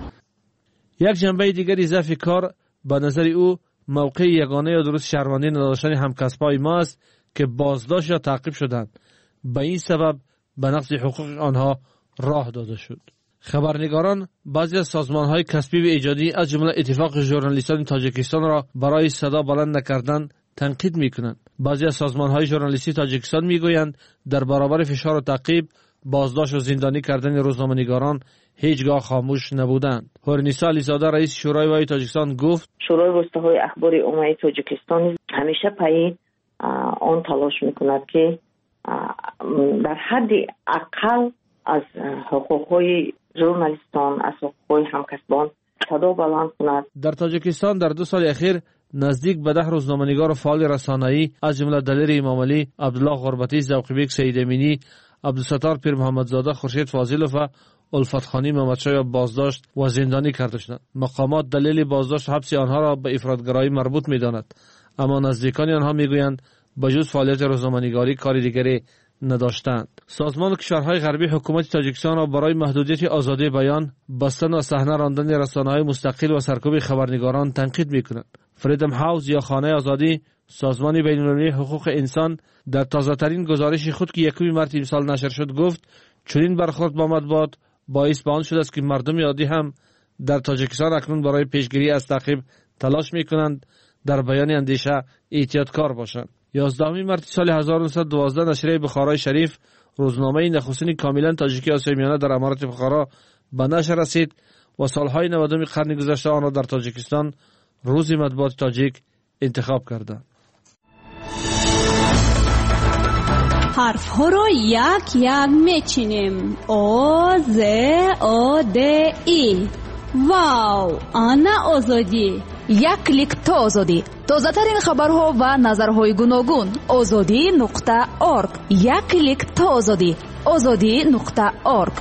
یک جنبه دیگر اضافه کار به نظر او موقع یگانه یا درست شهروندی نداشتن همکسبای ما است که بازداشت یا تعقیب شدند. به این سبب به نقض حقوق آنها راه داده شد. خبرنگاران بعضی از سازمان‌های کسبی و ایجادی از جمله اتفاق ژورنالیستان تاجیکستان را برای صدا بلند نکردن تنقید می‌کنند. بعضی از سازمان‌های ژورنالیستی تاجیکستان می‌گویند در برابر فشار و تعقیب، بازداشت و زندانی کردن روزنامه‌نگاران هیچگاه خاموش نبودند. هورنیسا علیزاده رئیس شورای وای تاجیکستان گفت شورای واسطه‌های اخبار عمومی تاجیکستان همیشه پای آن تلاش می‌کند که در حد اقل از حقوق‌های ژورنالیستان از حقوق‌های همکسبان صدا بلند کند. در تاجیکستان در دو سال اخیر نزدیک به ده روزنامه‌نگار و فعال رسانه‌ای از جمله دلیر امامعلی، عبدالله غربتی، ذوقی بیگ سید امینی، عبدالستار پیر محمدزاده، خورشید فاضلوف و الفتخانی محمدشاه بازداشت و زندانی کرده شدند. مقامات دلیل بازداشت و حبس آنها را به افراطگرایی مربوط می‌دانند، اما نزدیکان آنها میگویند بجز فعالیت روزنامه‌نگاری کار دیگری نداشتند. سازمان کشورهای غربی حکومت تاجیکستان را برای محدودیت آزادی بیان، بستن و صحنه راندن رسانه‌های مستقل و سرکوب خبرنگاران تنقید می‌کند. فریدم هاوس یا خانه آزادی، سازمان بین‌المللی حقوق انسان، در تازه‌ترین گزارش خود که یکم مارس امسال نشر شد گفت چنین برخورد با مطبوعات باعث به آن شده است که مردم عادی هم در تاجیکستان اکنون برای پیشگیری از تعقیب تلاش می‌کنند در بیان اندیشه احتیاطکار باشند. یازدهم مارس سال هزار و نهصد و دوازده نشریه بخارای شریف، روزنامه نخستین کاملا تاجیکی آسیای میانه در امارات بخارا به نشر رسید و سالهای نودم قرن گذشته آن را در تاجیکستان روز مطبوعات تاجیک انتخاب کردند. حرف ها را یک یک میچینیم. او ز او د ای. واو، آنا آزادی. یک کلیک تا آزادی. تازه ترین خبرها و نظرهای گوناگون. آزادی نقطه اورگ. یک کلیک تا آزادی. آزادی نقطه اورگ.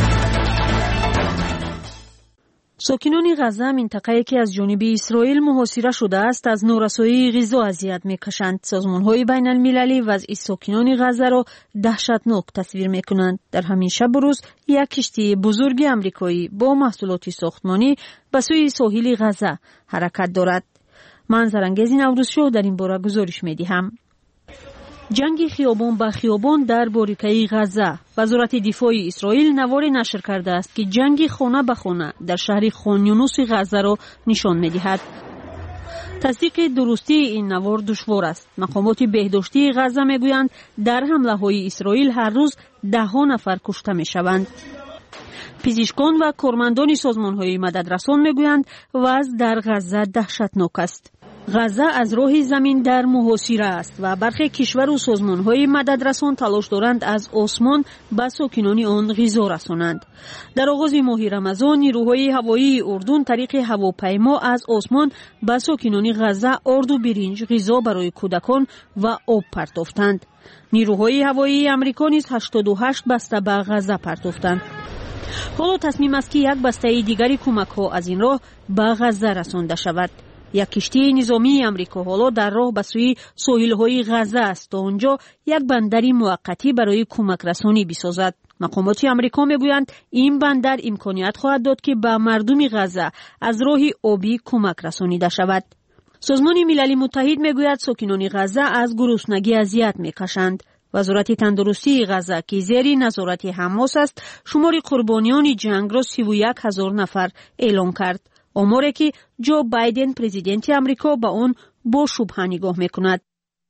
ساکنان غزه، منطقه‌ای که از جانب اسرائیل محاصره شده است، از نارسایی غذا اذیت می‌کشند. سازمان‌های بین‌المللی وضع ساکنان غزه را دهشتناک تصویر می‌کنند. در همین شب و روز یک کشتی بزرگ آمریکایی با محصولات ساختمانی به سوی ساحل غزه حرکت دارد. منظرانگیز نوروز شو در این باره گزارش می‌دهم. جنگ خیابان به خیابان در باریکه غزه. وزارت دفاع اسرائیل نواری نشر کرده است که جنگ خانه به خانه در شهر خان یونس غزه را نشان می‌دهد. تصدیق درستی این نوار دشوار است. مقامات بهداشتی غزه میگویند در حمله‌های اسرائیل هر روز ده ها نفر کشته می‌شوند. پزشکان و کارمندان سازمان‌های مددرسان میگویند وضع در غزه دهشتناک است. غزه از راه زمین در محاصره است و برخی کشور و سازمان‌های مددرسان تلاش دارند از آسمان به ساکنان آن غذا رسانند. در آغاز ماه رمضان نیروهای هوایی اردن طریق هواپیما از آسمان به ساکنان غزه آرد و برنج، غذا برای کودکان و آب پرتافتند. نیروهای هوایی آمریکا نیز هشتاد و هشت بسته به غزه پرتافتند. حالا تصمیم است که یک بسته دیگری کمک‌ها از این راه به غزه رسانده شود. یک کشتی نظامی آمریکا حالا در راه به سوی ساحل‌های غزه است تا آنجا یک بندر موقتی برای کمک رسانی بسازد. مقامات آمریکا میگویند این بندر امکانیت خواهد داد که به مردم غزه از راه آبی کمک رسانیده شود. سازمان ملل متحد میگوید ساکنان غزه از گرسنگی اذیت میکشند. وزارت تندرستی غزه که زیر نظارت حماس است شمار قربانیان جنگ را سی و یک هزار نفر اعلام کرد. آماری که جو بایدن پرزیدنت آمریکا با آن با شبهه نگاه میکند.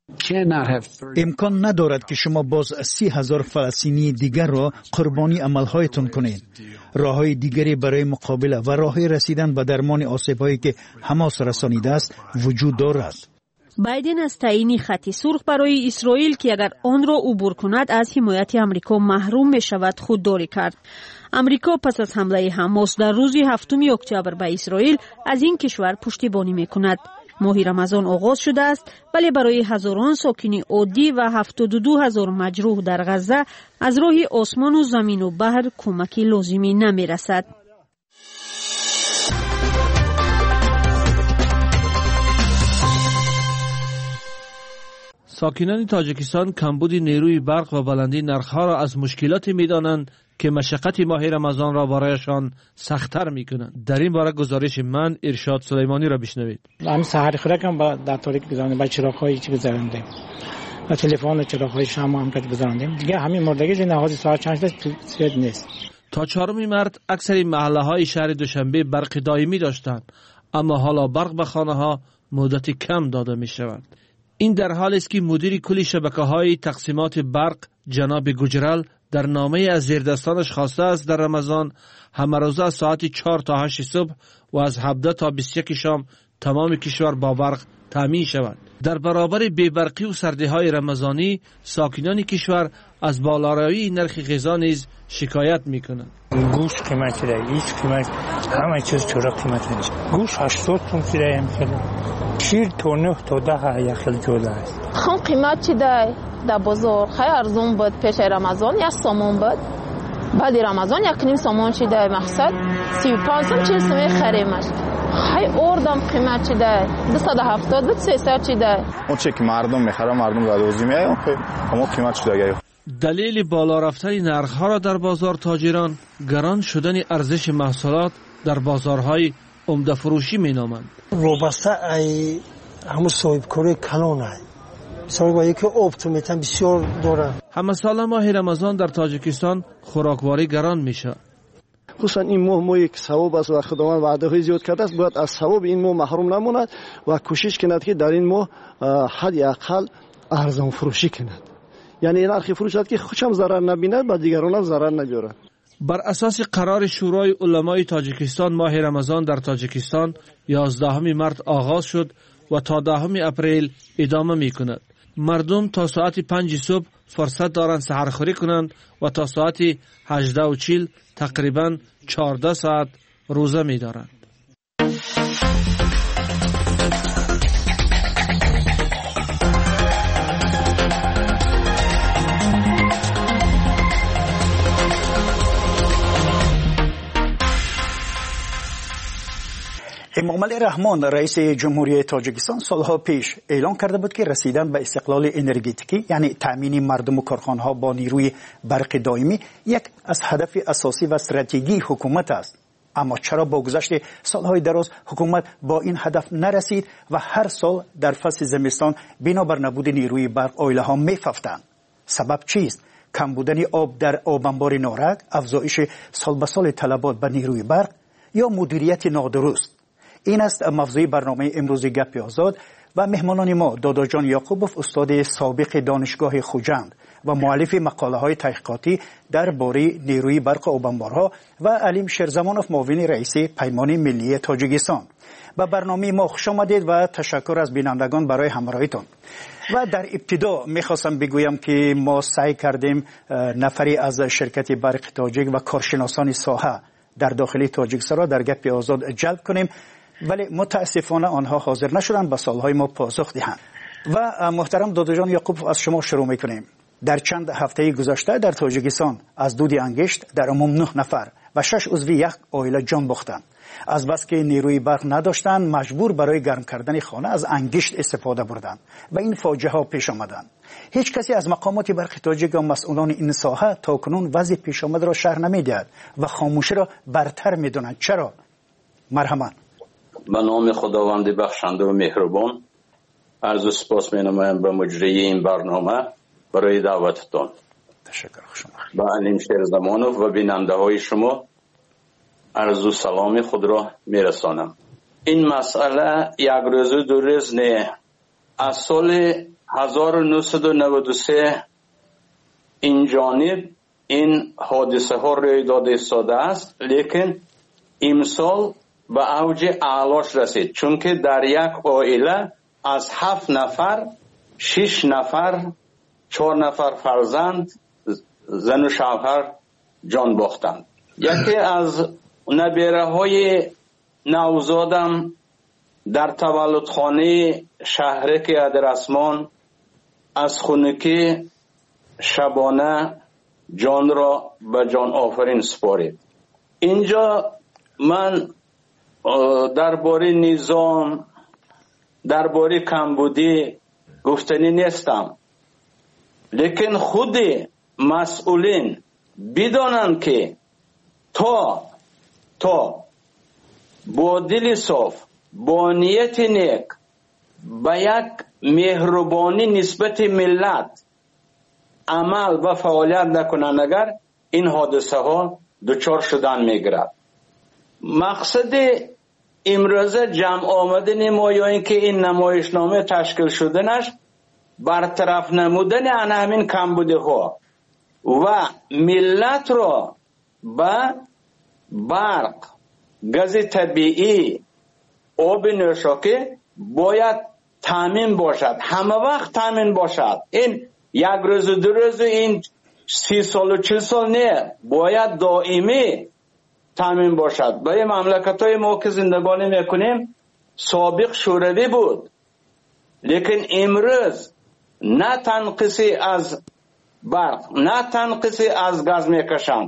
امکان ندارد که شما باز سی هزار فلسطینی دیگر را قربانی عملهایتان کنید. راههای دیگری برای مقابله و راههای رسیدن به درمان آسیب‌هایی که حماس رسانیده است وجود دارد. بایدن از تعیین خط سرخ برای اسرائیل که اگر آن را عبور کند از حمایت آمریکا محروم می شود خودداری کرد. آمریکا پس از حمله حماس در روز هفتم اکتبر به اسرائیل از این کشور پشتیبانی می کند. ماه رمضان آغاز شده است ولی برای هزاران ساکن عادی و هفتاد و دو هزار مجروح در غزه از راه آسمان و زمین و بحر کمکی لازمی نمی رسد. ساکنان تاجیکستان کمبود نیروی برق و بلندی نرخ‌ها را از مشکلاتی می‌دانند که مشقت ماه رمضان را برایشان سخت‌تر می‌کنند. در این باره گزارش من ارشاد سلیمانی را بشنوید. همین سحر خودم با در تاریک بزنیم، با چراغ‌های چی بزنیم، با تلفن و چراغ‌های شمع هم که بزنیم. دیگه همین مردگی نهاد ساعت چند ساعت نیست. تا چهارم مارس اکثر محله‌های شهر دوشنبه برق دائمی داشتند، اما حالا برق به خانه‌ها مدت کم داده می‌شود. این در حالی است که مدیر کل شبکه‌های تقسیمات برق جناب گجرال در نامه از زیردستانش خواسته است در رمضان همه روزه از ساعت چهار تا هشت صبح و از هفده تا بیست و یک شام تمام کشور با برق تامین شود. در برابر بی‌برقی و سردی‌های رمضانی ساکنان کشور از بالاروی نرخ غذا نیز شکایت می‌کنند. گوشت قیمتی داره، هیچ قیمت، همه چیز چرا قیمت نیست. گوشت هشتاد تومن شده امسال. شیر تا نه تا ده یک خیلی جدا است. خم قیمت چی ده در بازار خیلی ارزون بود پیش رمضان یک سومون بود بعد رمضان یک نیم سامان چیده مقصد سی و پنج سوم چهل سوم خریمش خیلی اوردم قیمت چیده دویست و هفتاد بود سیصد چیده اون چی که مردم میخره مردم گادوزی میایه اما قیمت شده. دلیل بالا رفتن نرخ‌ها را در بازار تاجران گران شدن ارزش محصولات در بازارهای عمده فروشی مینامند. روبسته ای همون صاحب کاری کلان ای صاحب هایی که اپتیمیتن بسیار داره. همه سال ماه رمضان در تاجیکستان خوراکواری گران میشه. خصوصا این ماه ماهی که ثواب است و خداوند وعده های زیاد کرده است باید از ثواب این ماه محروم نماند و کوشش کند که در این ماه حد اقل ارزان فروشی کند. یعنی نرخ فروش که خودش هم ضرر نبیند و دیگران هم ضرر نگیرند. بر اساس قرار شورای علمای تاجیکستان ماه رمضان در تاجیکستان یازدهم مارس آغاز شد و تا دهم اپریل ادامه می کند. مردم تا ساعت پنج صبح فرصت دارند سحرخوری کنند و تا ساعت هجده و چهل تقریبا چهارده ساعت روزه می دارند. امامعلی رحمان رئیس جمهوری تاجیکستان سالها پیش اعلام کرده بود که رسیدن به استقلال انرژتیکی یعنی تامین مردم و کارخانه‌ها با نیروی برق دائمی یک از هدف اساسی و استراتژی حکومت است. اما چرا با گذشت سالهای دراز حکومت با این هدف نرسید و هر سال در فصل زمستان بنابر نبود نیروی برق آیله‌ها می‌ففتند؟ سبب چیست؟ کم بودن آب در آب انبار نارک، افزایش سال به سال طلبات به نیروی برق یا مدیریت نادرست؟ این است موضوع برنامه امروز گپ آزاد و مهمانان ما دادا جان یعقوبوف استاد سابق دانشگاه خوجند و مؤلف مقاله های تحقیقاتی درباره نیروی برق آبانبارها و علیم شیرزمانوف معاون رئیس پیمان ملی تاجیکستان. به برنامه ما خوش آمدید و تشکر از بینندگان برای همراهیتان. و در ابتدا میخواستم بگویم که ما سعی کردیم نفری از شرکت برق تاجیک و کارشناسان ساحه در داخل تاجیکستان را در گپ آزاد جلب کنیم، ولی متاسفانه آنها حاضر نشدند به سوالهای ما پاسخ دهند. و محترم دادا جان یعقوب از شما شروع میکنیم. در چند هفته گذشته در تاجیکستان از دود انگشت در عموم نه نفر و شش عضو یک عائله جان باختند. از بس که نیروی برق نداشتند مجبور برای گرم کردن خانه از انگشت استفاده بردند و این فاجعه ها پیش آمدند. هیچ کسی از مقامات برق تاجیک و مسئولان این ساحه تاکنون وضع پیش آمده را شرح نمیدهد و خاموشی را برتر میدانند. چرا؟ مرحبا. به نام خداوند بخشنده و مهربان عرض و سپاس می‌نمایم به مجری این برنامه برای دعوتتان. تشکر شما. به علیم شیرزمانوف و بیننده های شما عرض و سلام خود را میرسانم. این مسئله یک روز دو روز نه. از سال هزار و نهصد و نود و سه این جانب این حادثه ها روی داده ایستاده است، لیکن امسال به اوج اعلاش رسید، چون که در یک عائله از هفت نفر شش نفر چهار نفر فرزند زن و شوهر جان باختند. یکی از نبیره های نوزادم در تولدخانه شهرک ادرسمان از خونکی شبانه جان را به جان آفرین سپارید. اینجا من درباره نظام درباره کمبودی گفتنی نیستم، لیکن خود مسئولین بدانند که تا تا با دل صاف با نیت نیک با یک مهربانی نسبت ملت عمل و فعالیت نکنند اگر این حادثه ها دچار شدن میگیرد. مقصد امروز جمع آمدن ما یا اینکه این نمایشنامه تشکیل شدنش برطرف نمودن آن همین کمبودی ها و ملت را به برق، گاز طبیعی، آب نوشابه باید تامین باشد، همه وقت تامین باشد. این یک روز و دو روز این سی سال و چل سال نه، باید دائمی تامین باشد. برای مملکت های ما که زندگانی میکنیم سابق شوروی بود، لیکن امروز نه تنقیصی از برق نه تنقیصی از گاز میکشند،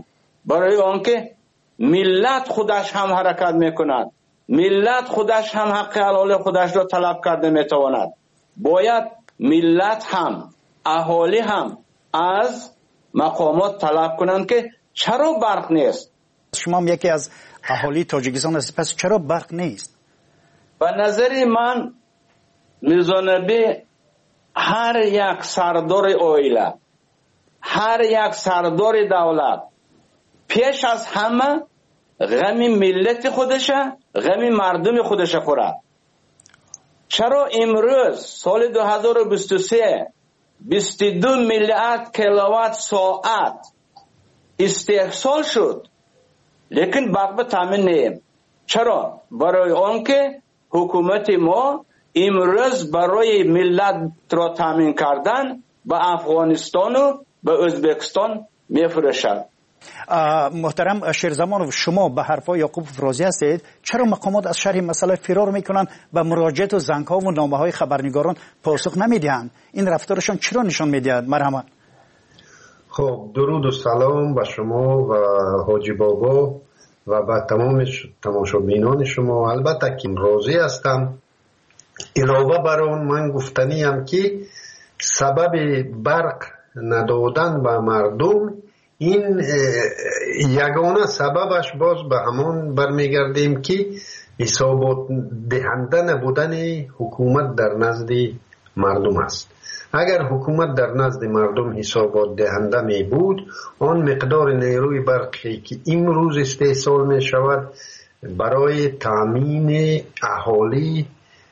برای آنکه ملت خودش هم حرکت میکند، ملت خودش هم حق حلال خودش را طلب کرده میتواند. باید ملت هم اهالی هم از مقامات طلب کنند که چرا برق نیست. شما هم یکی از اهالی تاجیکستان هستید، پس چرا برق نیست؟ به نظر من میرزا نبی هر یک سردار عائله، هر یک سردار دولت پیش از همه غم ملت خودشه، غم مردم خودشه خورد. چرا امروز سال دو هزار و بیست و سه بیست و دو میلیارد کیلووات ساعت استحصال شد لیکن برق تامین نیم؟ چرا؟ برای آنکه حکومت ما امروز برای ملت را تامین کردن به افغانستان و به ازبکستان میفروشد. محترم شیرزمان، شما به حرفای یعقوب افرازی هستید، چرا مقامات از شرح مسئله فرار میکنن و مراجعات و زنگ‌ها و نامه‌های خبرنگاران پاسخ نمیدهند؟ این رفتارشان چرا نشان میدهد؟ مرحمت. خب درود و سلام به شما و حاجی بابا و به تمام تماشابینان شما. البته که راضی هستم. علاوه بر اون من گفتنی هم که سبب برق ندادن به مردم، این یگانه سببش باز به همون برمیگردیم که حسابات دهنده نبودن حکومت در نزد مردم است. اگر حکومت در نزد مردم حسابات دهنده می بود، آن مقدار نیروی برقی که امروز استحصال می شود برای تامین اهالی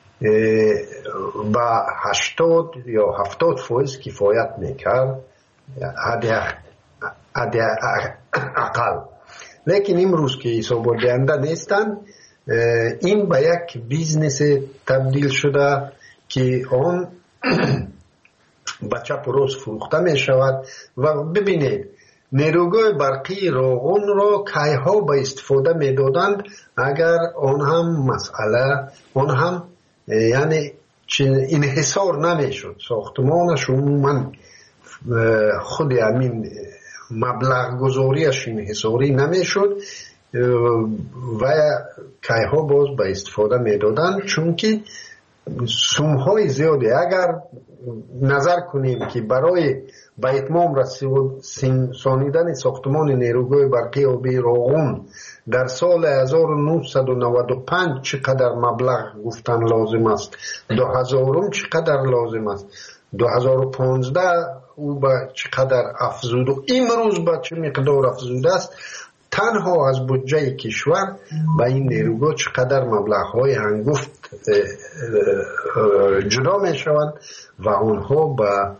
با هشتاد یا هفتاد فیصد کفایت می کرد حد اقل. لیکن امروز که حسابات دهنده نیستند، این به یک بیزنس تبدیل شده که آن بچه پروز فروخته می شود. و ببینید نیروگاه برقی روغن را کیها به استفاده می دادند اگر آن هم مسئله آن هم یعنی انحصار نمی شد، ساختمانش عموما خود همین مبلغ گذاریش انحصاری نمی شد و کیها باز به استفاده می دادند، چون که سومهای زیادی. اگر نظر کنیم که برای به اتمام رسانیدن ساختمان نیروگاه برقی آبی روغن در سال هزار و نهصد و نود و پنج چقدر مبلغ گفتن لازم است، دو هزارم چقدر لازم است، دو هزار و پانزده او به چقدر افزود و امروز به چه مقدار افزوده است، تنها از بودجه کشور به این نیروگاه چقدر مبلغ‌های هنگفت جدا می شوند و آنها به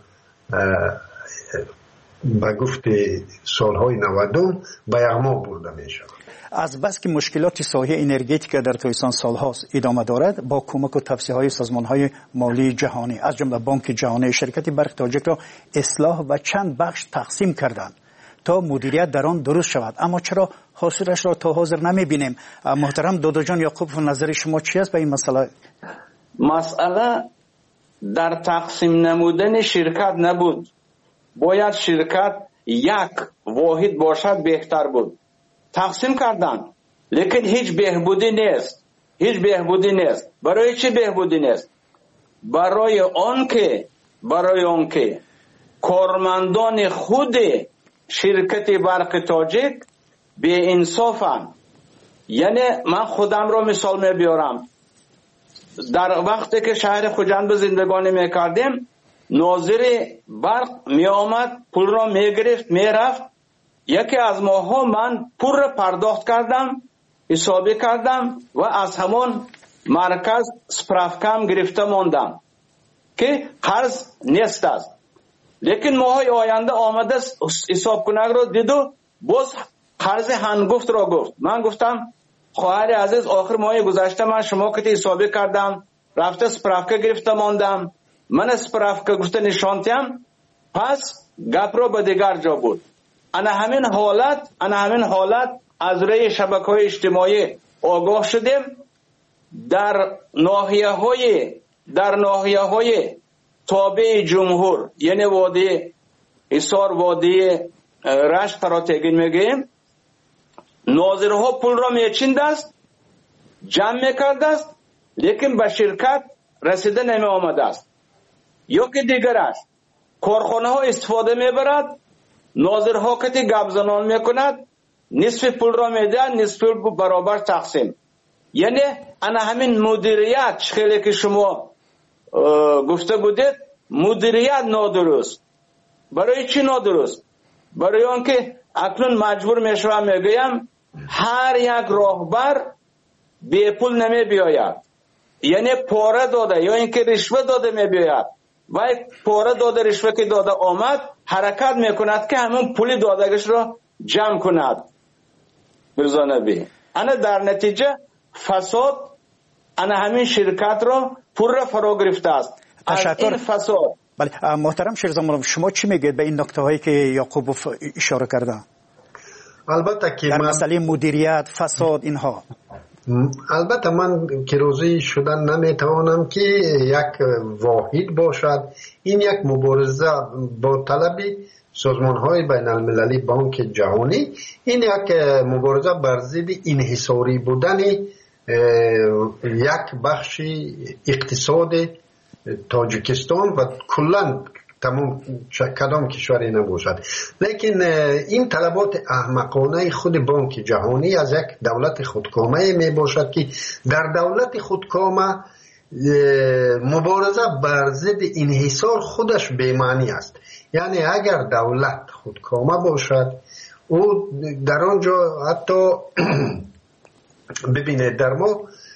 به گفت سالهای نودم به یغما برده می شوند. از بس که مشکلات ساحه انرژتیک در تویستان سالهاست ادامه دارد، با کمک و توصیه‌های سازمان‌های مالی جهانی از جمله بانک جهانی، شرکت برق تاجیک را اصلاح و چند بخش تقسیم کردند تا مدیریت در آن درست شود، اما چرا حاصلش را تا حاضر نمی‌بینیم؟ محترم دادا جان یعقوب، نظر شما چی است به این مسئله؟ مسئله در تقسیم نمودن شرکت نبود. باید شرکت یک واحد باشد بهتر بود. تقسیم کردن لیکن هیچ بهبودی نیست، هیچ بهبودی نیست. برای چی بهبودی نیست؟ برای آنکه برای آنکه کارمندان خود شرکت برق تاجیک به انصافن. یعنی من خودم را مثال میبیارم. در وقتی که شهر خوجند زندگانی میکردیم، ناظر برق می آمد پول را می گرفت می رفت. یکی از ماها من پول را پرداخت کردم، حسابی کردم و از همون مرکز سپرافکم گرفته ماندم که قرض نیست است. لیکن ماهای آینده آمده حساب کنگ را دید و باز قرض هنگفت را گفت. من گفتم خواهر عزیز، آخر ماه گذشته من شما که حسابی کردم، رفته سپرافکه گرفته ماندم، من سپرافکه گفته نشانتیم، پس گپ را به دیگر جا بود. انا همین حالت انا همین حالت از روی شبکه‌های اجتماعی آگاه شدیم. در ناحیه‌های در ناحیه‌های تابع جمهور، یعنی وادی حصار، وادی رشت را تگین میگیم، ناظرها پول را میچیند است، جمع میکرده است، لیکن به شرکت رسیده نمی آمده است. یا که دیگر است، کارخانه ها استفاده میبرد، ناظرها که گپ زنان میکند، نصف پول را میده، نصف پول برابر تقسیم. یعنی انا همین مدیریت خیلی که شما گفته بودید، مدیریت نادرست. برای چی نادرست؟ برای آنکه اکنون مجبور میشوم میگویم هر یک راهبر بی پول نمی بیاید، یعنی پاره داده یا اینکه رشوه داده می بیاید و پاره داده رشوه که داده آمد حرکت میکند که همون پولی دادگش را جمع کند. برزانبی انا در نتیجه فساد انا همین شرکت را پول را فرا گرفته است. تشکر. این فساد. بله محترم شیرزمان، شما چی میگید به این نکته هایی که یعقوبوف اشاره کرده؟ البته که در من مسئله مدیریت، فساد، اینها البته من که روزی شدن نمیتوانم که یک واحد باشد. این یک مبارزه با طلب سازمان های بین المللی، بانک جهانی، این یک مبارزه بر ضد انحصاری بودن یک بخش اقتصاد تاجیکستان و کلا تمام کدام کشوری نباشد. لیکن این طلبات احمقانه خود بانک جهانی از یک دولت خودکامه می باشد که در دولت خودکامه مبارزه بر ضد انحصار خودش بی‌معنی است. یعنی اگر دولت خودکامه باشد، او در آنجا حتی ببینید در ما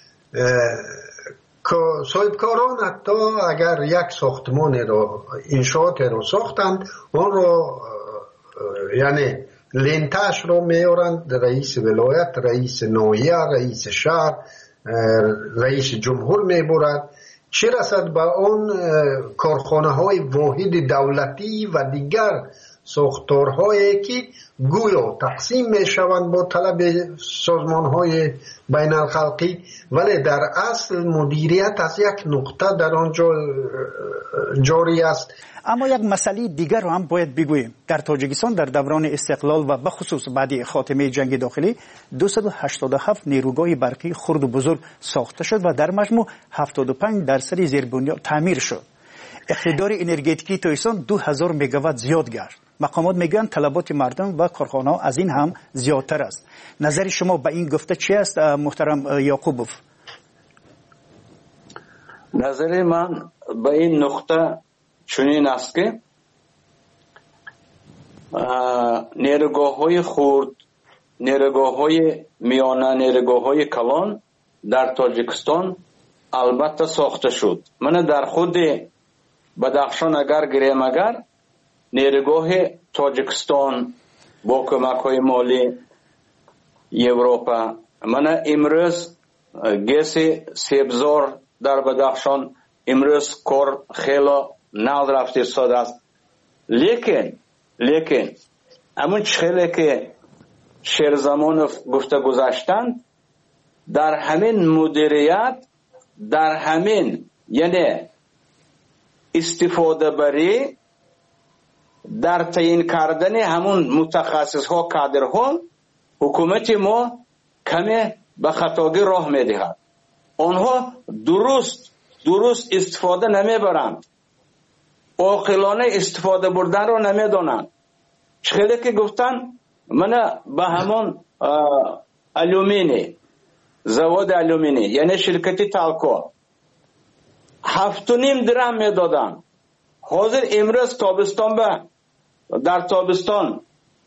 صاحبکاران حتی اگر یک ساختمان را انشاءات را ساختند، آن را یعنی لنتش را میارند، رئیس ولایت، رئیس ناحیه، رئیس شهر، رئیس جمهور میبرد. چه رسد به آن کارخانه های واحد دولتی و دیگر ساختارهایی که گویا تقسیم می شوند با طلب سازمان های بین الخلقی، ولی در اصل مدیریت از یک نقطه در آنجا جاری است. اما یک مسئله دیگر رو هم باید بگوییم. در تاجیکستان در دوران استقلال و بخصوص بعد خاتمه جنگ داخلی دویست و هشتاد و هفت نیروگاه برقی خرد و بزرگ ساخته شد و در مجموع هفتاد و پنج درصد زیربنیاد تعمیر شد. اقتدار انرژتیکی تاجیکستان دو هزار مگاوات زیاد گشت. مقامات میگن طلبات مردم و کارخانه ها از این هم زیادتر است. نظر شما به این گفته چی است محترم یعقوبوف؟ نظر من به این نقطه چنین است که نیروگاه های خرد، نیروگاه های میانه، نیروگاه های کلان در تاجیکستان البته ساخته شد. من در خود بدخشان اگر گریم اگر نیروگاه تاجیکستان با کمک های مالی اروپا، من امروز گس سبزار در بدخشان امروز کار خیلی نال رفته ساد است. لیکن لیکن همون خیلی که شیرزمانوف گفته گذاشتند، در همین مدیریت، در همین یعنی استفاده بری، در تعیین کردن همون متخصص ها، کادر ها، حکومت ما کمی به خطاگی راه میدهد. آنها درست درست استفاده نمیبرند، عاقلانه استفاده بردن را نمیدانند. خیلی که گفتن من به همون الومینی، زواد الومینی یعنی شرکتی تالکو هفت و نیم درهم میدادن. حاضر امروز تابستان به در تابستان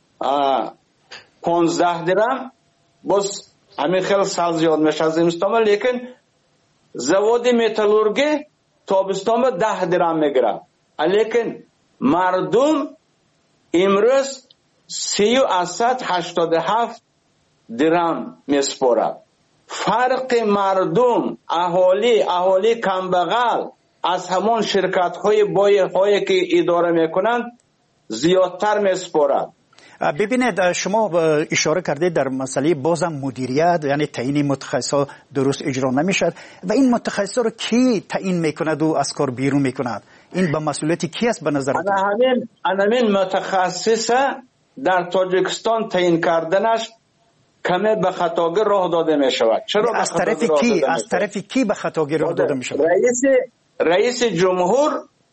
پانزده درهم، باز همین خیلی سال زیاد میشه از زمستان، لیکن زواد متالورگی تابستان به ده درهم میگیره. لیکن مردم امروز سی و اسد هشتاد و هفت درهم میسپارد. فرق مردم، اهالی اهالی کمبغل از همان شرکت های بای هایی که اداره میکنند زیادتر میسپارد. ببینید شما اشاره کردید در مسئله بازم مدیریت، یعنی تعیین متخصصا درست اجرا نمیشد و این متخصصا رو کی تعیین میکند و از کار بیرون میکند؟ این به مسئولیت کی است به نظر شما؟ همین همین متخصص در تاجیکستان تعیین کردنش کمی به خطاگی راه داده می شود. چرا از طرف کی از طرف کی به خطاگی راه داده می شود؟ رئیس رئیس جمهور،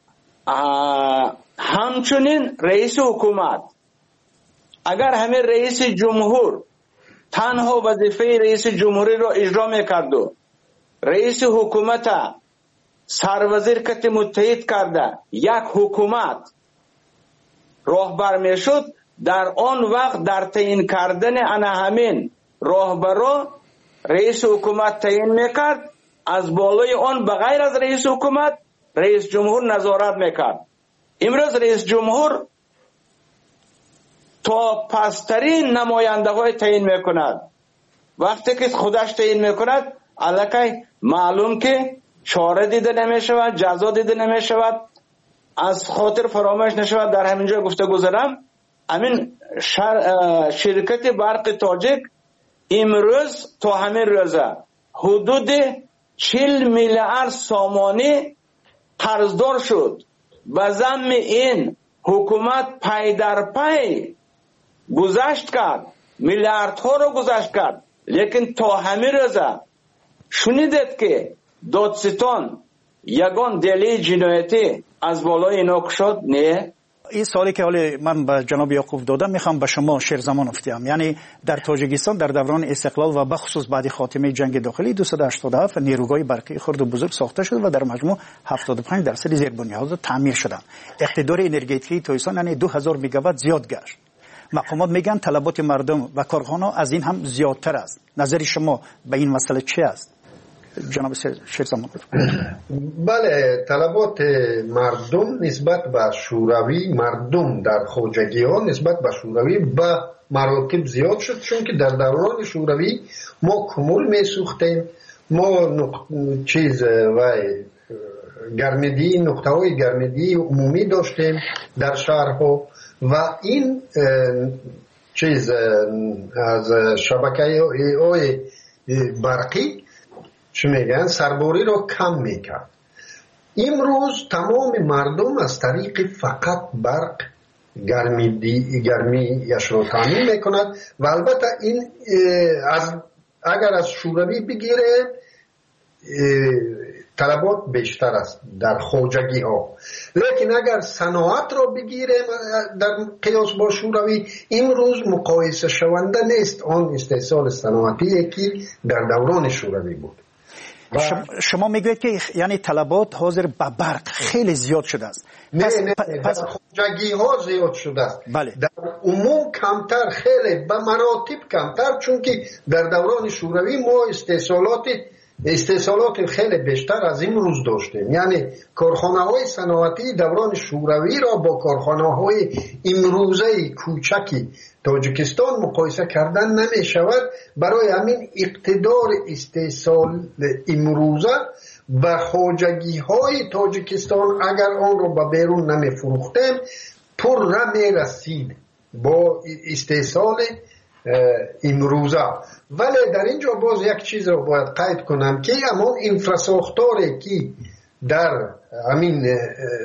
همچنین رئیس حکومت. اگر همه رئیس جمهور تنها وظیفه رئیس جمهوری را اجرا میکرد و رئیس حکومت سروزیر کت متحد کرده یک حکومت راهبر میشد، در آن وقت در تعیین کردن انا همین راهبرا رئیس حکومت تعیین میکرد، از بالای آن بغیر از رئیس حکومت رئیس جمهور نظارت میکرد. امروز رئیس جمهور تا پسترین نماینده های تعیین میکند. وقتی که خودش تعیین میکند الکی معلوم که چاره دیده نمیشود، جزا دیده نمیشود. از خاطر فراموش نشود در همینجا گفته گذارم، همین شرکت برق تاجیک امروز تا همین روزه حدود چهل میلیارد سامانی قرضدار شد. به ضمن این حکومت پی در پی گذشت کرد، میلیاردها رو گذشت کرد، لیکن تا همین روزه شنیدید که دادستان یگان دلیل جنایتی از بالای اینا کشاد؟ نه. این سوالی که حالی من به جناب یعقوب دادم میخوام به شما شیرزمان افتیم. یعنی در تاجیکستان در دوران استقلال و بخصوص بعد خاتمه جنگ داخلی دویست و هشتاد و هفت نیروگاه برقی خرد و بزرگ ساخته شد و در مجموع هفتاد و پنج درصد زیر بنیاد تعمیر شدند. اقتدار انرژتیکی تاجیکستان یعنی دو هزار مگاوات زیاد گشت. مقامات میگن طلبات مردم و کارخانه از این هم زیادتر است. نظر شما به این مسئله چی است جناب شیرزمان؟ بله، طلبات مردم نسبت به شوروی، مردم در خواجگی ها نسبت به شوروی به مراتب زیاد شد، چون که در دوران شوروی ما کمول می سوختیم، ما نق... چیز و گرمدی، نقطه های گرمدی عمومی داشتیم در شهرها و این چیز از شبکه های برقی چه میگن سرباری رو کم میکرد. امروز تمام مردم از طریق فقط برق گرمی دی گرمی یش رو تامین میکند و البته این از اگر از شوروی بگیره طلبات بیشتر است در خواجگی ها، لیکن اگر صنعت رو بگیره در قیاس با شوروی امروز مقایسه شونده نیست آن استحصال صنعتی که در دوران شوروی بود. شما میگوید که یعنی طلبات حاضر به برق خیلی زیاد شده است. نه پس نه پس خواجگی ها زیاد شده است. بله. در عموم کمتر، خیلی به مراتب کمتر، چون که در دوران شوروی ما استحصالات استحصالات خیلی بیشتر از امروز داشتیم. یعنی کارخانه های صنعتی دوران شوروی را با کارخانه های امروزه کوچکی تاجیکستان مقایسه کردن نمی شود. برای همین اقتدار استحصال امروزه و خواجگی های تاجیکستان اگر آن را به بیرون نمی فروختیم پر نمی رسید با استحصال امروزه. ولی در اینجا باز یک چیز را باید قید کنم که همون انفراساختاری که در همین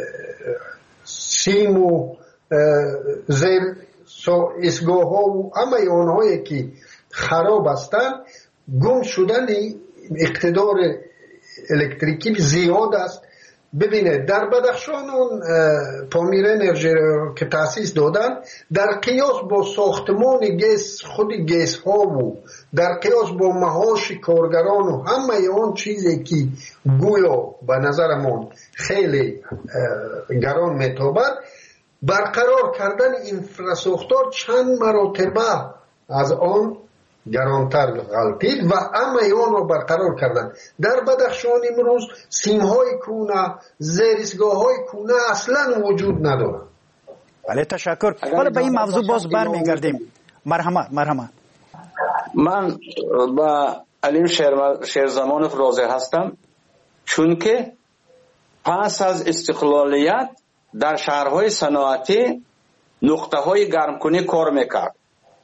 سیم و زیر اسگاه ها و همه آنهایی که خراب هستند گم شدن اقتدار الکتریکی زیاد است. ببینید در بدخشان اون پامیر انرژی که تأسیس دادن در قیاس با ساختمان گیس خود گیس ها و در قیاس با معاش کارگران و همه اون چیزی که گویا به نظرمون خیلی گران میتابد، برقرار کردن انفراساختار چند مرتبه از آن گرانتر غلطید و همه آن را برقرار کردن. در بدخشان امروز سیم های کونه، زیرسگاه های کونه اصلا وجود ندارد. بله تشکر. حالا به این موضوع باز برمیگردیم. مرحمت مرحمت. من با علیم شیرزمانوف راضی هستم، چون که پس از استقلالیت در شهرهای صنعتی نقطه های گرمکنی کار میکرد.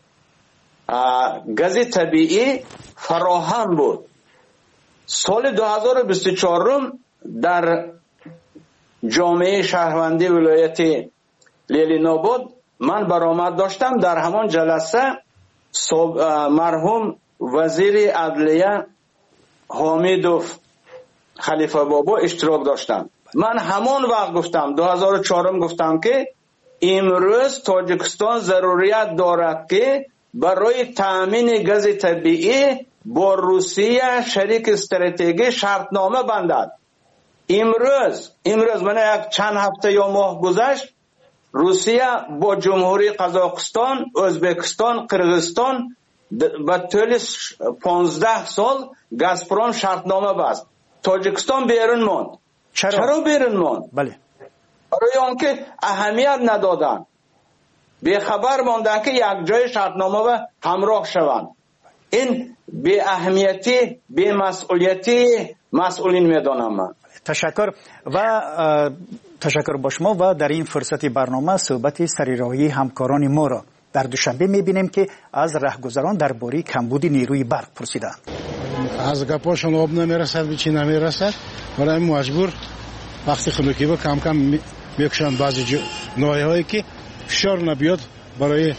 گاز طبیعی فراهم بود. سال دو هزار و بیست و چهار در جامعه شهروندی ولایت لیلی نابود من برآمد داشتم. در همان جلسه مرحوم وزیر عدلیه حامدوف خلیفه بابا اشتراک داشتند. من همان وقت گفتم، دو هزار و چهار گفتم که امروز تاجیکستان ضروریت دارد که برای تامین گاز طبیعی با روسیه شریک استراتژی شرطنامه بندد. امروز امروز من یک چند هفته یا ماه گذشت، روسیه با جمهوری قزاقستان، ازبکستان، قرغیزستان به طول پانزده سال گازپروم شرطنامه بست. تاجیکستان بیرون ماند. چرا, چرا بیرون ماند؟ بله. برای آنکه اهمیت ندادن، به خبر ماندن که یک جای شرطنامه و همراه شوند. این به اهمیتی، به مسئولیتی مسئولین میدانم من. تشکر و تشکر با شما. و در این فرصت برنامه صحبت سریراهی همکاران ما را در دوشنبه میبینیم که از رهگذران درباره کمبود نیروی برق پرسیدند. از گپاشون آب نمیرسد، به چی نمیرسد، برای مجبور وقتی خنکی با کم کم میکشن بعضی نوعی هایی که فشار نبیاد برای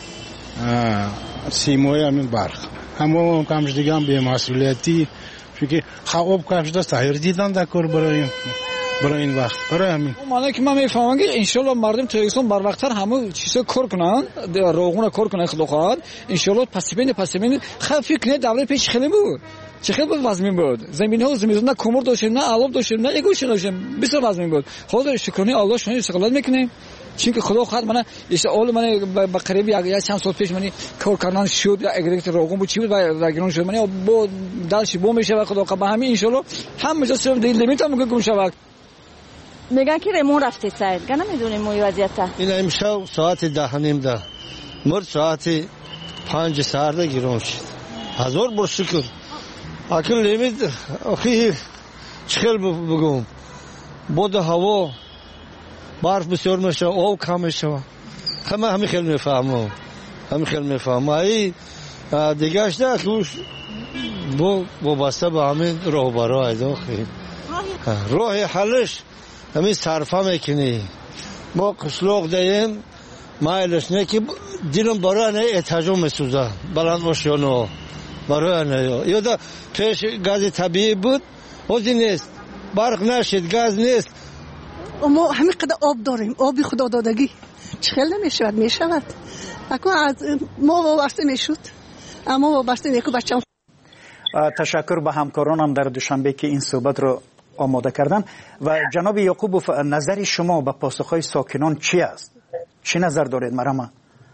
سیمای همین برق. همه کمش دیگه هم به مسئولیتی چون خواب کمش دست تغییر دیدن در کار برای برای این وقت برای همین معنی که من میفهمم که انشالله مردم تاجیکستان بر وقتتر همه چیزا کار کنن، روغون کار کنن خدا خواهد. انشالله پس بین پس بین خیلی فکر نه دوره پیش خیلی بود، چه خیلی بود وزمین بود، زمین ها زمین نه کمر داشتیم نه علوب داشتیم نه گوش داشتیم، بسیار وزمین بود. خدا شکرانه الله شما استقلال میکنیم، چون که خدا خواهد من اول من با قریب یک چند سال پیش من کار کردن شد یا اگریت روغون بود چی بود و گرون شد من با دلش بو میشه و خدا خواهد همین انشالله هم مجاز دیل لیمیت هم گم شود. میگن که ریمون رفتید سعید، گه نمیدونیم موی وضعیت. این امشب ساعت ده نیم ده مرد ساعت پنج سرده گیرون شد. هزار بر شکر اکل لیمیت اخی چخل بگم بود هوا برف بسیار میشه، آب کم میشه. همه همین خیلی میفهمم، همین خیلی میفهمم. ای دیگهش نه که با وابسته به همین راه برای داخل راه حلش همین صرفه میکنی. ما قشلوق دهیم مایلش نه که دیلم برای نه اتجام میسوزه بلند آشیانو برای نه یا دا پیش گاز طبیعی بود حوزی نیست، برق نشد، گاز نیست. ما همین قدر آب داریم، آبی خدا دادگی چخیل نمیشود میشود اکنون از ما وابسته میشود اما وابسته نیکو بچم. تشکر به همکارانم در دوشنبه که این صحبت رو آماده کردن. و جناب یعقوبوف نظر شما به پاسخهای ساکنان چی است؟ چی نظر دارید مرحبا؟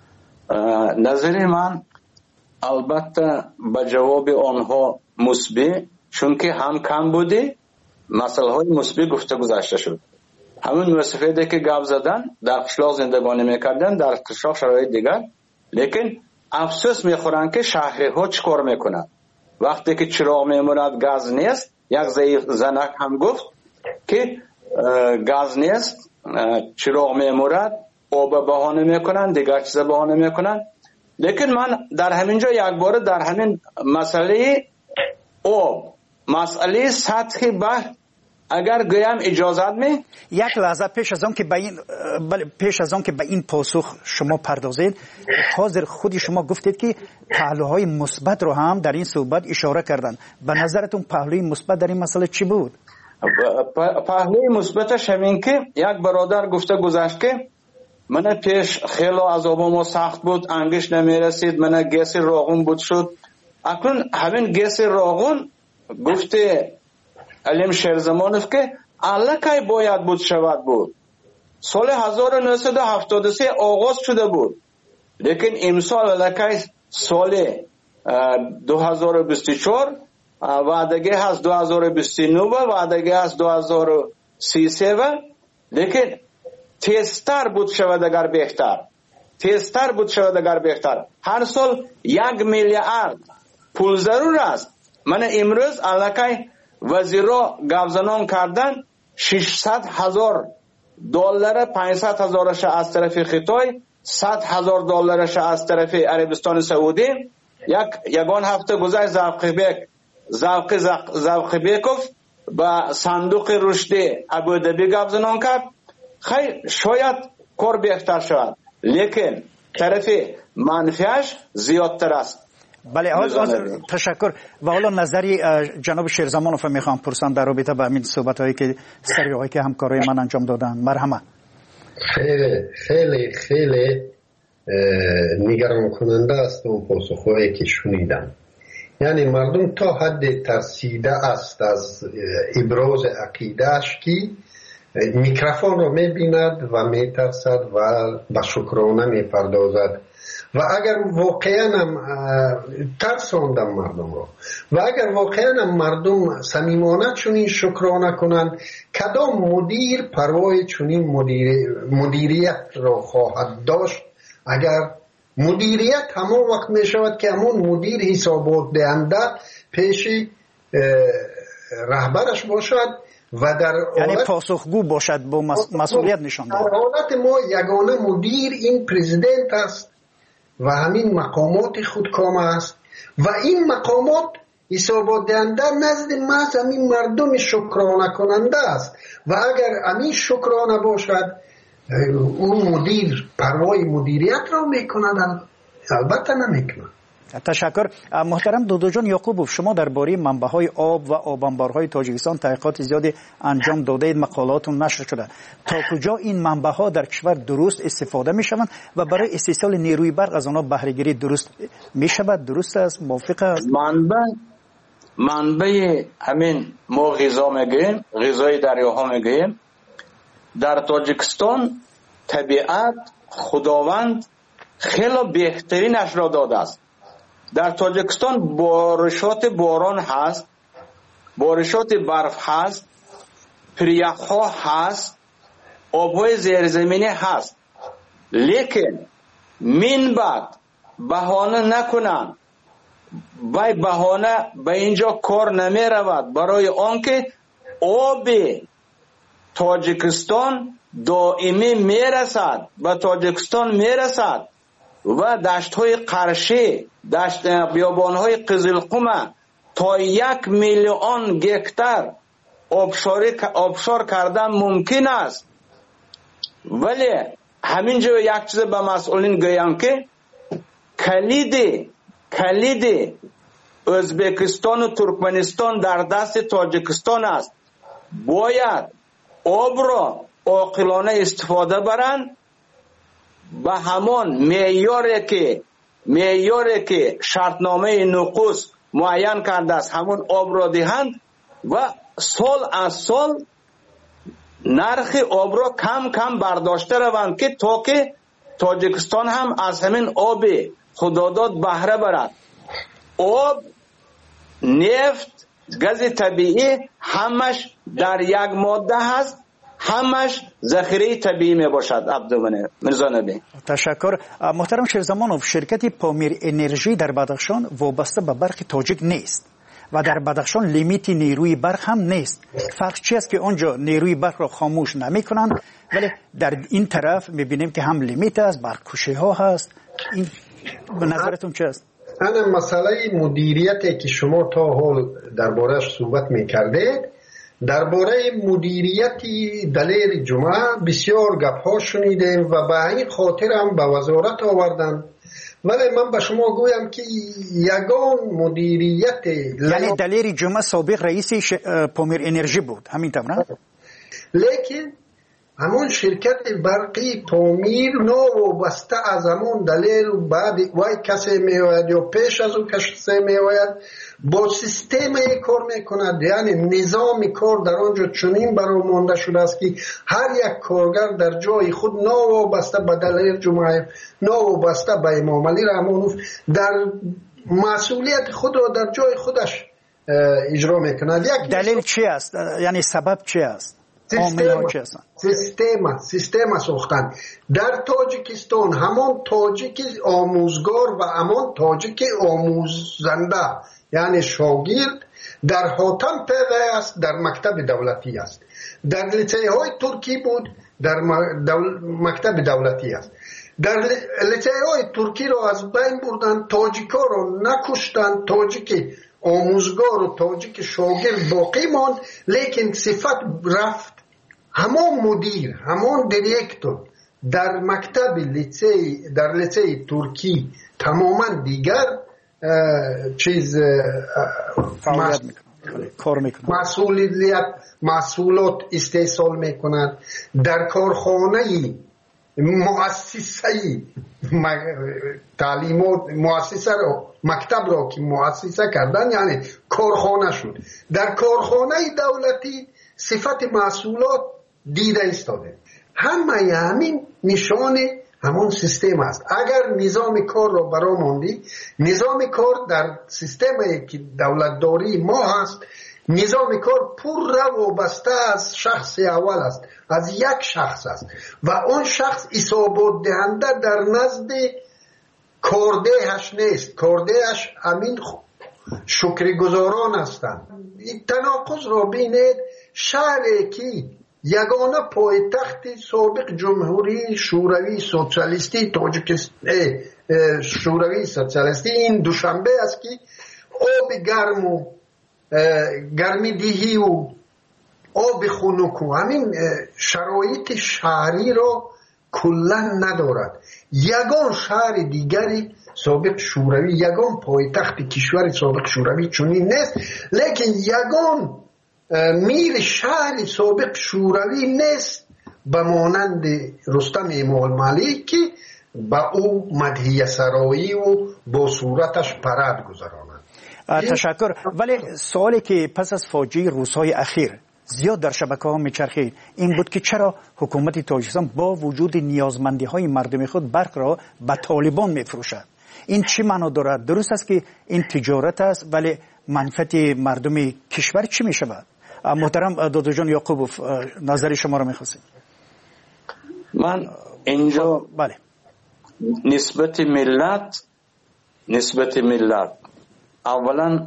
نظر من البته به جواب آنها مثبت، چون که هم کم بوده مسئله های مثبت گفته گذشته شد. همون وصفیده که گپ زدن در قشلاق زندگانی میکردن در قشلاق شرایط دیگر، لیکن افسوس میخورن که شهرها چیکار میکنن وقتی که چراغ میموند گاز نیست. یک ضعیف زنک هم گفت که گاز نیست، چراغ میمورد، آب بهانه میکنن، دیگر چیز بهانه میکنن. لیکن من در همینجا یک بار در همین مسئله آب، مسئله سطح بحر اگر گویم اجازت می یک لحظه پیش از آن که به این پیش از آن که به این پاسخ شما پردازید، حاضر خودی شما گفتید که پهلوهای مثبت رو هم در این صحبت اشاره کردن. به نظرتون پهلوی مثبت در این مسئله چی بود؟ پهلوی مثبتش همین که یک برادر گفته گذشت که من پیش خیلی عذابم سخت بود، انگیش نمیرسید، من گیس راغون بود شد. اکنون همین گیس راغون گفته علیم شیرزمانوف که الکی باید بود شود بود، سال هزار و نهصد و هفتاد و سه آغاز شده بود، لیکن امسال الکی سال دو هزار و بیست و چهار وعدگی هست دو هزار و بیست و نه و وعدگی هست دو هزار و سی و سه و لیکن تیزتر بود شود اگر بهتر تیزتر بود شود اگر بهتر. هر سال یک میلیارد پول ضرور است. من امروز الکی وزیرا گفزنان کردن ششصد هزار دلار، پانصد هزارش از طرف خطای، صد هزار دلارش از طرف عربستان سعودی. یک یگان هفته گذشت زوقبیک زوق زوقبیکوف با صندوق رشد ابودبی گفزنان کرد. خیلی شاید کار بهتر شود، لیکن طرف منفیش زیادتر است. بله تشکر. و حالا نظری جناب شیرزمانوف میخوام پرسم در رابطه با همین صحبت هایی که سریعی که همکارای من انجام دادن. مرحمت. خیلی خیلی خیلی نگران کننده است اون پاسخهایی که شنیدم. یعنی مردم تا حد ترسیده است از ابراز عقیدهش که میکروفون رو میبیند و میترسد و به شکرانه میپردازد و اگر واقعا هم ترساندم مردم رو و اگر واقعا هم مردم صمیمانه چنین شکرانه کنند، کدام مدیر پروای چنین مدیر مدیریت را خواهد داشت؟ اگر مدیریت همون وقت می شود که همون مدیر حسابات دهنده پیش رهبرش باشد و در یعنی پاسخگو باشد، با مسئولیت نشان دهد. در حالت ما یگانه مدیر این پرزیدنت است و همین مقامات خودکام است و این مقامات حسابات دهنده نزد محض همین مردم شکرانه کننده است و اگر همین شکرانه باشد اون مدیر پروای مدیریت را میکند، البته نمیکند. تشکر. محترم دودو جان یعقوبوف، شما درباره منبع‌های آب و آب انبارهای تاجیکستان تحقیقات زیادی انجام داده اید، مقالاتون نشر شده. تا کجا این منبع‌ها در کشور درست استفاده میشوند و برای استحصال نیروی برق از آنها بهره گیری درست میشود؟ درست است؟ موافق است؟ منبع منبع همین ما غذا میگیم، غذای دریاها میگیم. در تاجیکستان طبیعت خداوند خیلی بهترینش را داده است. در تاجیکستان بارشات باران هست، بارشات برف هست، پریخ‌ها هست، آب‌های زیرزمینی هست، لیکن من بعد بهانه نکنن، بای بهانه به اینجا کار نمی رود، برای آنکه آب تاجیکستان دائمی می رسد، به تاجیکستان می رسد و دشت های قرشه، دشت بیابان های قزلقم تا یک میلیون گکتر آبشار کردن ممکن است. ولی همینجا یک چیز به مسئولین گویم که کلید کلید ازبکستان و ترکمنستان در دست تاجیکستان است. باید آب را عاقلانه استفاده برند، به همان معیاری که معیاری که شرطنامه نقوص معین کرده است همون آب را دهند و سال از سال نرخ آب را کم کم برداشته روند که تا که تاجیکستان هم از همین آب خداداد بهره برد. آب، نفت، گاز طبیعی همش در یک ماده هست، همش ذخیره طبیعی می باشد. عبدالمنه مرزا نبی. تشکر. محترم شیرزمانوف، شرکت پامیر انرژی در بدخشان وابسته به برق تاجیک نیست و در بدخشان لیمیت نیروی برق هم نیست. فرق چی است که اونجا نیروی برق را خاموش نمی کنند ولی در این طرف می بینیم که هم لیمیت است، برق کشی ها هست. این به نظرتون چه است؟ انا مسئله مدیریتی که شما تا حال درباره‌اش صحبت می‌کردید، درباره مدیریتی دلیر جمعه بسیار گپ‌ها شنیدیم و به این خاطر هم به وزارت آوردن، ولی من به شما گویم که یگان مدیریت یعنی دلیر جمعه سابق رئیس ش... پامیر انرژی بود، همین طور. لیکن همون شرکت برقی پامیر نوابسته از همون دلیل بعد وای کسی میآید یا پیش از اون کسی میآید با سیستم کار میکند. یعنی نظام کار در آنجا چنین برای مانده شده است که هر یک کارگر در جای خود نوابسته به دلیل جمعه، نوابسته به امام علی رحمانوف در مسئولیت خود را در جای خودش اجرا میکند. یک دلیل چی است؟ یعنی سبب چی است؟ سیستم سیستم سیستم ساختن در تاجیکستان، همان تاجیک آموزگار و همان تاجیک آموزنده یعنی شاگرد در حاتم پیدا است، در مکتب دولتی است، در لیسه های ترکی بود، در دول... مکتب دولتی است. در لیسه های ترکی را از بین بردن، تاجیکا را نکشتن، تاجیک آموزگار و تاجیک شاگرد باقی ماند، لیکن صفت رفت. همان مدیر، همان دیرکتور در مکتب لیسه در لیسه ترکی تماما دیگر چیز فعالیت میکنن، کار میکنن، مسئولیت محصولات استحصال میکنند. در کارخانه مؤسسه تعلیمات مؤسسه رو مکتب رو که مؤسسه کردن یعنی کارخانه شد. در کارخانه دولتی صفت محصولات دیده ایستاده. همه همین نشان همون سیستم است. اگر نظام کار رو برا ماندی، نظام کار در سیستمی که دولتداری ما هست، نظام کار پر وابسته از شخص اول است، از یک شخص است و اون شخص حسابات دهنده در نزد کاردهش نیست. کاردهش همین شکرگزاران هستند. این تناقض را بینید. شهری که یگانه پایتخت سابق جمهوری شوروی سوسیالیستی تاجیکستان شوروی سوسیالیستی این دوشنبه است که آب گرم و گرمی دیهی و آب خنک و همین شرایط شهری را کلا ندارد. یگان شهر دیگری سابق شوروی، یگان پایتخت کشور سابق شوروی چنین نیست، لیکن یگان میر شهر سابق شوروی نیست به مانند رستم امالملک که با او مدحیه سرایی و با صورتش پرد گذراند. تشکر. ولی سوالی که پس از فاجعه روزهای اخیر زیاد در شبکه ها میچرخید این بود که چرا حکومت تاجیکستان با وجود نیازمندی های مردم خود برق را به طالبان میفروشد؟ این چی معنا دارد؟ درست است که این تجارت است ولی منفعت مردم کشور چی میشود؟ محترم دادا جان یعقوبوف نظر شما را میخواستیم. من اینجا بله نسبت ملت نسبت ملت اولا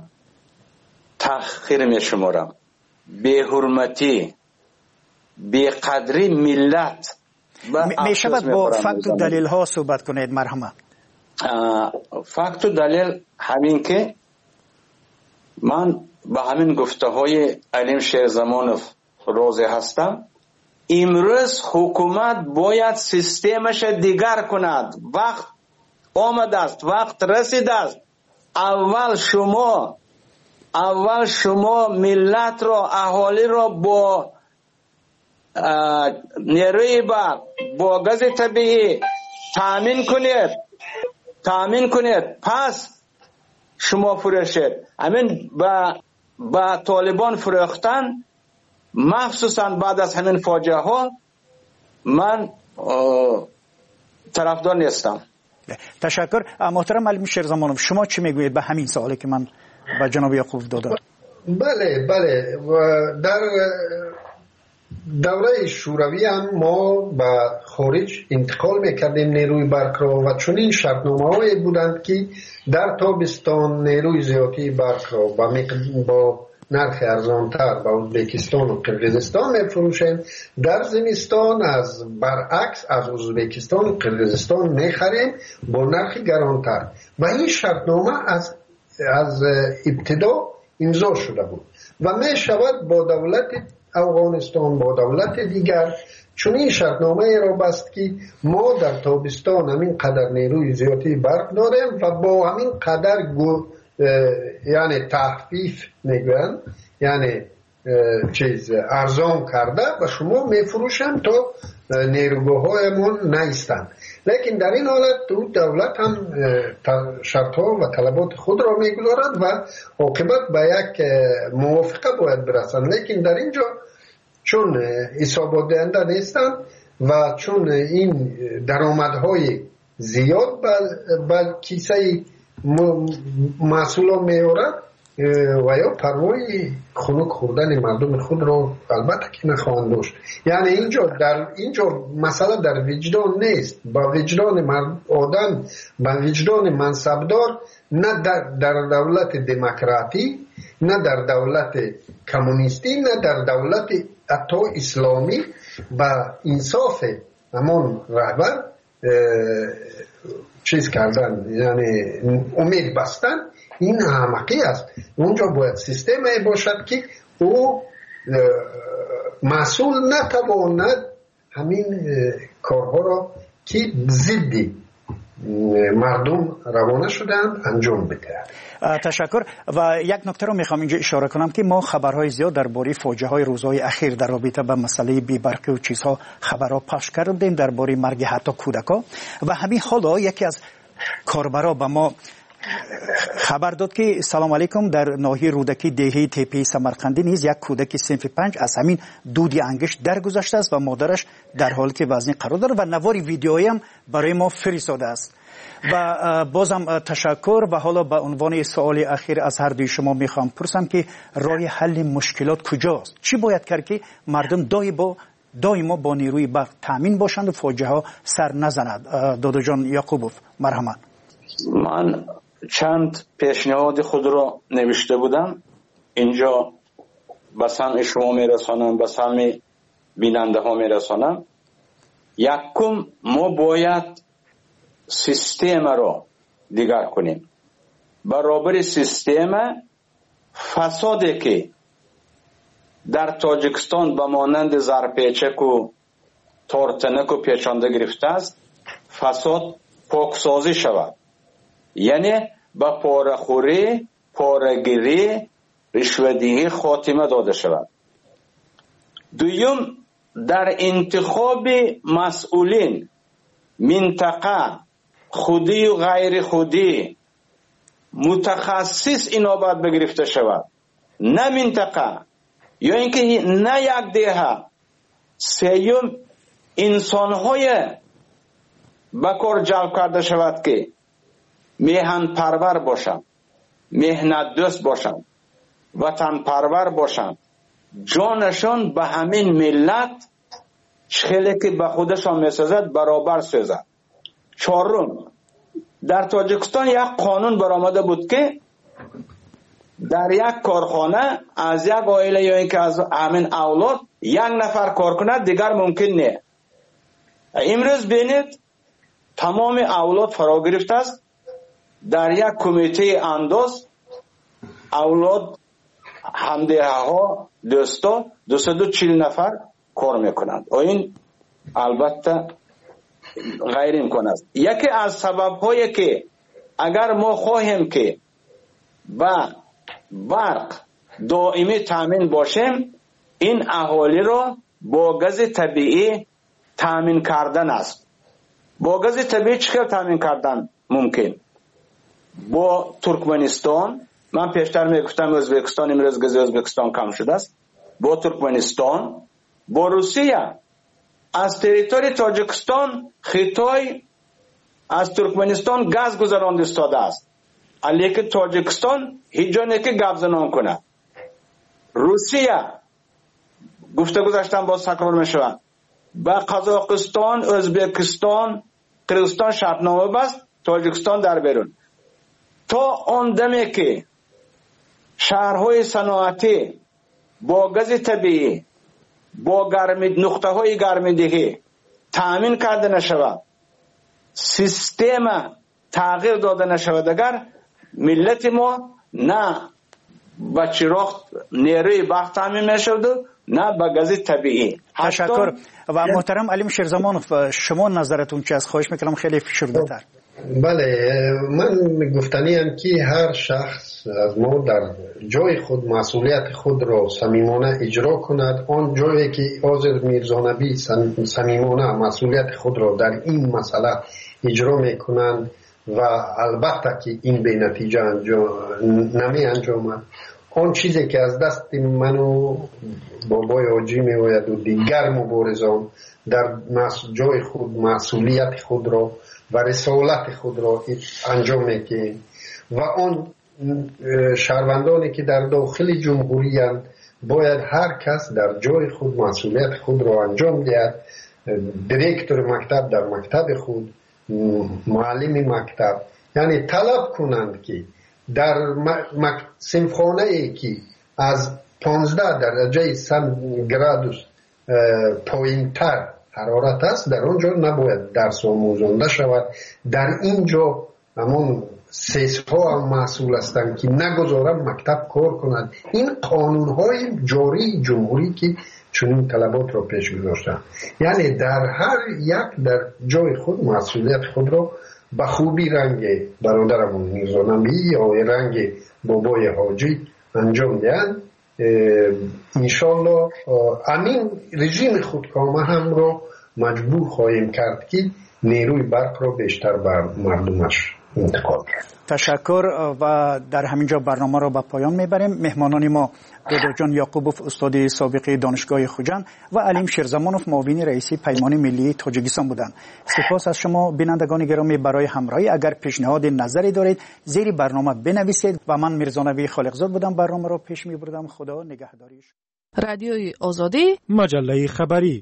تأخیر میشمارم، به حرمتی به قدری ملت میشود با فکت و دلیل ها صحبت کنید مرحمت. فکت و دلیل همین که من به همین گفته های علیم شیرزمانوف راضی هستم. امروز حکومت باید سیستمش دیگر کند. وقت آمده است، وقت رسیده است. اول شما اول شما ملت را، اهالی را با نیروی برق، با گاز طبیعی تامین کنید تامین کنید پس شما فروشید. همین با با طالبان فروختن، مخصوصا بعد از همین فاجعه ها، من طرفدار نیستم. تشکر. محترم علیم شیرزمانوف شما چی میگویید به همین سوالی که من با جناب یعقوب دادم؟ بله بله در دوره شوروی هم ما به خارج انتقال میکردیم نیروی برق را و چون این شرطنامه هایی بودند که در تابستان نیروی زیادی برق را با, با نرخ ارزانتر به ازبکستان و قرقیزستان میفروشیم، در زمستان از برعکس از ازبکستان و قرقیزستان میخریم با نرخ گرانتر و این شرطنامه از از ابتدا امضا شده بود و می شود با دولت افغانستان با دولت دیگر چون این شرطنامه را بست که ما در تابستان همین قدر نیروی زیادی برق داریم و با همین قدر یعنی تخفیف میگوین یعنی چیز ارزان کرده و شما میفروشن تا نیروگاه هایمون نیستن. لیکن در این حالت دولت هم شرط ها و طلبات خود را میگذارد و عاقبت به یک موافقه باید برسن. لیکن در اینجا چون حسابات دهنده نیستن و چون این درآمدهای زیاد بل کیسه محصول میارد و یا پروای خنک خوردن مردم خود را البته که نخواهند داشت. یعنی اینجا در اینجا مسئله در وجدان نیست، با وجدان مرد آدم، با وجدان منصبدار، نه در, در دولت دموکراتی، نه در دولت کمونیستی، نه در دولت حتی اسلامی با انصاف همان رهبر چیز کردن یعنی امید بستن. این احمقی است. اونجا باید سیستمی باشد که او مسئول نتواند همین کارها را که ضد مردم روانه شدند انجام بده. تشکر. و یک نکته رو میخوام اینجا اشاره کنم که ما خبرهای زیاد درباره فاجعه های روزهای اخیر در رابطه با مسئله بی‌برقی و چیزها خبرها پخش کردیم، درباره مرگ حتی کودکان. و همین حالا یکی از کاربرا به ما خبر داد که سلام علیکم، در ناحیه رودکی دهی تپه سمرقندی نیز یک کودک صنف پنج از همین دودی انگشت درگذشته است و مادرش در حالی که وزنی قرار داره و نواری ویدیویی هم برای ما فرستاده است. و بازم تشکر. و حالا به عنوان سوال اخیر از هر دوی شما میخوام پرسم که راه حل مشکلات کجاست؟ چی باید کرد که مردم دای با دائما با نیروی برق تامین باشند و فاجعه ها سر نزند؟ دادو جان یعقوبوف مرحمت. من چند پیشنهاد خود را نوشته بودم، اینجا به سمع شما میرسانم، به سمع بیننده ها میرسانم. یکم ما باید سیستم را دیگر کنیم. برابر سیستم فسادی که در تاجیکستان به مانند زرپیچک و تارتنک و پیچانده گرفته است، فساد پاکسازی شود. یعنی با پاره‌خوری، پاره‌گیری، رشوه‌دهی خاتمه داده شود. دوم، در انتخاب مسئولین منطقه خودی و غیر خودی متخصص اینا باید بگرفته شود، نه منطقه یا اینکه نه یک دهه. سیوم، انسان‌های بکار جلب کرده شود که میهن پرور باشند، مهنت دوست باشند، وطن پرور باشند، جانشان به همین ملت خیلی که به خودشان میسازد برابر سازد. چهارم، در تاجیکستان یک قانون برآمده بود که در یک کارخانه از یک عائله یا اینکه از همین اولاد یک نفر کار کند دیگر ممکن نه. امروز بینید تمام اولاد فرا گرفته است. در یک کمیته انداز اولاد همدیه ها دوستا دویست و چهل نفر کار میکنند. این البته غیر امکان است. یکی از سبب هایی که اگر ما خواهیم که با برق دائمی تامین باشیم، این اهالی را با گاز طبیعی تامین کردن است. با گاز طبیعی چه تامین کردن ممکن؟ با ترکمنستان، من پیشتر میگفتم ازبکستان، امروز گاز ازبکستان کم شده است. با ترکمنستان، با روسیه. از تریتوری تاجیکستان خطای از ترکمنستان گاز گذرانده استاده است، علیه تاجیکستان هیچ جا نه که گپ زنان کنه. روسیه گفته گذاشتن باز تکرار میشوند، با قزاقستان، ازبکستان، قرغیزستان شرطنامه بست، تاجیکستان در بیرون. تا آن دمی که شهرهای صنعتی با گاز طبیعی، با گرمی نقطه های گرمیدگی تامین کرده نشود، سیستم تغییر داده نشود، اگر ملت ما نه با چراغ نیروی برق تامین میشود نه با گاز طبیعی. تشکر. و محترم علیم شیرزمانوف، شما نظرتون چی است؟ خواهش میکنم خیلی فشرده تر. بله، من گفتنیم که هر شخص از ما در جای خود مسئولیت خود را صمیمانه اجرا کند. آن جایی که آذر میرزانبی صمیمانه مسئولیت خود را در این مسئله اجرا میکنند و البته که این به نتیجه نمی انجامد، آن چیزی که از دست من و بابای حاجی میآید و دیگر مبارزان در جای خود مسئولیت خود را و رسالت خود را انجام میدهیم و آن شهروندانی که در داخل جمهوری اند باید هر کس در جای خود مسئولیت خود را انجام دهد. دیرکتور مکتب در مکتب خود، معلم مکتب، یعنی طلب کنند که در صنفخانه ای که از پانزده درجه سانتیگراد پایین تر حرارت است، در آنجا نباید درس آموزانده شود. در اینجا همون سیس ها هم مسئول هستند که نگذارن مکتب کار کند. این قانون های جاری جمهوری که چنین طلبات را پیش گذاشتن، یعنی در هر یک در جای خود مسئولیت خود را به خوبی رنگ برادرمون میرزا نبی یا رنگ بابای حاجی انجام دهند. انشالله امین رژیم خودکامه هم رو مجبور خواهیم کرد که نیروی برق رو بیشتر بر مردمش انتقال کرد. تشکر و در همینجا برنامه رو به پایان میبریم. مهمانان ما دکتر جان یعقوبوف استاد سابق دانشگاه خوجند و علیم شیرزمانوف معاون رئیسی پیمان ملی تاجیکستان بودند. سپاس از شما بینندگان گرامی برای همراهی. اگر پیشنهاد نظری دارید زیر برنامه بنویسید. و من میرزا نبی خالقزاد بودم، برنامه رو پیش میبردم. خدا نگهداریش. رادیوی آزادی، مجله خبری.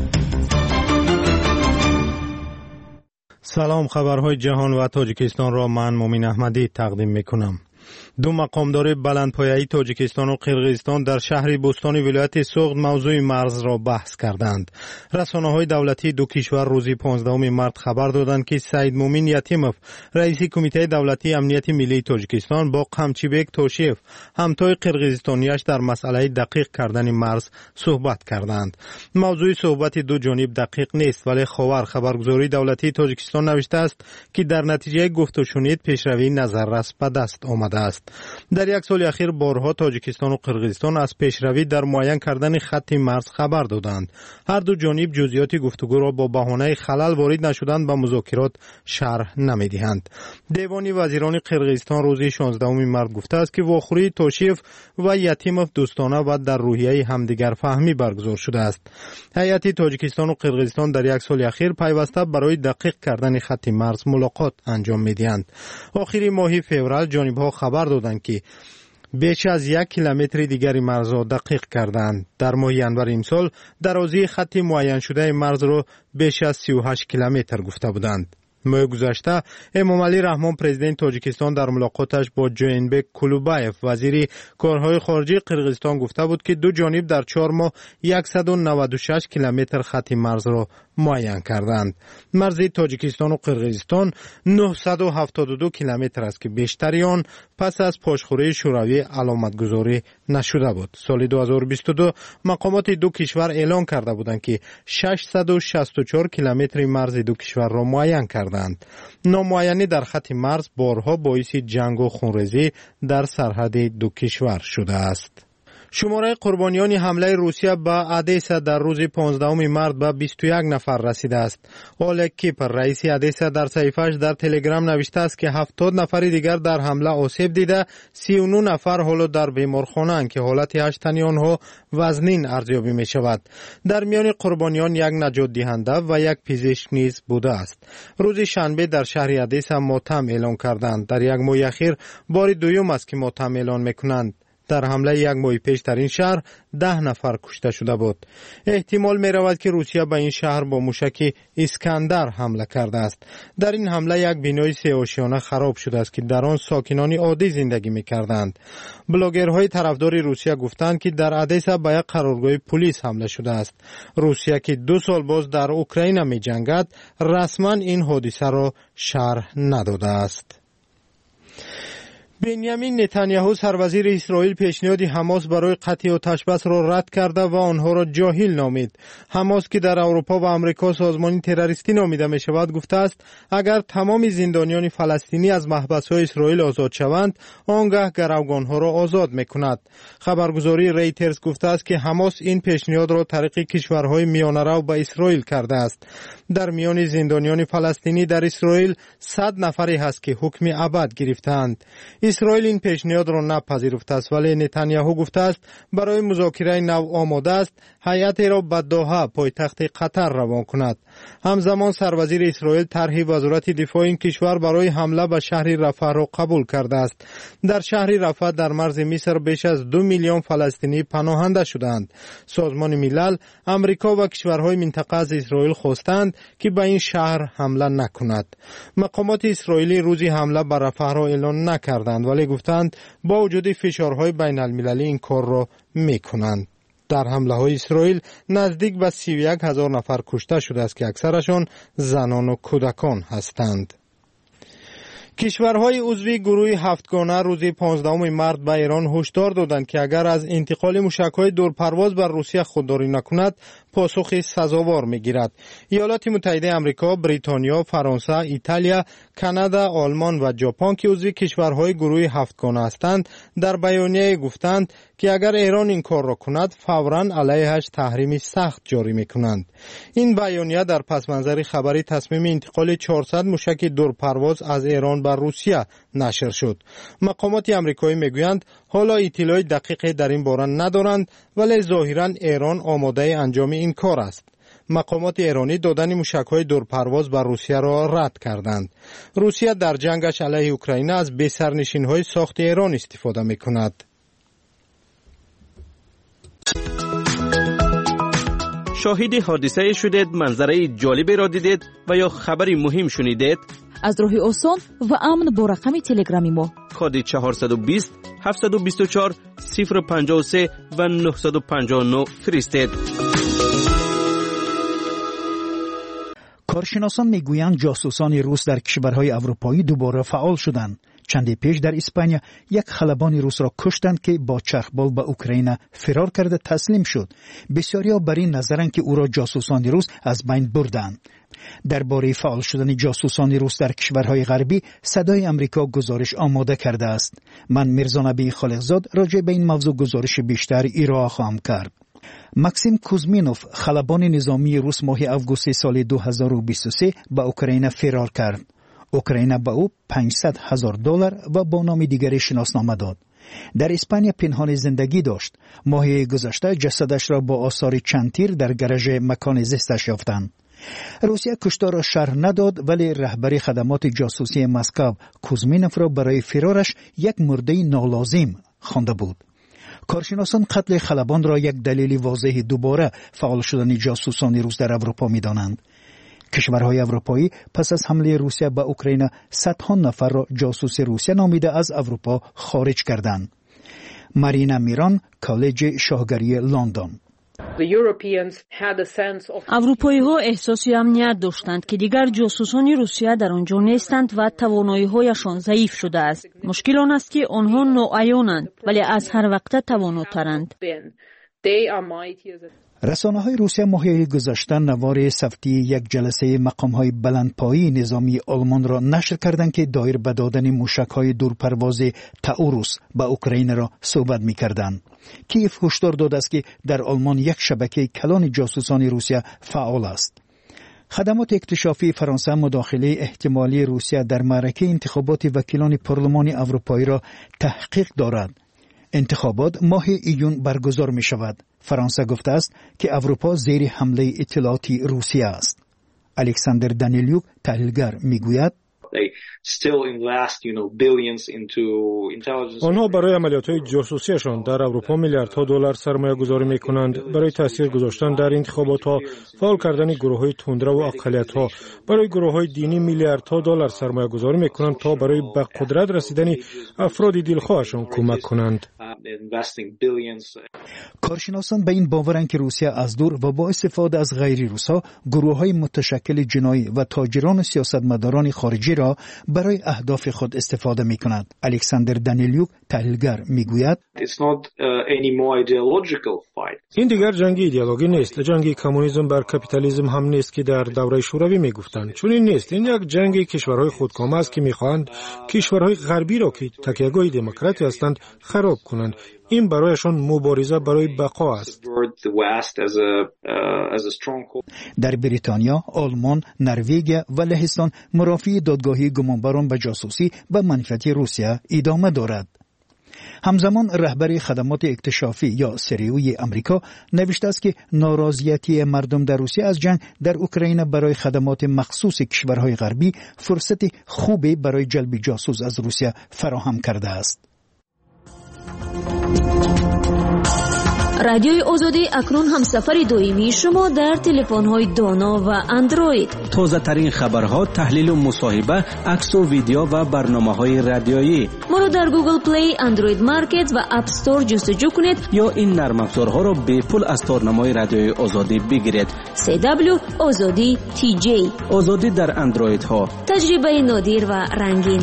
سلام، خبرهای جهان و تاجیکستان را من مومین احمدی تقدیم میکنم. دو مقامدار بلندپایه‌ای تاجیکستان و قرقیزستان در شهر بوستانی ولایت سوغد موضوع مرز را بحث کردند. رسانه‌های دولتی دو کشور روزی پانزدهم مارس خبر دادند که سید مومین یتیموف، رئیس کمیته دولتی امنیت ملی تاجیکستان، با قمچیبک توشیف، همتای قرقیزستانیش در مسئله دقیق کردن مرز صحبت کردند. موضوع صحبت دو جانب دقیق نیست، ولی خبر خبرگزاری دولتی تاجیکستان نوشته است که در نتیجه گفت و شنید پیشروی نظررس به دست آمده است. در یک سال اخیر بارها تاجیکستان و قرقیزستان از پیشروی در معین کردن خط مرز خبر دادند. هر دو جانب جزئیات گفتگو را با بهانه خلل وارد نشدن به مذاکرات شرح نمیدهند. دیوان وزیران قرقیزستان روز شانزدهم مارس گفته است که واخوری توشیف و یتیموف دوستانه و در روحیه همدیگر فهمی برگزار شده است. هیئت تاجیکستان و قرقیزستان در یک سال اخیر پیوسته برای دقیق کردن خط مرز ملاقات انجام میدهند. آخر ماه فوریه جانب‌ها خبر دادند که بیش از یک کیلومتر دیگری مرز را دقیق کردند. در ماه ینور امسال درازی خط معین شده مرز را بیش از سی و هشت کیلومتر گفته بودند. ماه گذشته امامعلی رحمان پرزیدنت تاجیکستان در ملاقاتش با جوینبک کلوبایف وزیر کارهای خارجه قرقیزستان گفته بود که دو جانب در چهار ماه صد و نود و شش کیلومتر خط مرز را معین کردند. مرز تاجیکستان و قرقیزستان نهصد و هفتاد و دو کیلومتر است که بیشتری آن پس از پاشخوری شوروی علامتگذاری نشده بود. سال دو هزار و بیست و دو مقامات دو کشور اعلان کرده بودند که ششصد و شصت و چهار کیلومتر مرز دو کشور را معین کردند. نامعینی در خط مرز بارها باعث جنگ و خونریزی در سرحد دو کشور شده است. شماره قربانیان حمله روسیه به ادیسا در روز پانزدهم مارس به بیست و یک نفر رسیده است. اولگ کیپر رئیس ادیسا در صحیفه‌اش در تلگرام نوشته است که هفتاد نفر دیگر در حمله آسیب دیده، سی و نه نفر حالا در بیمارخانه اند که حالت هشت تنی آنها وزنین ارزیابی می شود. در میان قربانیان یک نجات دهنده و یک پزشک نیز بوده است. روز شنبه در شهر ادیسا ماتم اعلان کردند. در یک ماه اخیر بار دوم است که ماتم اعلان میکنند. در حمله یک ماه پیش در این شهر ده نفر کشته شده بود. احتمال می رود که روسیه به این شهر با موشک اسکندر حمله کرده است. در این حمله یک بینای سه آشیانه خراب شده است که در آن ساکنان عادی زندگی می کردند. بلاگرهای طرفدار روسیه گفتند که در ادیسا به یک قرارگاه پلیس حمله شده است. روسیه که دو سال باز در اوکراین می جنگد رسما این حادثه را شرح نداده است. بنیامین نتانیاهو سروزیر اسرائیل پیشنهاد حماس برای قطع آتشبس را رد کرده و آنها را جاهل نامید. حماس که در اروپا و آمریکا سازمان تروریستی نامیده می شود گفته است اگر تمام زندانیان فلسطینی از محبس‌های اسرائیل آزاد شوند آنگاه گروگانها را آزاد می کند. خبرگزاری ریترز گفته است که حماس این پیشنهاد را طریق کشورهای میانه‌رو به اسرائیل کرده است. در میان زندانیان فلسطینی در اسرائیل صد نفری هست که حکم ابد گرفتند. اسرائیل این پیشنهاد را نپذیرفته است ولی نتانیاهو گفته است برای مذاکره نو آماده است هیئتی را به دوحه پایتخت قطر روان کند. همزمان سروزیر اسرائیل طرح وزارت دفاع این کشور برای حمله به شهر رفح را قبول کرده است. در شهر رفح در مرز مصر بیش از دو میلیون فلسطینی پناهنده شدند. سازمان ملل، آمریکا و کشورهای منطقه از اسرائیل خواستند که به این شهر حمله نکند. مقامات اسرائیلی روزی حمله به رفح را اعلان نکردند ولی گفتند با وجود فشارهای بین المللی این کار را میکنند. در حمله های اسرائیل نزدیک به سی و یک هزار نفر کشته شده است که اکثرشان زنان و کودکان هستند. کشورهای عضو گروه هفتگانه روز پانزدهم مارس به ایران هشدار دادند که اگر از انتقال موشک‌های دورپرواز بر روسیه خودداری نکند پاسخ سزاوار میگیرد. ایالات متحده آمریکا، بریتانیا، فرانسه، ایتالیا، کانادا، آلمان و ژاپن که عضو کشورهای گروه هفتگانه هستند در بیانیه گفتند که اگر ایران این کار را کند فوراً علیهش تحریم سخت جاری میکنند. این بیانیه در پس منظر خبری تصمیم انتقال چهارصد موشک دورپرواز از ایران به روسیه نشر شد. مقامات آمریکایی میگویند حالا اطلاع دقیق در این باره ندارند، ولی ظاهراً ایران آماده انجام این کار است. مقامات ایرانی دادن موشک‌های دورپرواز بر روسیه را رد کردند. روسیه در جنگش علیه اوکراین از بی‌سرنشین‌های ساخت ایران استفاده می‌کند. شاهد حادثه شدید، منظره جالبی را دیدید و یا خبری مهم شنیدید؟ از راه آسان و امن با رقم تلگرامی ما کد چهارصد و بیست هفتصد و بیست و چهار صفر پنجاه و سه و نهصد و پنجاه و نه فرستید. کارشناسان میگویند جاسوسان روس در کشورهای اروپایی دوباره فعال شدند. چندی پیش در اسپانیا یک خلبان روس را کشتند که با چرخبال به اوکراین فرار کرده تسلیم شد. بسیاریا بر این نظرند که او را جاسوسان روس از بین بردند. درباره فعال شدن جاسوسان روس در کشورهای غربی صدای امریکا گزارش آماده کرده است. من میرزا نبی خالقزاد راجع به این موضوع گزارش بیشتر ارائه خواهم کرد. ماکسیم کوزمینوف خلبان نظامی روس ماه آگوست سال دو هزار و بیست و سه به اوکراین فرار کرد. اوکراین به او پانصد هزار دلار و با نام دیگری شناسنامه داد. در اسپانیا پنهان زندگی داشت. ماه گذشته جسدش را با آثار چند تیر در گراژ مکان زیستش یافتند. روسیه کشتار را شرح نداد، ولی رهبر خدمات جاسوسی مسکو کوزمینوف را برای فرارش یک مرده نالازم خوانده بود. کارشناسان قتل خلبان را یک دلیل واضح دوباره فعال شدن جاسوسان روس در اروپا می‌دانند. کشورهای اروپایی پس از حمله روسیه به اوکراین صدها نفر را جاسوس روسیه نامیده از اروپا خارج کردند. مارینا میران، کالج شاهگری لندن. اروپایی ها احساس امنیت داشتند که دیگر جاسوسان روسیه در آنجا نیستند و توانایی هایشان ضعیف شده است. مشکل آن است که آنها ناعیانند ولی از هر وقت تواناترند. رسانه های روسیه ماه گذشته نوار صوتی یک جلسه مقام های بلندپایی نظامی آلمان را نشر کردند که دایر به دادن موشک های دورپرواز تاوروس به اوکراین را صحبت می کردند. کیف هشدار داده است که در آلمان یک شبکه کلان جاسوسان روسیه فعال است. خدمات اکتشافی فرانسه مداخله احتمالی روسیه در معرکه انتخابات وکیلان پارلمان اروپایی را تحقیق دارد. انتخابات ماه ایون برگزار می شود. فرانسه گفته است که اروپا زیر حمله اطلاعاتی روسیه است. الکساندر دانیلیوک تحلیلگر می گوید آنها برای عملیات‌های جاسوسیشان در اروپا میلیاردها دلار سرمایه گذاری می کنند. برای تاثیر گذاشتن در انتخابات‌ها، فعال کردن گروه‌های تندرو و اقلیت‌ها، برای گروه‌های دینی میلیاردها دلار سرمایه گذاری می کنند تا برای به قدرت رسیدن افراد دلخواهشان کمک کنند. کارشناسان به این باورند که روسیه از دور و با استفاده از غیر روس‌ها گروه‌های متشکل جنایی و تاجران و سیاستمداران خارجی را برای اهداف خود استفاده می کند. الکساندر دانیلیوک تحلیلگر می گوید این دیگر جنگ ایدئولوژی نیست. جنگ کمونیسم بر کاپیتالیسم هم نیست که در دوره شوروی می گفتند. چون این نیست. این یک جنگ کشورهای خودکامه است که می خواهند کشورهای غربی را که تکیه‌گاه دموکراسی هستند خراب کنند. این برایشان مبارزه برای بقا است. در بریتانیا، آلمان، نروژ و لهستان مرافعه دادگاهی گمانبران به جاسوسی و منفعت روسیه ادامه دارد. همزمان رهبر خدمات اکتشافی یا سریوی امریکا نوشته است که ناراضیتی مردم در روسیه از جنگ در اوکراین برای خدمات مخصوص کشورهای غربی فرصت خوبی برای جلب جاسوس از روسیه فراهم کرده است. رادیوی آزادی اکنون همسفر دائمی شما در تلفن‌های دانا و اندروید. تازه ترین خبرها، تحلیل و مصاحبه، عکس و ویدیو و برنامه‌های رادیویی. ما رو در گوگل پلی، اندروید مارکت و اپ استور جستجو کنید یا این نرم افزارها را به پول از تارنمای رادیوی آزادی بگیرید. سی دبلیو آزادی تی جی. آزادی در اندروید ها. تجربه نادر و رنگین.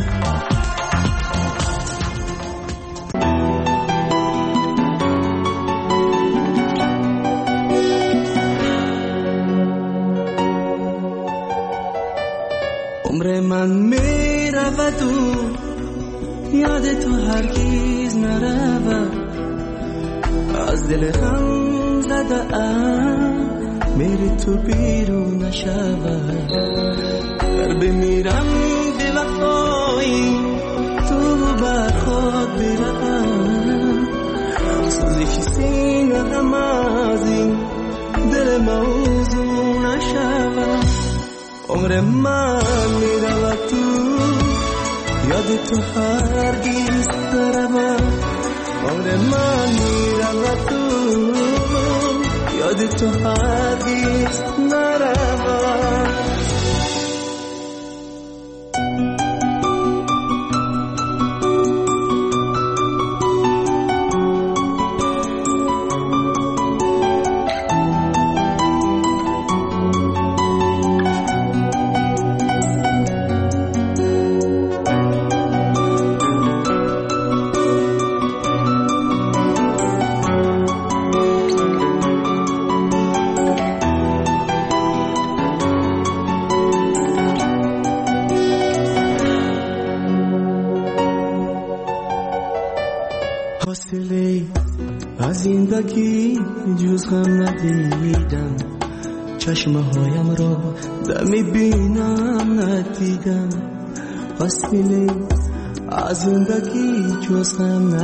من میرود و یاد تو هرگز نرود از دل غم زده ام میری تو بیرون نشود در بمیرم بی وفایی تو بر خود برم سوزش سینه غم از این دل موضوع نشود عمر من میرود تو یاد تو هرگز نرود عمر من میرود تو یاد تو هرگز نرود زندگی جز غم ندیدم چشمه هایم را دمی بینم ندیدم فاصله از زندگی جز غم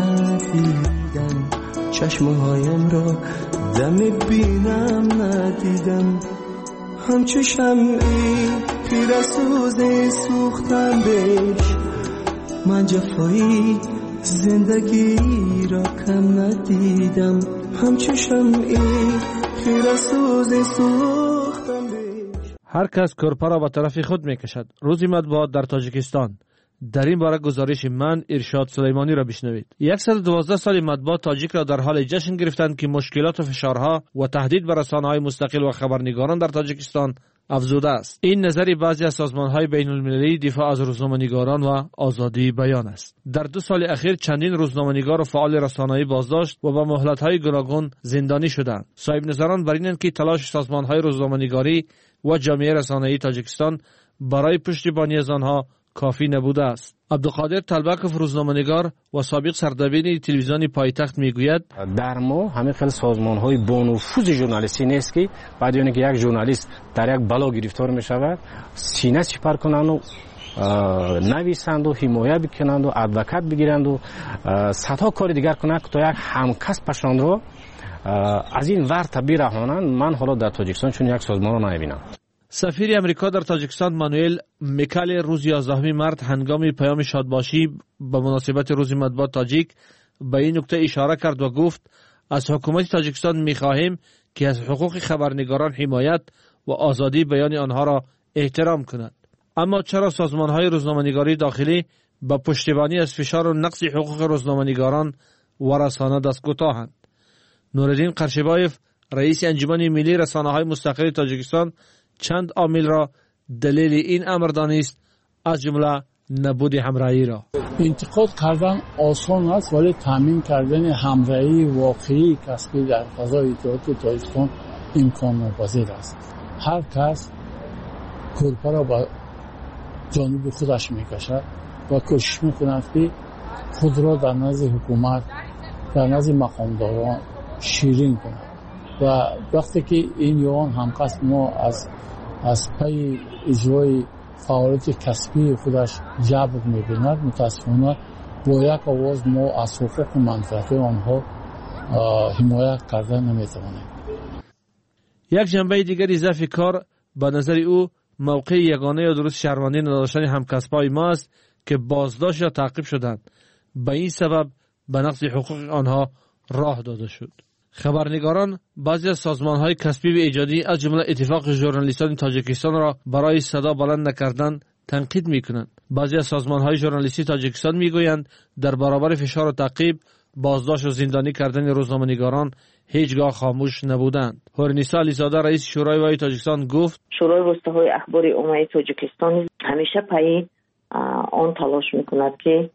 ندیدم چشمه هایم را دمی بینم ندیدم همچو شمعی تیر سوز سوختم بهش من جفایی زندگی را کم ندیدم همچو شمعی خیره سوز سوختم بیش. هر کس کرپا را به طرف خود می کشد. روزی مطبوعات در تاجیکستان. در این باره گزارش من ارشاد سلیمانی را بشنوید. صد و دوازده سال مطبوعات تاجیک را در حال جشن گرفتند که مشکلات و فشارها و تهدید بر رسانه‌های مستقل و خبرنگاران در تاجیکستان افزوده است. این نظری بعضی از سازمان‌های بین‌المللی دفاع از روزنامه‌نگاران و آزادی بیان است. در دو سال اخیر چندین روزنامه‌نگار و فعال رسانه‌ای بازداشت و با مهلت‌های گوناگون زندانی شدند. صاحب نظران بر اینند که تلاش سازمان‌های روزنامه‌نگاری و جامعه رسانه‌ای تاجیکستان برای پشتیبانی از آنها کافی نبوده است. عبدالقادر طلبکوف روزنامه‌نگار و سابق سردبیر تلویزیون پایتخت میگوید در ما همه خیلی سازمان‌های با نفوذ ژورنالیستی نیست که بعد از اینکه یک ژورنالیست در یک بلا گرفتار می‌شود سینه سپر کنند و نویسند و حمایت بکنند و ادوکات بگیرند و صدها کار دیگر کنند تا یک همکسبشان را از این ورطه برهانند. من حالا در تاجیکستان چون یک سازمان را نمی‌بینم. سفیر امریکا در تاجیکستان مانوئل میکال روز یازدهم مارس هنگام پیام شادباشی به مناسبت روز مطبوعات تاجیک به این نکته اشاره کرد و گفت از حکومت تاجیکستان می‌خواهیم که از حقوق خبرنگاران حمایت و آزادی بیان آنها را احترام کند. اما چرا سازمان‌های روزنامه‌نگاری داخلی با پشتیبانی از فشار و نقض حقوق روزنامه‌نگاران و رسانه دست کوتاهند؟ نورالدین قرشبایف رئیس انجمن ملی رسانه‌های مستقل تاجیکستان چند عامل را دلیل این امر دانست، از جمله نبود همراهی را. انتقاد کردن آسان است ولی تامین کردن همراهی واقعی کسبی در فضای اطلاعات تاجیکستان امکان ناپذیر است. هر کس کرپا را به جانب خودش میکشد و کوشش میکند که خود را در نزد حکومت در نزد مقامداران شیرین کند و وقتی که این یوان همکس ما از از پی اجرای فعالیت کسبی خودش جبر می‌بیند متاسفانه با یک آواز ما از حقوق و منفعت آنها حمایت کردن نمی‌توانیم. یک جنبه دیگر اضافه کار به نظر او موقع یگانه یا درست شهروندی نداشتن همکسبای ما است که بازداشت یا تعقیب شدند. به این سبب به نقض حقوق آنها راه داده شد. خبرنگاران بعضی از سازمان‌های کسبی و ایجادی از جمله اتفاق ژورنالیستان تاجیکستان را برای صدا بلند نکردن تنقید می‌کنند. بعضی از سازمان‌های ژورنالیستی تاجیکستان می‌گویند در برابر فشار و تعقیب، بازداشت و زندانی کردن روزنامه‌نگاران هیچگاه خاموش نبودند. هورنیسا علیزاده رئیس شورای وای تاجیکستان گفت شورای واسطه‌های اخبار عمومی تاجیکستان همیشه پای آن تلاش می‌کند که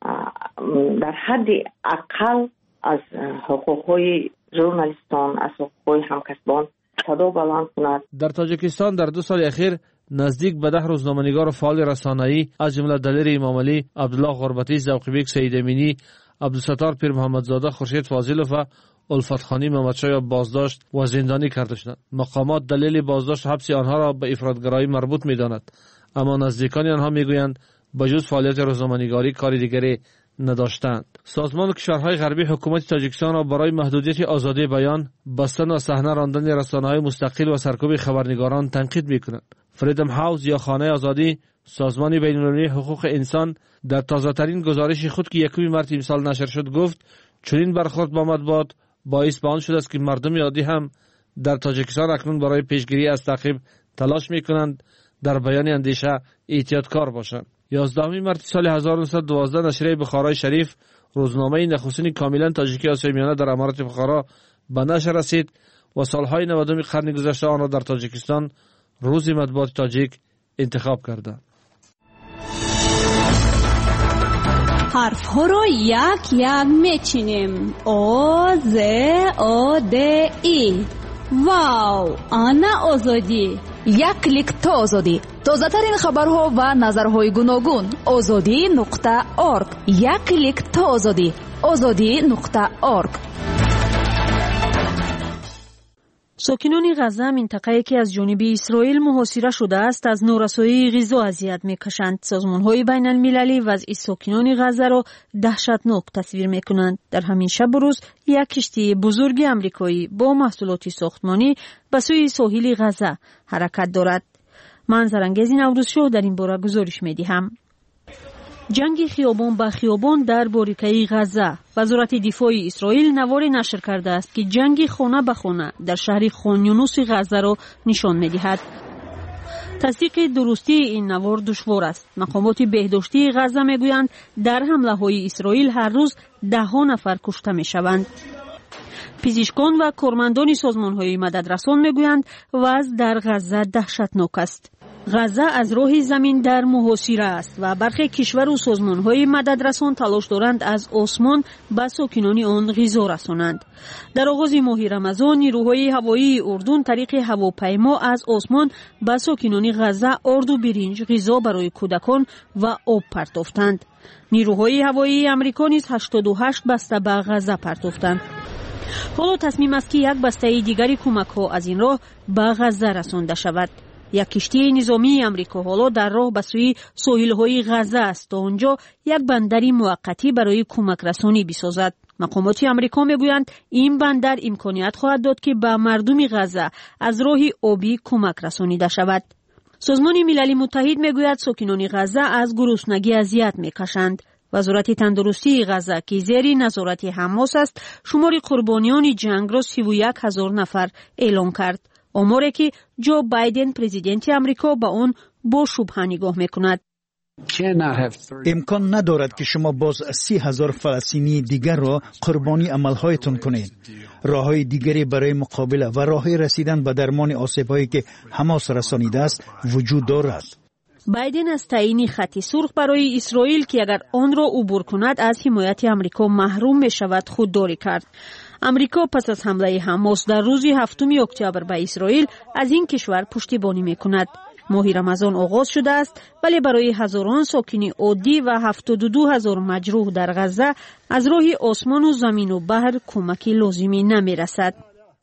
در حد اقل از حقوق‌های ژورنالیستان از حقوق‌های همکسبان صدا بلند کند. در تاجیکستان در دو سال اخیر نزدیک به ده روزنامه‌نگار و فعال رسانه‌ای از جمله دلیر امام علی، عبدالله غربتی، ذوقی سید امینی، عبدالستار پیر محمدزاده، خورشید فاضلوف و الفت خانی محمدشاه بازداشت و زندانی کرده شدند. مقامات دلیل بازداشت و حبس آنها را به افراطگرایی مربوط می‌دانند، اما نزدیکان آنها میگویند بجز فعالیت روزنامه‌نگاری کاری دیگری نداشتند. سازمان کشورهای غربی حکومت تاجیکستان را برای محدودیت آزادی بیان، بستن و صحنه راندن رسانه‌های مستقل و سرکوب خبرنگاران تنقید می‌کند. فریدم هاوس یا خانه آزادی، سازمان بین‌المللی حقوق انسان، در تازه‌ترین گزارش خود که یکم مارس امسال نشر شد گفت چنین برخورد با مطبوعات باعث به آن شده است که مردم عادی هم در تاجیکستان اکنون برای پیشگیری از تعقیب تلاش می‌کنند در بیان اندیشه احتیاطکار باشند. یازدهم مارس سال هزار و نهصد و دوازده نشریه بخارای شریف، روزنامه نخستین کاملا تاجیکی آسیای میانه در امارات بخارا به نشر رسید و سالهای نودم قرن گذشته آن را در تاجیکستان روز مطبوعات تاجیک انتخاب کردند. حرف ها رو یک یک میچینیم. او ز او د ای. واو، آنا آزادی. یک کلیک تا آزادی. تازه ترین خبرها و نظرهای گوناگون. آزادی نقطه ارگ. یک کلیک تا آزادی. آزادی نقطه ارگ. ساکنان غزه منطقه‌ای که از جانب اسرائیل محاصره شده است از نارسایی غذا اذیت می‌کشند. سازمان‌های بین‌المللی وضع ساکنان غزه را دهشتناک تصویر می‌کنند. در همین شب و روز یک کشتی بزرگ آمریکایی با محصولات ساختمانی به سوی ساحل غزه حرکت دارد. منظرانگیز نوروز شو در این باره گزارش می‌دهم. جنگ خیابان به خیابان در باریکه غزه. وزارت دفاع اسرائیل نواری نشر کرده است که جنگ خانه به خانه در شهر خان یونس غزه را نشان می‌دهد. تصدیق درستی این نوار دشوار است. مقامات بهداشتی غزه میگویند در حمله‌های اسرائیل هر روز ده ها نفر کشته می‌شوند. پزشکان و کارمندان سازمان‌های مددرسان میگویند وضع در غزه دهشتناک است. غزه از راه زمین در محاصره است و برخی کشور و سازمان‌های مددرسان تلاش دارند از آسمان به ساکنان آن غذا رسانند. در آغاز ماه رمضان نیروهای هوایی اردن طریق هواپیما از آسمان به ساکنان غزه آرد و برنج، غذا برای کودکان و آب پرتافتند. نیروهای هوایی آمریکا نیز هشتاد و هشت بسته به غزه پرتافتند. حالا تصمیم است که یک بسته دیگری کمک‌ها از این راه به غزه رسانده شود. یک کشتی نظامی آمریکا حالا در راه به سوی ساحل‌های غزه است تا آنجا یک بندری موقتی برای کمک رسانی بسازد. مقامات آمریکا میگویند این بندر امکانیت خواهد داد که به مردم غزه از راه آبی کمک رسانیده شود. سازمان ملل متحد میگوید ساکنان غزه از گرسنگی اذیت میکشند. وزارت تندرستی غزه که زیر نظارت حماس است شمار قربانیان جنگ را سی و یک هزار نفر اعلام کرد. آماری که جو بایدن پرزیدنت آمریکا با آن با شبهه نگاه میکند. امکان ندارد که شما باز سی هزار فلسطینی دیگر را قربانی عملهایتون کنید. راههای دیگری برای مقابله و راههای رسیدن به درمان آسیب‌هایی که حماس رسانیده است وجود دارد. بایدن از تعیین خط سرخ برای اسرائیل که اگر آن را عبور کند از حمایت آمریکا محروم می شود خودداری کرد. امریکا پس از حمله حماس در روز هفتم اکتبر به اسرائیل از این کشور پشتیبانی می کند. ماه رمضان آغاز شده است ولی برای هزاران ساکن عادی و هفتاد و دو هزار مجروح در غزه از راه آسمان و زمین و بحر کمکی لازمی نمی رسد.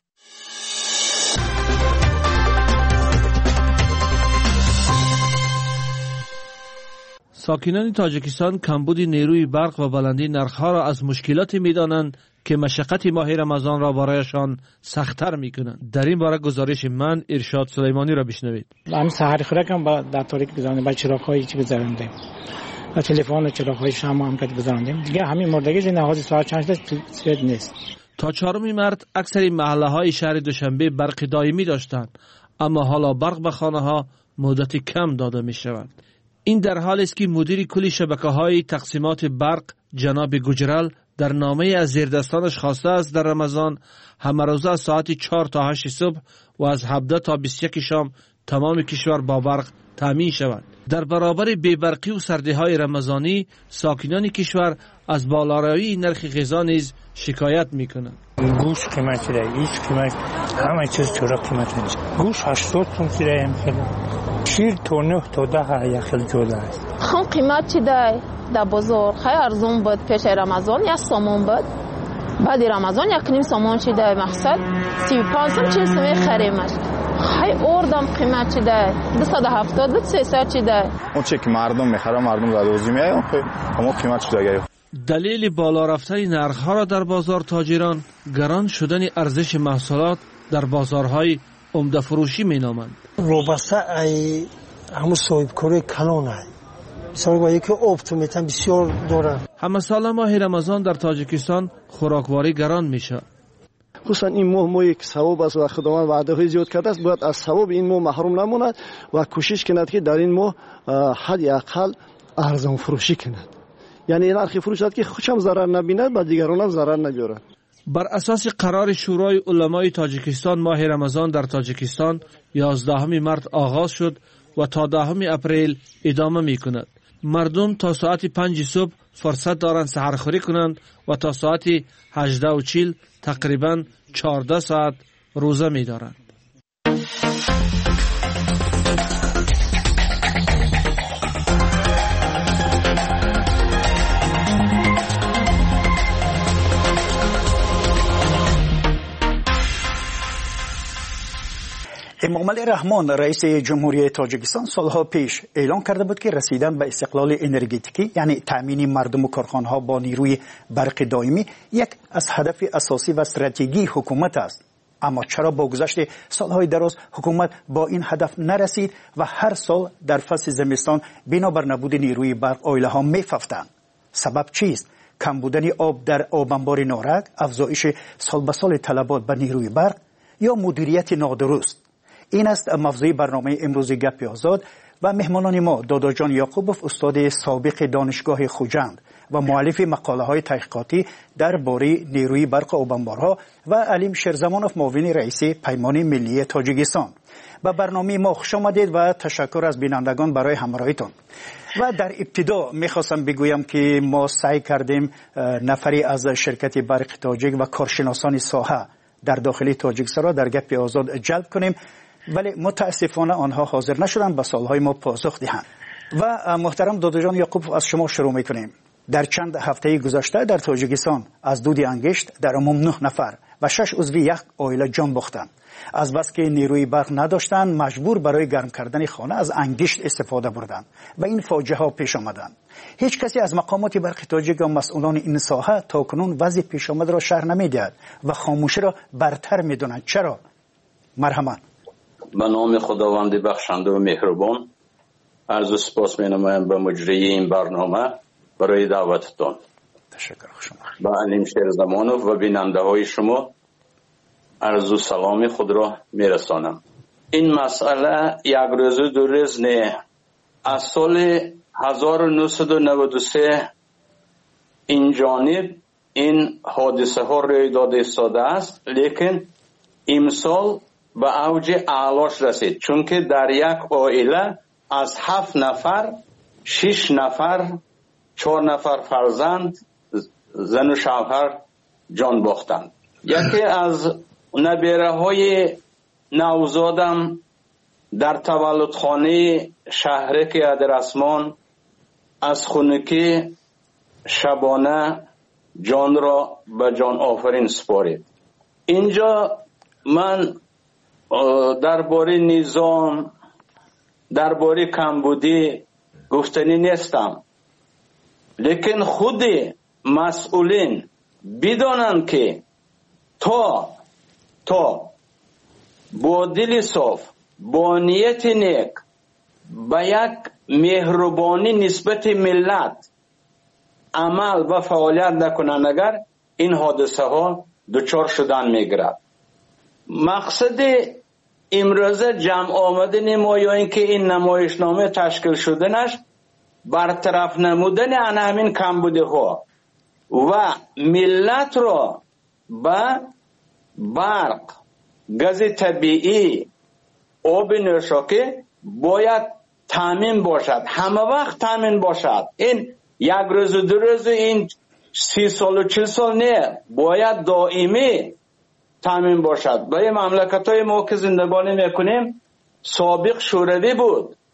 ساکنان تاجیکستان کمبود نیروی برق و بلندی نرخ‌ها را از مشکلاتی می‌دانند که مشقت ماه رمضان را برایشان سخت‌تر می‌کنند. در این باره گزارش من ارشاد سلیمانی را بشنوید. همین سحر خورکم با در تاریک بزنیم، با چراغ‌های چی بزنیم و تلفن و چراغ‌های شمع هم کد بزنیم. دیگه همین مردگی زنده حاضر ساعت چند ساعت نیست. تا چهارم مارس اکثر محله‌های شهر دوشنبه برق دائمی داشتند، اما حالا برق به خانه‌ها مدت کم داده می‌شود. این در حالی است که مدیر کلی شبکه‌های تقسیمات برق جناب گجرال در نامه از زیردستانش خواسته است در رمضان همه روزه از ساعت چهار تا هشت صبح و از هفده تا بیست و یک شام تمام کشور با برق تامین شود. در برابر بی‌برقی و سردی‌های رمضانی ساکنان کشور از بالارایی نرخ غذا نیز شکایت می‌کنند. گوشت قیمت شده، هیچ قیمت، همه چیز چرا قیمت نیست. گوشت هشتاد تومن شده، شیر تا نه تا ده یخل جدا است. خم قیمت چی ده در بازار؟ خیلی ارزون بود پیش رمضان یک سامان بود. بعد رمضان یک نیم سامان چی ده مقصد سی و پنج سم چیل سمی خریمش. خیلی اردم قیمت چی ده دویست و هفتاد سیصد چی ده. اون چی که مردم میخره مردم رادوزی میایه اما قیمت چی ده. دلیل بالا رفتن نرخ‌ها را در بازار تاجران گران شدن ارزش محصولات در بازارهای عمده فروشی مینامند. روبسته ای همون صاحبکاری کلان است. مثلا با یکی اپتومتن بسیار داره. همه سال ماه رمضان در تاجیکستان خوراکواری گران میشه. خصوصا این ماه ماهی که ثواب است و خداوند وعده های زیاد کرده است باید از ثواب این ماه محروم نماند و کوشش کند که در این ماه حد اقل ارزان فروشی کند. یعنی این نرخ فروش که خودشم ضرر نبیند و دیگران هم ضرر نبیارند. بر اساس قرار شورای علمای تاجیکستان ماه رمضان در تاجیکستان یازدهم مارس آغاز شد و تا دهم اپریل ادامه می کند. مردم تا ساعت پنج صبح فرصت دارند سحرخوری کنند و تا ساعت هجده و چهل تقریبا چهارده ساعت روزه می دارند. امامعلی رحمان رئیس جمهوری تاجیکستان سالها پیش اعلام کرده بود که رسیدن به استقلال انرژتیکی یعنی تامین مردم و کارخانه‌ها با نیروی برق دائمی یک از هدف اساسی و استراتژی حکومت است. اما چرا با گذشت سالهای دراز حکومت با این هدف نرسید و هر سال در فصل زمستان بنابر نبود نیروی برق عائله‌ها می‌ففتند؟ سبب چیست؟ کم بودن آب در آب انبار نارک، افزایش سال به سال طلبات به نیروی برق یا مدیریت نادرست؟ این است موضوع برنامه امروز گپ آزاد و مهمانان ما دادا جان یعقوبوف استاد سابق دانشگاه خوجند و مؤلف مقاله های تحقیقاتی درباره نیروی برق آب انبارها و علیم شیرزمانوف معاون رئیس پیمان ملی تاجیکستان. به برنامه ما خوش آمدید و تشکر از بینندگان برای همراهیتون. و در ابتدا میخواستم بگویم که ما سعی کردیم نفری از شرکت برق تاجیک و کارشناسان ساحه در داخل تاجیکستان را در گپ آزاد جلب کنیم، ولی متاسفانه آنها حاضر نشدند به سوالهای ما پاسخ دهند. و محترم دادا جان یعقوبوف از شما شروع میکنیم. در چند هفته گذشته در تاجیکستان از دود انگشت در عموم نه نفر و شش عضو یک عائله جان باختند. از بس که نیروی برق نداشتند مجبور برای گرم کردن خانه از انگشت استفاده بردند و این فاجعه ها پیش آمدند. هیچ کسی از مقامات برق تاجیک و مسئولان این ساحه تاکنون وضع پیش آمده را شرح نمیدهد و خاموشی را برتر میدانند. چرا؟ مرحبا. به نام خداوند بخشنده و مهربان عرض سپاس می نمایم به مجری این برنامه برای دعوتتان. تشکر شما. به علیم شیرزمانوف و بیننده های شما عرض سلام خود را می رسانم. این مسئله یک روز دو روز نه. از سال هزار و نهصد و نود و سه این جانب این حادثه ها روی داده ایستاده است، لیکن امسال به اوج اعلاش رسید، چون که در یک عائله از هفت نفر شش نفر چهار نفر فرزند زن و شوهر جان باختند. یکی از نبیره های نوزادم در تولدخانه شهرک ادرسمان از خونکی شبانه جان را به جان آفرین سپارید. اینجا من درباره نظام درباره کمبودی گفتنی نیستم، لیکن خود مسئولین بدانند که تا تا با دل صاف با نیت نیک با یک مهربانی نسبت ملت عمل و فعالیت نکنند اگر این حادثه ها دچار شدن میگیرد. مقصد امروزه جمع آمدن ما یا اینکه این نمایشنامه تشکیل شدنش برطرف نمودن ان همین کمبوده ها و ملت را به برق، گاز طبیعی، آب نوشابه باید تامین باشد، همه وقت تامین باشد. این یک روز و دو روز این سی سال و چل سال نه، باید دائمی تامین باشد. برای مملکت های ما که زندگانی میکنیم سابق شوروی بود،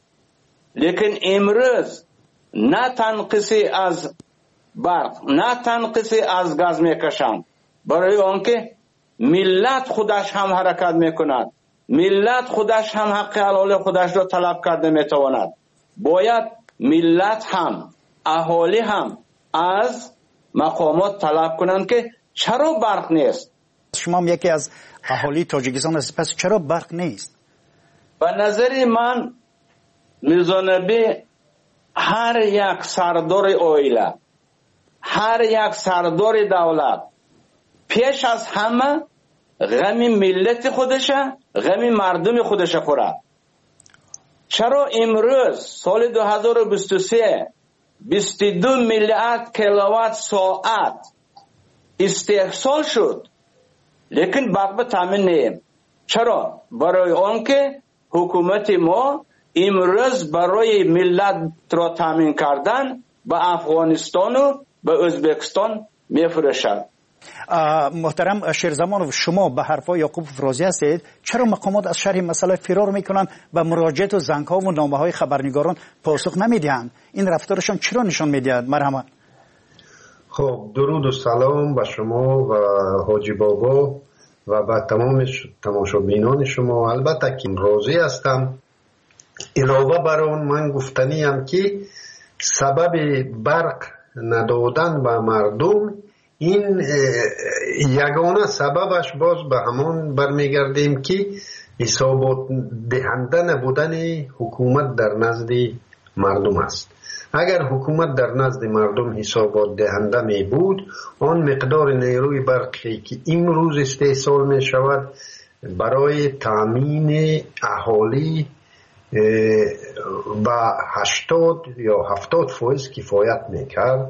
لیکن امروز نه تنقیصی از برق نه تنقیصی از گاز میکشند، برای آنکه ملت خودش هم حرکت میکند، ملت خودش هم حق حلال خودش را طلب کرده میتواند. باید ملت هم اهالی هم از مقامات طلب کنند که چرا برق نیست. شما هم یکی از اهالی تاجیکستان هستید، پس چرا برق نیست؟ به نظر من میرزا نبی هر یک سردار عائله، هر یک سردار دولت پیش از همه غم ملت خودشه، غم مردم خودشه خورد. چرا امروز سال دو هزار و بیست و سه بیست و دو میلیارد کیلووات ساعت استحصال شد، لیکن برق به تامین نیم. چرا؟ برای آنکه حکومت ما امروز برای ملت را تامین کردن به افغانستان و به ازبکستان میفروشد. محترم شیرزمان، شما به حرفای یعقوب افرازی هستید، چرا مقامات از شرح مسئله فرار میکنن و مراجعات و زنگ ها و نامه های خبرنگاران پاسخ نمیدهند؟ این رفتارشان چرا نشان میدهد؟ مرحمت. خب درود و سلام به شما و حاجی بابا و به تمام تماشابینان شما. البته که راضی هستم. علاوه بر اون من گفتنیم که سبب برق ندادن به مردم، این یگانه سببش باز به همان برمیگردیم که حسابات دهنده نبودن حکومت در نزد مردم است. اگر حکومت در نزد مردم حسابات دهنده می بود، آن مقدار نیروی برقی که امروز استحصال می شود برای تامین اهالی با هشتاد یا هفتاد فیصد کفایت میکرد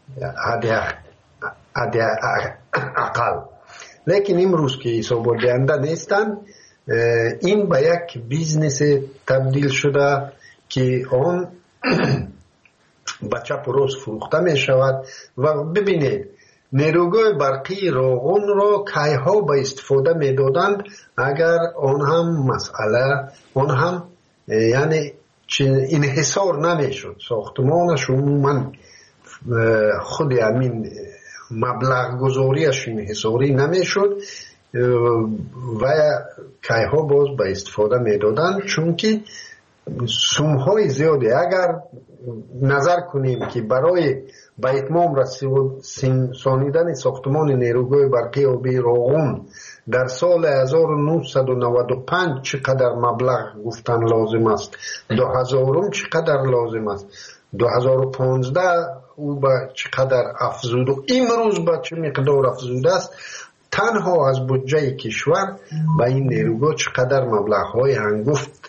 حد اقل. لیکن امروز که حسابات دهنده نیستند، این به یک بیزنس تبدیل شده که آن به چپ و راست فروخته می شود. و ببینید نیروگاه برقی روغن را کیها به استفاده می دادند اگر آن هم مسئله آن هم یعنی انحصار نمی شد، ساختمانش عموما خود همین مبلغ گذاریش انحصاری نمی شد و کیها باز به استفاده می دادند، چون که سومهای زیادی. اگر نظر کنیم که برای به اتمام رسانیدن ساختمان نیروگاه برقی آبی روغن در سال هزار و نهصد و نود و پنج چقدر مبلغ گفتن لازم است، دو هزارم چقدر لازم است، دو هزار و پانزده او به چقدر افزود و امروز به چه مقدار افزوده است، تنها از بودجه کشور به این نیروگاه چقدر مبلغ‌های هنگفت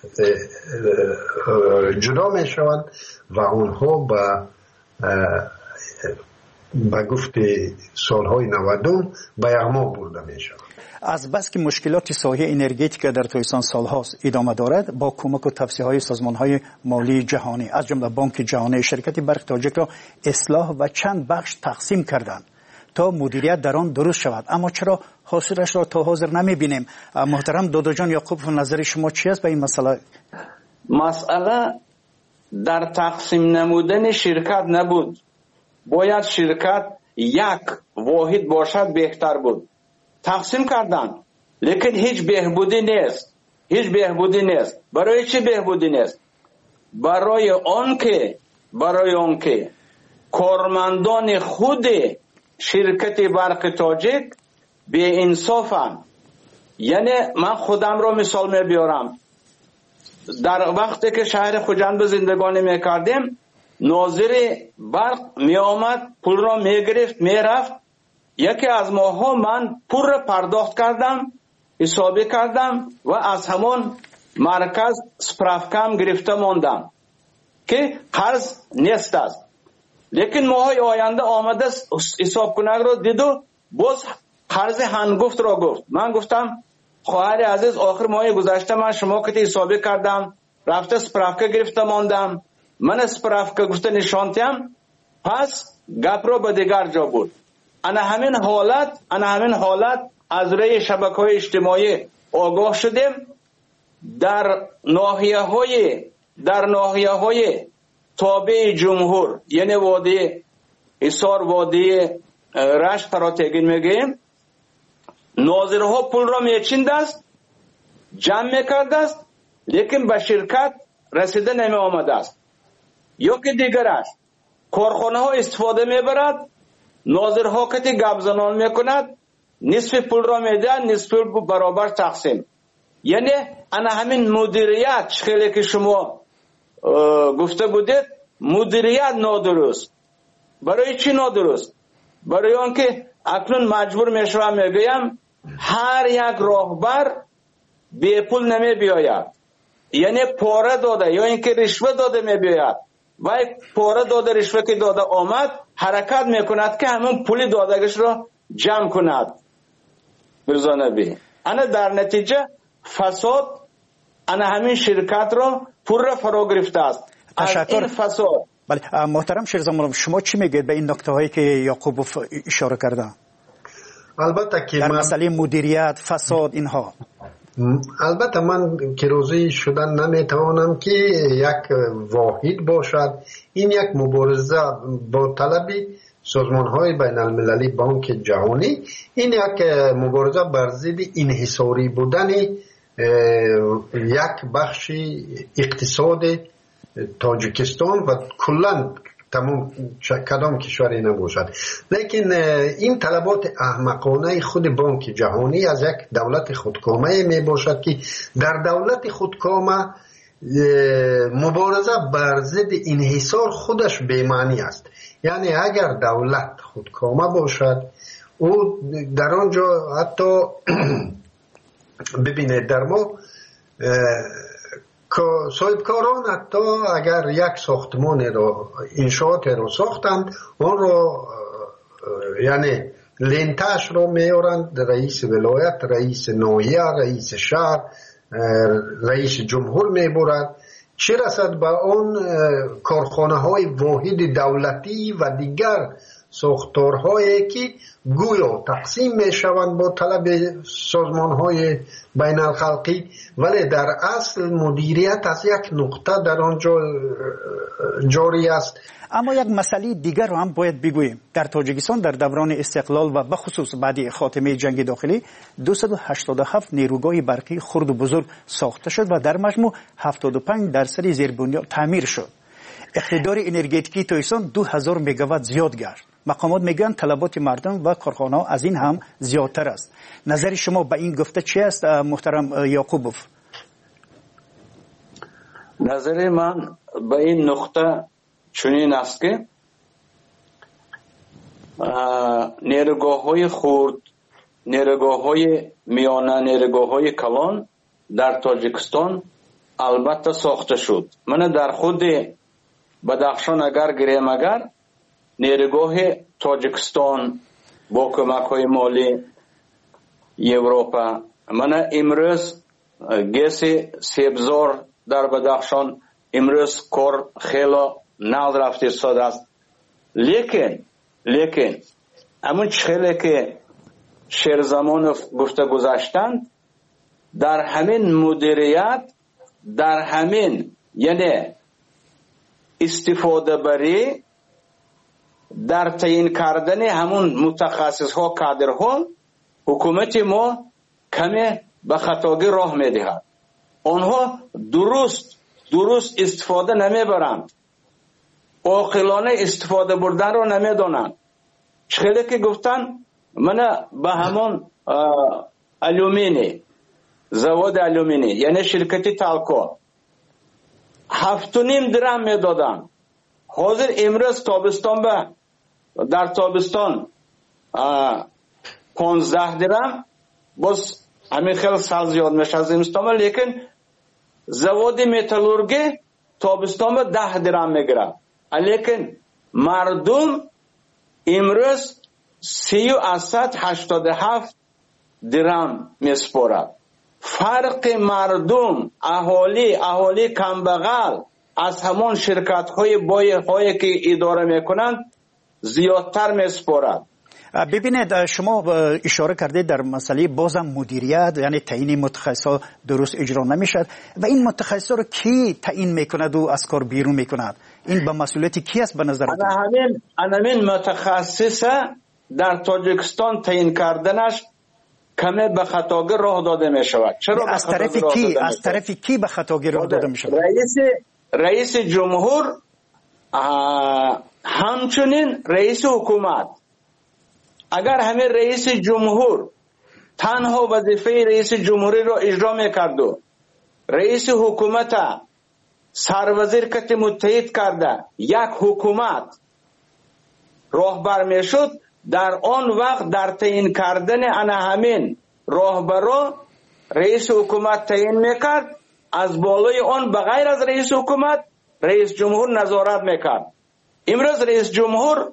جدا می شوند و آنها به به گفت سالهای نودم به یغما برده می شوند. از بس که مشکلات ساحه انرژتیک در تایستان سالهاست ادامه دارد، با کمک و توصیه‌های سازمان‌های مالی جهانی از جمله بانک جهانی، شرکت برق تاجیک را اصلاح و چند بخش تقسیم کردند تا مدیریت در آن درست شود، اما چرا حاصلش را تا حاضر نمی‌بینیم؟ محترم دادا جان یعقوب، نظر شما چی است به این مسئله؟ مسئله در تقسیم نمودن شرکت نبود. باید شرکت یک واحد باشد بهتر بود. تقسیم کردن، لیکن هیچ بهبودی نیست. هیچ بهبودی نیست. برای چی بهبودی نیست؟ برای آن که برای آن که کارمندان خود شرکت برق تاجیک به انصافن. یعنی من خودم رو مثال می بیارم. در وقتی که شهر خوجند به زندگانی می کردیم، ناظر برق می آمد، پول را می گرفت، می رفت. یکی از ماها من پول را پرداخت کردم، حسابی کردم و از همان مرکز سپرافکم گرفته ماندم که قرض نیست است. لیکن ماهای آینده آمده حساب کنگ را دید و باز قرض هنگفت را گفت. من گفتم خواهر عزیز، آخر ماه گذشته من شما که حسابی کردم، رفته سپرافکه گرفته ماندم، من سپرافکه گفته نشانتیم، پس گپ را به دیگر جا بود. انا همین حالت انا همین حالت از روی شبکه‌های اجتماعی آگاه شدیم. در ناحیه‌های در ناحیه های تابع جمهور یعنی وادی ایسار، وادی رشت را تگین میگیم، ناظرها پول را میچیند است، جمع میکرده است، لیکن به شرکت رسیده نمی آمده است. یا که دیگر است، کارخانه ها استفاده میبرد، ناظرها که گپ زنان میکند، نصف پول را میده، نصف پول برابر تقسیم. یعنی انا همین مدیریت خیلی که شما گفته بودید، مدیریت نادرست. برای چی نادرست؟ برای آنکه اکنون مجبور میشوم میگویم هر یک راهبر بی پول نمی بیاید، یعنی پاره داده یا اینکه رشوه داده می بیاید و پاره داده رشوه که داده آمد حرکت میکند که همون پول دادگش را جمع کند. برزانه بی انا در نتیجه فساد انا همین شرکت را پر را فرا گرفته است. تشکر. این فساد. بله محترم شیرزمان، شما چی میگید به این نکته هایی که یعقوبوف اشاره کرده؟ البته که در من مسئله مدیریت، فساد اینها، البته من که روزی شدن نمیتوانم که یک واحد باشد. این یک مبارزه با طلب سازمان های بین المللی، بانک جهانی، این یک مبارزه بر ضد انحصاری بودن یک بخش اقتصاد تاجیکستان و کلا تمام کدام کشوری نباشد. لیکن این طلبات احمقانه خود بانک جهانی از یک دولت خودکامه می باشد که در دولت خودکامه مبارزه بر ضد انحصار خودش بی‌معنی است. یعنی اگر دولت خودکامه باشد، او در آنجا حتی ببینید در ما صاحبکاران حتی اگر یک ساختمان را انشاءات را ساختند، آن را یعنی لنتش را میارند، رئیس ولایت، رئیس ناحیه، رئیس شهر، رئیس جمهور میبرد. چه رسد به آن کارخانه های واحد دولتی و دیگر ساختارهایی که گویا تقسیم می شوند با طلب سازمان های بین الخلقی، ولی در اصل مدیریت از یک نقطه در آنجا جاری است. اما یک مسئله دیگر رو هم باید بگوییم. در تاجیکستان در دوران استقلال و بخصوص بعد خاتمه جنگ داخلی دویست و هشتاد و هفت نیروگاه برقی خرد و بزرگ ساخته شد و در مجموع هفتاد و پنج درصد زیربنیاد تعمیر شد. اقتدار انرژتیکی تاجیکستان دو هزار مگاوات زیاد گشت. مقامات میگن طلبات مردم و کارخانه‌ها از این هم زیادتر است. نظر شما به این گفته چی است محترم یعقوبوف؟ نظر من به این نقطه چنین است که نیروگاه های خرد، نیروگاه های میانه، نیروگاه های کلان در تاجیکستان البته ساخته شد. من در خود بدخشان اگر گریم اگر نیروگاه تاجیکستان با کمک های مالی اروپا، من امروز گیس سبزار در بدخشان امروز کار خیلی نال رفته شده است. لیکن لیکن همون خیلی که شیرزمان گفته گذاشتند، در همین مدیریت، در همین یعنی استفاده بری، در تعیین کردن همون متخصص ها، کادر ها، حکومت ما کمی به خطاگی راه میدهد. آنها درست درست استفاده نمیبرند، عاقلانه استفاده بردن رو نمیدانند. خیلی که گفتن من به همون الومینی، زواد الومینی یعنی شرکتی تالکو هفت و نیم درم میدادن. حاضر امروز تابستان به در تابستان پانزده درم، باز همین خیلی سال زیاد میشه از زمستان، لیکن زواد متالورگی تابستان به ده درم میگیره. لیکن مردم امروز سی و اسد هشتاد و هفت درم میسپارد. فرق مردم، اهالی اهالی کمبغل از همان شرکت های بای هایی که اداره میکنند زیادتر میسپارد. ببینید شما اشاره کردید در مسئله بازم مدیریت، یعنی تعیین متخصصا درست اجرا نمیشد و این متخصصا رو کی تعیین میکند و از کار بیرون میکند؟ این به مسئولیت کی است به نظرتون؟ انا همین انا همین متخصص در تاجیکستان تعیین کردنش کمی به خطاگیر راه داده می شود. چرا از طرف کی؟ از طرف کی به خطاگیر راه داده می شود؟ رئیس رئیس جمهور، همچنین رئیس حکومت. اگر همه رئیس جمهور تنها وظیفه رئیس جمهوری را اجرا میکرد و رئیس حکومت سروزیر کت متحد کرده یک حکومت راهبر میشد، در آن وقت در تعیین کردن انا همین راهبرا رئیس حکومت تعیین میکرد، از بالای آن بغیر از رئیس حکومت رئیس جمهور نظارت میکرد. امروز رئیس جمهور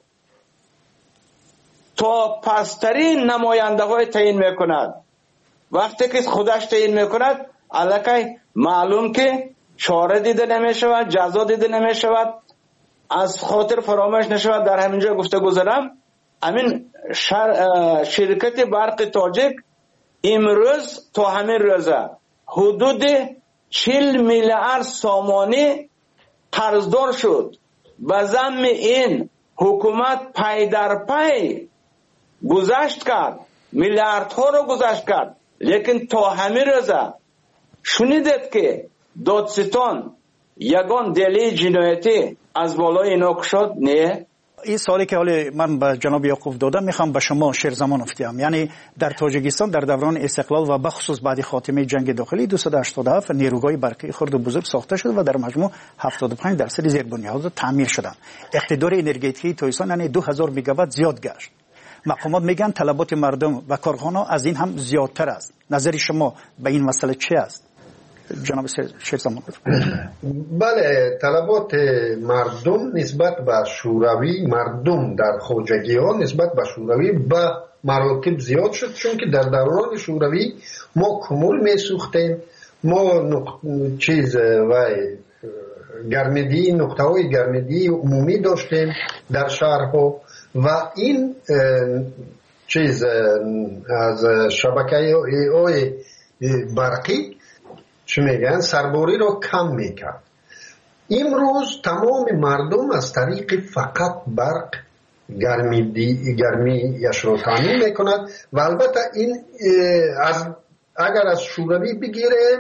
تا پسترین نماینده های تعیین میکند. وقتی که خودش تعیین میکند الکی معلوم که چاره دیده نمیشود، جزا دیده نمیشود، از خاطر فراموش نشود. در همینجا گفته گذارم همین شرکت برق تاجیک امروز تا همین روزه حدود چهل میلیارد سامانی قرضدار شد. به ضمن این حکومت پی در پی گذشت کرد، میلیاردها رو گذشت کرد، لیکن تا همین روزه شنیدید که دادستان یگان دلیل جنایتی از بالای اینا شد؟ نه. این سوالی که حالی من به جناب یعقوب دادم میخوام به شما شیرزمان افتیم. یعنی در تاجیکستان در دوران استقلال و بخصوص بعد خاتمه جنگ داخلی دویست و هشتاد و هفت نیروگاه برقی خرد و بزرگ ساخته شد و در مجموع هفتاد و پنج درصد زیربنیاد تعمیر شدند. اقتدار انرژتیکی تاجیکستان یعنی دو هزار مگاوات زیاد گشت. مقامات میگن طلبات مردم و کارخانه از این هم زیادتر است. نظر شما به این مسئله چی است جناب شیرزمان؟ بله، طلبات مردم نسبت به شوروی، مردم در خواجگی ها نسبت به شوروی به مراتب زیاد شد، چون که در دوران شوروی ما کمول می سوختیم، ما نق... چیز و گرمدی، نقطه های گرمدی عمومی داشتیم در شهرها و این چیز از شبکه های برقی چه میگن سرباری رو کم میکرد. امروز تمام مردم از طریق فقط برق گرمی دی گرمی یش رو تامین میکند و البته این از اگر از شوروی بگیره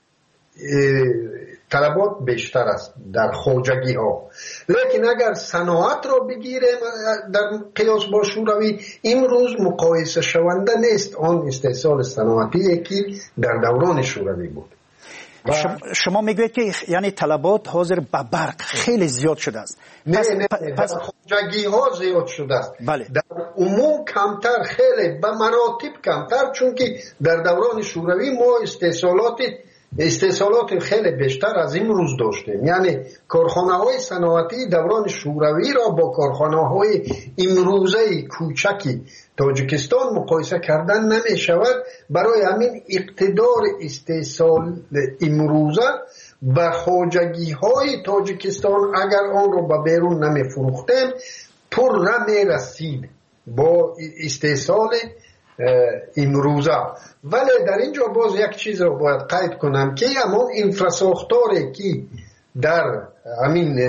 طلبات بیشتر است در خواجگی ها، لیکن اگر صنعت رو بگیره در قیاس با شوروی امروز مقایسه شونده نیست آن استحصال صنعتی که در دوران شوروی بود. شما, شما میگوید که یعنی طلبات حاضر به برق خیلی زیاد شده است. نه پس نه پس در خواجگی ها زیاد شده است. بله. در عموم کمتر، خیلی به مراتب کمتر، چون که در دوران شوروی ما استحصالات استحصالات خیلی بیشتر از امروز داشتیم. یعنی کارخانه های صنعتی دوران شوروی را با کارخانه های امروزه کوچکی تاجیکستان مقایسه کردن نمی شود. برای همین اقتدار استحصال امروزه به خواجگی های تاجیکستان اگر آن را به بیرون نمی فروختیم پر نمی رسید با استحصال امروزه. ولی در اینجا باز یک چیز رو باید قید کنم که همون انفراساختاری که در همین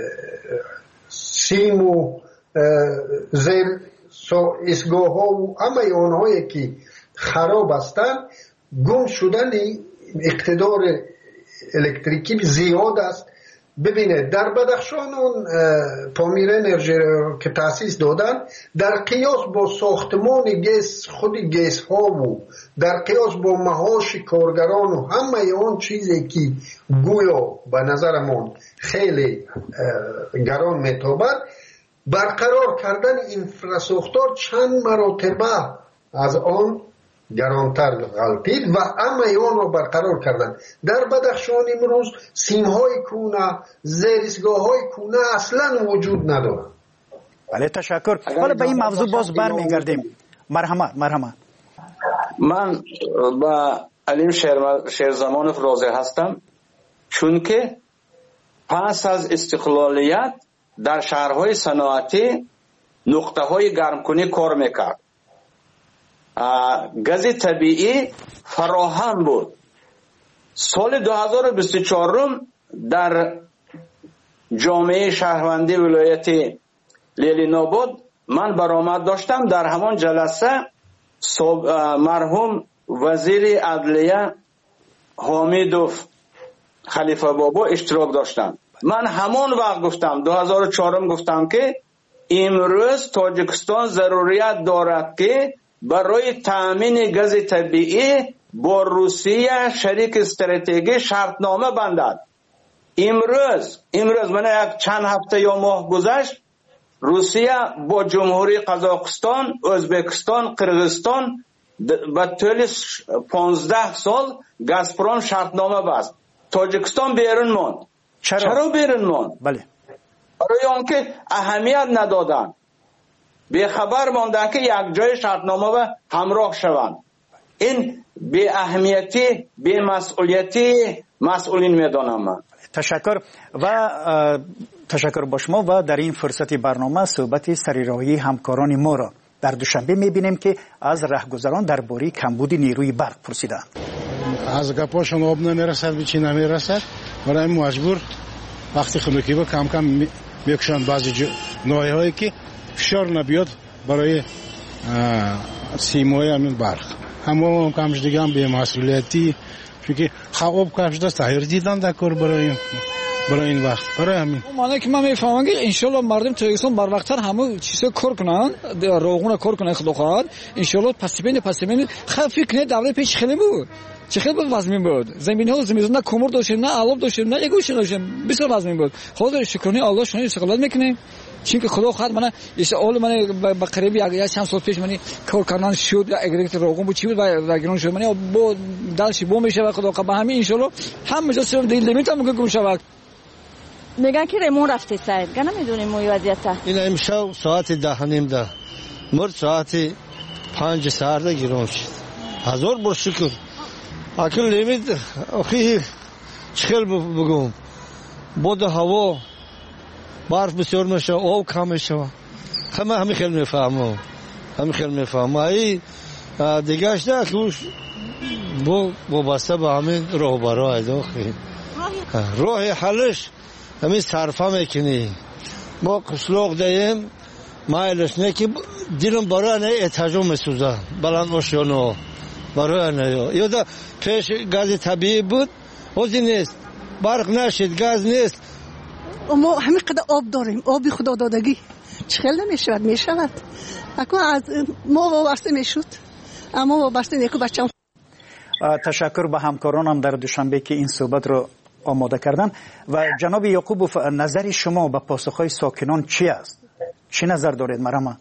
سیم و زیر اسگاه ها و همه آنهایی که خراب هستند گم شدن اقتدار الکتریکی زیاد است. ببینید در بدخشان اون پامیر انرژی که تأسیس دادن در قیاس با ساختمان گیس، خود گیس ها و در قیاس با معاش کارگران و همه آن چیزی که گویا به نظرمون خیلی گران میتابد، برقرار کردن انفراساختار چند مرتبه از آن گرانتر غلطید و همه آن را برقرار کردن. در بدخشان امروز سیم‌های کونه، زیرسگاه‌های کونه اصلا وجود ندارند. بله تشکر. حالا به این موضوع باز برمیگردیم. مرحمت مرحمت. من با علیم شیرزمانوف راضی هستم، چون که پس از استقلالیت در شهرهای صنعتی نقطه های گرمکنی کار میکرد. گاز طبیعی فراهم بود. سال دو هزار و بیست و چهار در جامعه شهروندی ولایت لیلیناباد من برآمد داشتم. در همان جلسه مرحوم وزیر عدلیه حامدوف خلیفه بابا اشتراک داشتم. من همان وقت گفتم، دو هزار و چهار گفتم که امروز تاجیکستان ضروریت دارد که برای تامین گاز طبیعی با روسیه شریک استراتژی شرطنامه بندد. امروز امروز من یک چند هفته یا ماه گذشت، روسیه با جمهوری قزاقستان، ازبکستان، قرغیزستان به طول پانزده سال گازپروم شرطنامه بست. تاجیکستان بیرون ماند. چرا, چرا بیرون ماند؟ بله. برای آنکه اهمیت ندادن، به خبر ماندن که یک جای شرطنامه به همراه شوند. این به اهمیتی، به مسئولیتی مسئولین میدانم من. تشکر و تشکر با شما. و در این فرصت برنامه صحبت سریراهی همکاران ما را در دوشنبه میبینیم که از رهگذران درباره کمبود نیروی برق پرسیدند. از گپاشون آب نمیرسد، به چی نمیرسد، برای مجبور وقتی خنکی با کم کم میکشند بعضی نوعی هایی که فشار نبیاد برای سیمای همین برق. همه کمش دیگه هم به مسئولیتی، چون که خواب کمش دست تغییر دیدن در کار برای برای این وقت. برای همین معنی که من میفهمم که انشالله مردم تاجیکستان بر وقتتر همه چیزا کار کنن، روغون کار کنن خدا خواهد. انشالله پس بین پس بین خفی کنه دوره پیش خیلی بود. چه خیلی وزمین بود. زمین ها زمین نه کومر داشتیم، نه علب داشتیم، نه یگوش داشتیم. بسیار وزمین بود. خدا شکرانه الله شما استقلال میکنیم. چون که خدا خواهد من است اول من به قریب یک چند سال پیش من کار کردن شد، اگریت روغون بود چی بود و گرون شد. من با دلش بو میشه و خدا به همین انشالله همه جا سر دیل لیمیت هم ممکن گم شود. میگن که ریمون رفته سایر گنا میدونیم موی وضعیت. این امشب ساعت ده نیم ده مرد ساعت پنج ساعت گرون شد. هزار بار شکر. اکل لیمیت آخی چخل بگم بود هوا برف بسیار میشه، آب کم میشه. همه همه خیلی میفهمم، همه خیلی میفهمم. ای دیگهش نه که با وابسته به همین راهبرای داخل راه حلش همین صرفه میکنی. ما قشلاق دهیم مایلش نه که دیلم برای نه اتجاه میسوزه بلند آشیانه برای نه. یا پیش گاز طبیعی بود حوزی نیست، برق نشد، گاز نیست. ما همین قدر آب داریم، آبی خدا دادگی چخیل نمیشود میشود اکو از ما وابسته میشود، اما وابسته نیکو بچم. تشکر به همکارانم در دوشنبه که این صحبت رو آماده کردن. و جناب یعقوبوف نظر شما به پاسخهای ساکنان چی است؟ چی نظر دارید مرحبا؟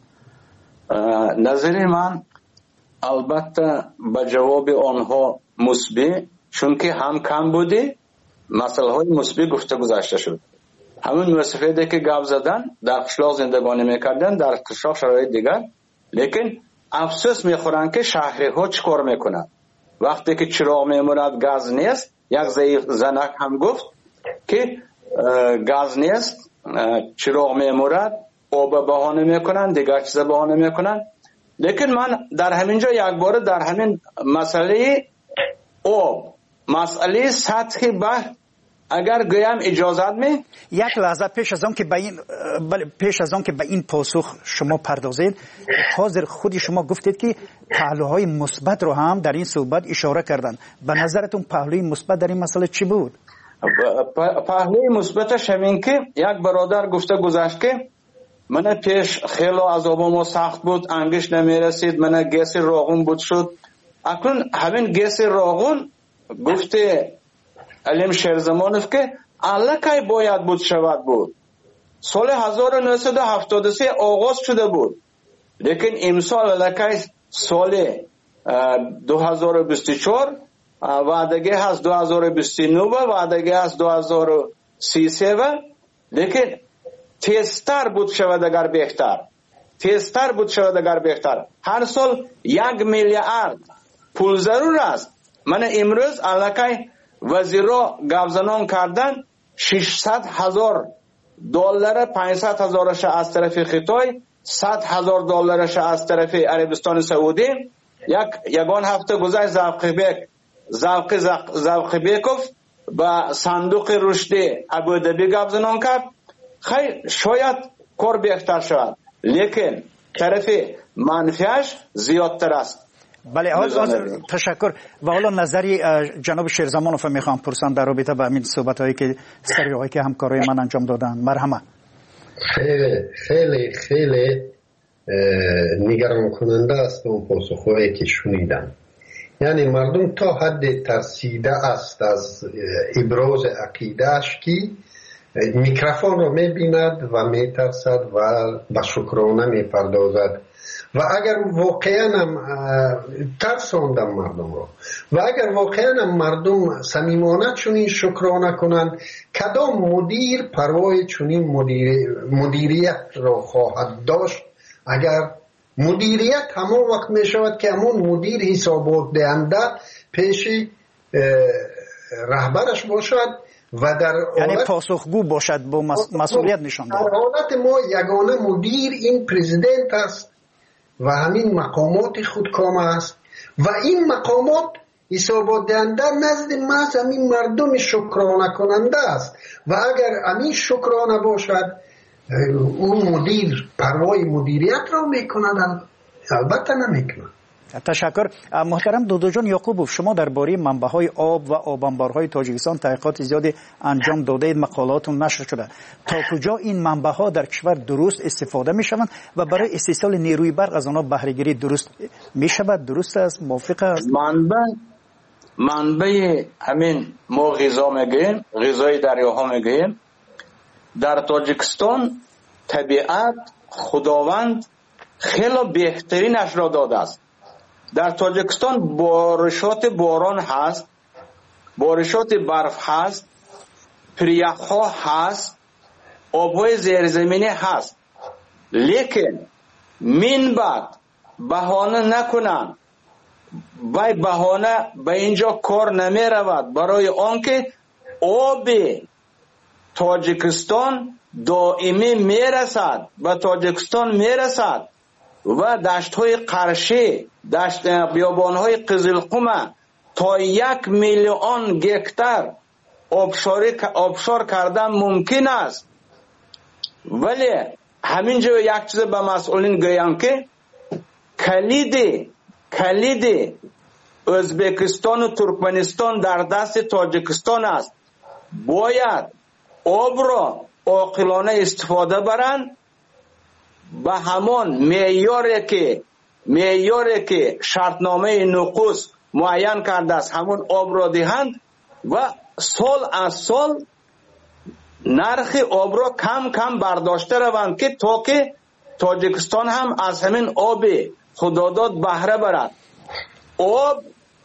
نظر من البته به جواب آنها مثبت، چون که هم کم بوده مسئله های مثبت گفته گذاشته شد. همون مسافتی که گپ زدن در قشلاق زندگانی میکردن در قشلاق شرایط دیگر، لیکن افسوس میخورن که شهری ها چیکار میکنن وقتی که چراغ میموند گاز نیست. یک زنک هم گفت که گاز نیست، چراغ میموند، آب بهانه میکنن، دیگر چیز بهانه میکنن. لیکن من در همینجا یک بار در همین مسئله آب، مسئله سطح بحر اگر گویم اجازت می یک لحظه پیش از آن که به این پیش از آن که به این پاسخ شما پردازید، حاضر خود شما گفتید که پهلوهای مثبت رو هم در این صحبت اشاره کردن. به نظرتون پهلوی مثبت در این مسئله چی بود؟ پهلوی مثبتش همین که یک برادر گفته گذشت که من پیش خیلی عذابم سخت بود، انگشت نمیرسید، من گیس راغون بود شد. اکنون همین گیس راغون گفته علم شیرزمانوف که الکی باید بود شود بود. سال هزار و نهصد و هفتاد و سه آغاز شده بود، لیکن امسال الکی سال دو هزار و بیست و چهار وعدگی هست دو هزار و بیست و نه و وعدگی هست دو هزار و سی و سه و لیکن تیزتر بود شود اگر بهتر تیزتر بود شود اگر بهتر. هر سال یک میلیارد پول ضرور است. من امروز الکی وزیرا گفزنان کردن ششصد هزار دلار پانصد هزارش از طرف خطای صد هزار دلارش از طرف عربستان سعودی یک یگان هفته گذشت زوقی بیک زوقی زوقی بیکوف با صندوق رشد ابودبی گپ زنان کرد. خیر شاید کار بهتر شود لیکن طرف منفیش زیادتر است. بله تشکر. و حالا نظری جناب شیرزمانوف میخوام پرسم در رابطه با همین صحبت هایی که سریعی که همکارای من انجام دادن. مرحمت. خیلی خیلی خیلی نگران کننده است اون پاسخهایی که شنیدم. یعنی مردم تا حد ترسیده است از ابراز عقیدهش که میکروفون رو میبیند و میترسد و به شکرانه میپردازد و اگر واقعا هم ترساندم مردم رو و اگر واقعا هم مردم صمیمانه چنین شکرانه کنند کدام مدیر پروای چنین مدیر مدیریت رو خواهد داشت؟ اگر مدیریت همون وقت می شود که همون مدیر حسابات دهنده پیش رهبرش باشد و در یعنی پاسخگو باشد با مسئولیت نشان دهد. در حالت ما یگانه مدیر این پرزیدنت است و همین مقامات خودکام است و این مقامات حسابات دهنده نزد محض همین مردم شکرانه کننده است و اگر همین شکرانه باشد اون مدیر پروای مدیریت را میکند البته نمیکند. تشکر. محترم دودو جان یعقوبوف، شما درباره منبع‌های آب و آب انبارهای تاجیکستان تحقیقات زیادی انجام داده اید، مقالاتون نشر شده. تا کجا این منبع‌ها در کشور درست استفاده میشوند و برای استحصال نیروی برق از آنها بهره گیری درست میشود؟ درست است؟ موافق است؟ منبع منبع همین ما غذا میگیم، غذای دریاها میگیم. در تاجیکستان طبیعت خداوند خیلی بهترینش را داده است. در تاجیکستان بارشات باران هست، بارشات برف هست، پریخ‌ها هست، آب‌های زیرزمینی هست. لیکن من بعد بهانه نکنن، بای بهانه به اینجا کار نمی رود برای آنکه آب تاجیکستان دائمی می رسد به تاجیکستان می رسد و دشت های قرشه، دشت بیابان های قزلقم تا یک میلیون گکتر آبشاری آبشار کردن ممکن است. ولی همینجا یک چیز به مسئولین گویم که کلید کلید ازبکستان و ترکمنستان در دست تاجیکستان است. باید آب را عاقلانه استفاده برند، به همان معیاری که معیاری که شرطنامه نقوص معین کرده است همون آب را دهند و سال از سال نرخ آب را کم کم برداشته روند که تا که تاجیکستان هم از همین آب خداداد بهره برد. آب،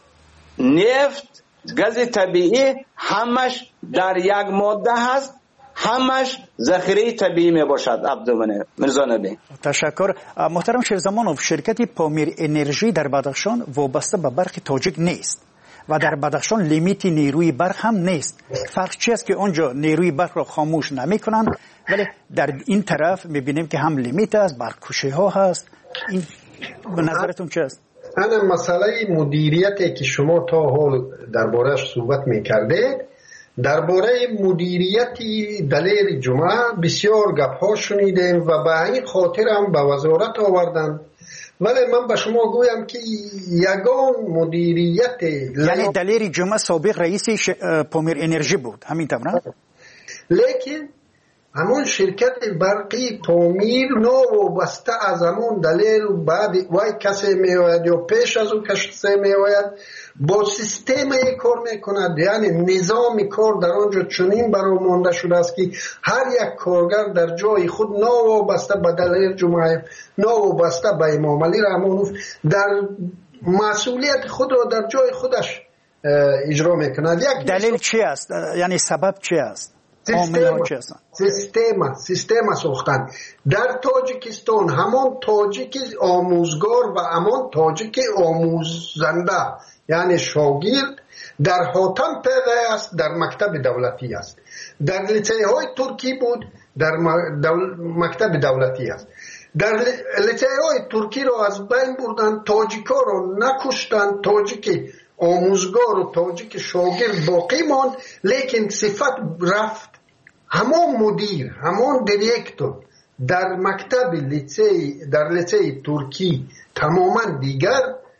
نفت، گاز طبیعی همش در یک ماده هست، همش ذخیره طبیعی می باشد. عبدالمنه مرزا نبی. تشکر. محترم شیرزمانوف، شرکت پامیر انرژی در بدخشان وابسته به برق تاجیک نیست و در بدخشان لیمیت نیروی برق هم نیست. فرق چی است که اونجا نیروی برق را خاموش نمی کنند ولی در این طرف می بینیم که هم لیمیت است، برق کشی ها هست. این به نظرتون چی است؟ انا مسئله مدیریتی که شما تا حال درباره‌اش صحبت می‌کردید، درباره مدیریتی دلیر جمعه بسیار گپ‌ها شنیدیم و به این خاطر هم به وزارت آوردن. ولی من به شما گویم که یگان مدیریت یعنی دلیر جمعه سابق رئیس ش... پامیر انرژی بود، همین طور. لیکن همون شرکت برقی پامیر نو وابسته از همون دلیل بعد وای کسی میآید یا پیش از او کسی میآید با سیستم کار میکند. یعنی نظام کار در آنجا چنین برآورده شده است که هر یک کارگر در جای خود نو وابسته به دلیل جمعه، نو وابسته به امام علی رحمانوف در مسئولیت خود را در جای خودش اجرا میکند. یک دلیل چی است؟ یعنی سبب چی است؟ سیستم سیستم سیستم ساختن در تاجیکستان، همان تاجیک آموزگار و همان تاجیک آموزنده یعنی شاگرد در حاتم پیدا است، در مکتب دولتی است، در لیسه های ترکی بود، در دول... مکتب دولتی است. در لیسه های ترکی رو از بین بردن، تاجیکا رو نکشتن، تاجیک آموزگار و تاجیک شاگرد باقی ماند، لیکن صفت رفت. همون مدیر، همون دیرکتور در مکتب لیسه، در لیسه ترکی تماما دیگر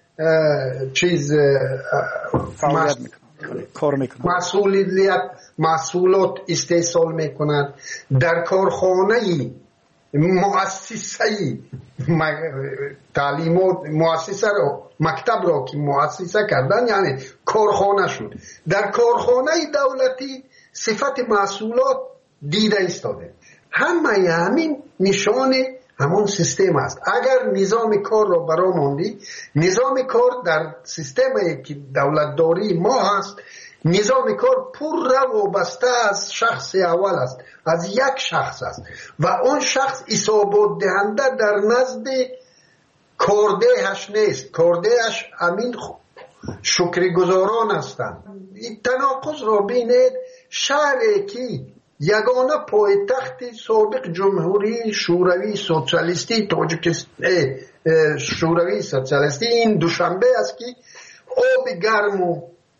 چیز فعالیت میکنه، کار میکنه، مسئولیت مسئولات استحصال میکنند. در کارخانه مؤسسه تعلیمات، مؤسسه رو، مکتب رو که مؤسسه کردن یعنی کارخانه شد. در کارخانه دولتی صفت مسئولات دیده ایستاده. همه همین نشان همون سیستم است. اگر نظام کار رو برا ماندی، نظام کار در سیستمی که دولتداری ما هست، نظام کار پر رو وابسته از شخص اول است، از یک شخص است و اون شخص اصابت دهنده در نزد کاردهش نیست، کاردهش امین شکرگزاران هستند. این تناقض را بینید. شهری که یگانه پایتخت سابق جمهوری شوروی سوسیالیستی تاجیکستان، شوروی سوسیالیستی، این دوشنبه است که آب گرم و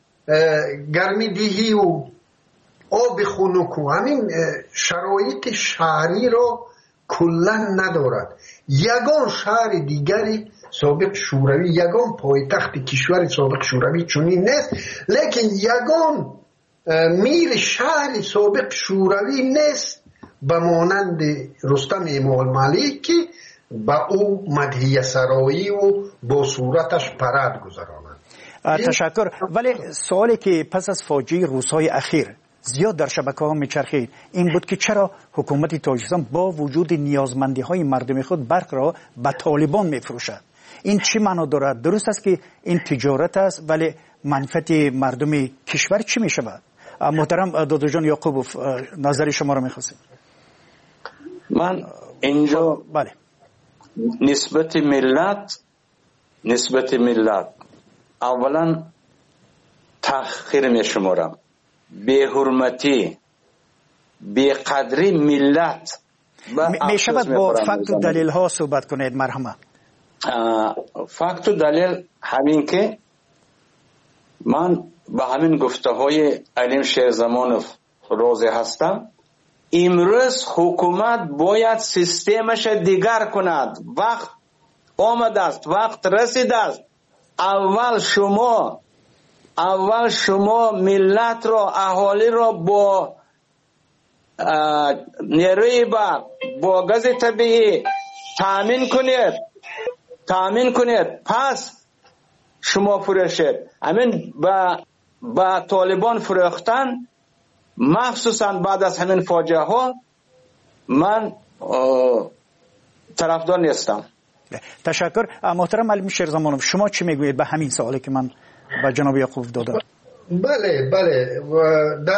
گرمی دیهی و آب خنک و همین شرایط شهری را کلا ندارد. یگان شهر دیگری سابق شوروی، یگان پایتخت کشور سابق شوروی چنین نیست، لیکن یگان میر شهر سابق شوروی نیست به مانند رستم امالملک که با او مدحیه سرایی و با صورتش پرد گذرانند. تشکر. ولی سوالی که پس از فاجعه روزهای اخیر زیاد در شبکه ها میچرخید این بود که چرا حکومت تاجیکستان با وجود نیازمندی های مردم خود برق را به طالبان میفروشد. این چی معنا دارد؟ درست است که این تجارت است، ولی منفعت مردم کشور چی میشود؟ محترم دادو جان یعقوبوف، نظر شما را میخواستیم. من اینجا بله نسبت ملت نسبت ملت اولا تحقیر میشمارم، به حرمتی به قدری ملت می شود با فکت و دلیل ها صحبت کنید مرحمه. فکت و دلیل همین که من به همین گفته های علیم شیرزمانوف راضی هستم. امروز حکومت باید سیستمش دیگر کند. وقت آمده است، وقت رسیده است. اول شما اول شما ملت را، اهالی را با نیروی برق، با گاز طبیعی تامین کنید تامین کنید پس شما فروشید. همین با با طالبان فروختن، مخصوصا بعد از همین فاجعه ها، من طرفدار نیستم. تشکر. محترم علیم شیرزمانوف، شما چی میگویید به همین سوالی که من با جناب یعقوب دادم؟ بله بله، در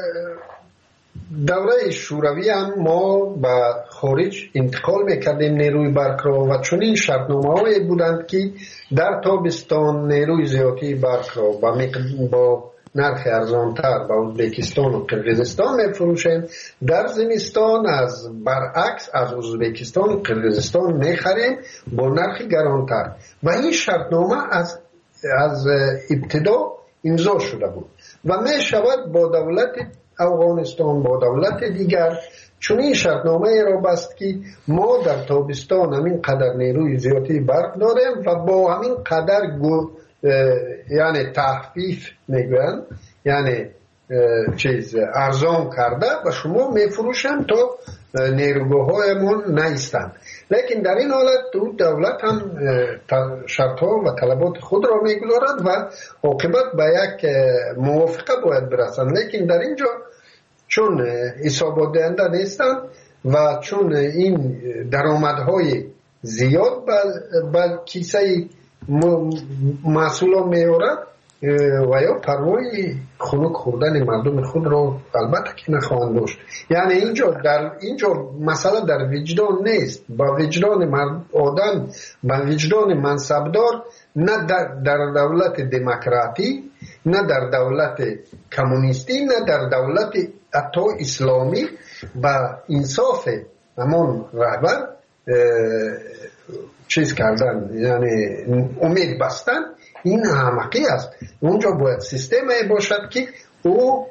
دوره شوروی هم ما به خارج انتقال میکردیم نیروی برق را و چنین شرطنامه هایی بودند که در تابستان نیروی زیادی برق را با, با نرخ ارزانتر به ازبکستان و قرقیزستان میفروشیم، در زمستان از برعکس از ازبکستان و قرقیزستان میخریم با نرخ گرانتر و این شرطنامه از از ابتدا امضا شده بود و می شود با دولت افغانستان، با دولت دیگر چون این شرطنامه را بست که ما در تابستان همین قدر نیروی زیادی برق داریم و با همین قدر گو یعنی تخفیف میگوین، یعنی چیز ارزان کرده و شما میفروشن تا نیروگاهایمون نیستند. لیکن در این حالت دولت هم شرطها و طلبات خود را میگذارد و عاقبت به یک موافقه باید برسند. لیکن در اینجا چون حسابات دهنده نیستند و چون این درآمدهای زیاد به کیسه مسئولان میارد و یا پروای خنک خوردن مردم خود را البته که نخواهند داشت. یعنی اینجا در اینجا مسئله در وجدان نیست، با وجدان مرد آدم، با وجدان منصبدار، نه در, در دولت دموکراتی، نه در دولت کمونیستی، نه در دولت حتی اسلامی با انصاف همان رهبر چیز کردن، یعنی امید بستن، این احمقی است. اونجا باید سیستمی باشد که او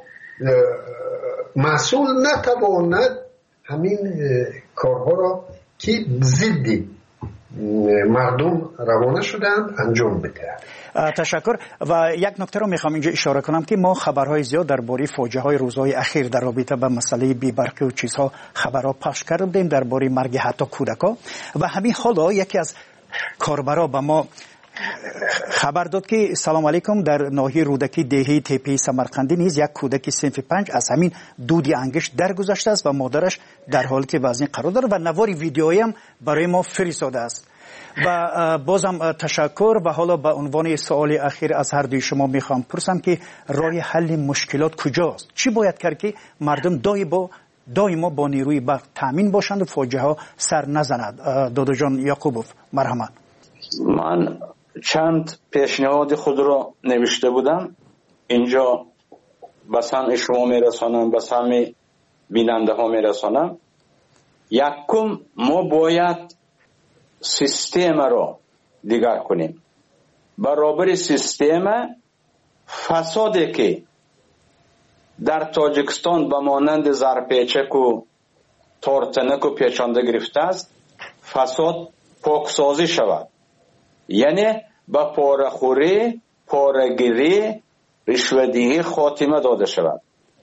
مسئول نتواند همین کارها را که ضد مردم روانه شدند انجام بده. تشکر. و یک نکته رو میخوام اینجا اشاره کنم که ما خبرهای زیاد درباره فاجعه های روزهای اخیر در رابطه با مسئله بی‌برقی و چیزها خبرها پخش کردیم، درباره مرگ حتی کودکا. و همین حالا یکی از کاربرا به ما خبر داد که سلام علیکم، در ناحیه رودکی دهی تپه سمرقندی نیز یک کودک صنف پنج از همین دودی انگشت درگذشته است و مادرش در حالی که وزنی قرار داره و نواری ویدیویی هم برای ما فرستاده است. و بازم تشکر. و حالا به عنوان سوال اخیر از هر دوی شما میخوام پرسم که راه حل مشکلات کجاست؟ چی باید کرد که مردم دای با دائما با نیروی برق تامین باشند و فاجعه ها سر نزند؟ دادا جان یعقوبوف مرحمت. من چند پیشنهاد خود را نوشته بودم، اینجا به سمع شما میرسانم، به سمع بیننده ها میرسانم. یکم ما باید سیستم را دیگر کنیم. برابر سیستم فسادی که در تاجیکستان به مانند زرپیچک و تارتنک و پیچانده گرفته است، فساد پاکسازی شود. یعنی با پاره‌خوری، پاره‌گیری، رشوه‌دهی خاتمه داده شود.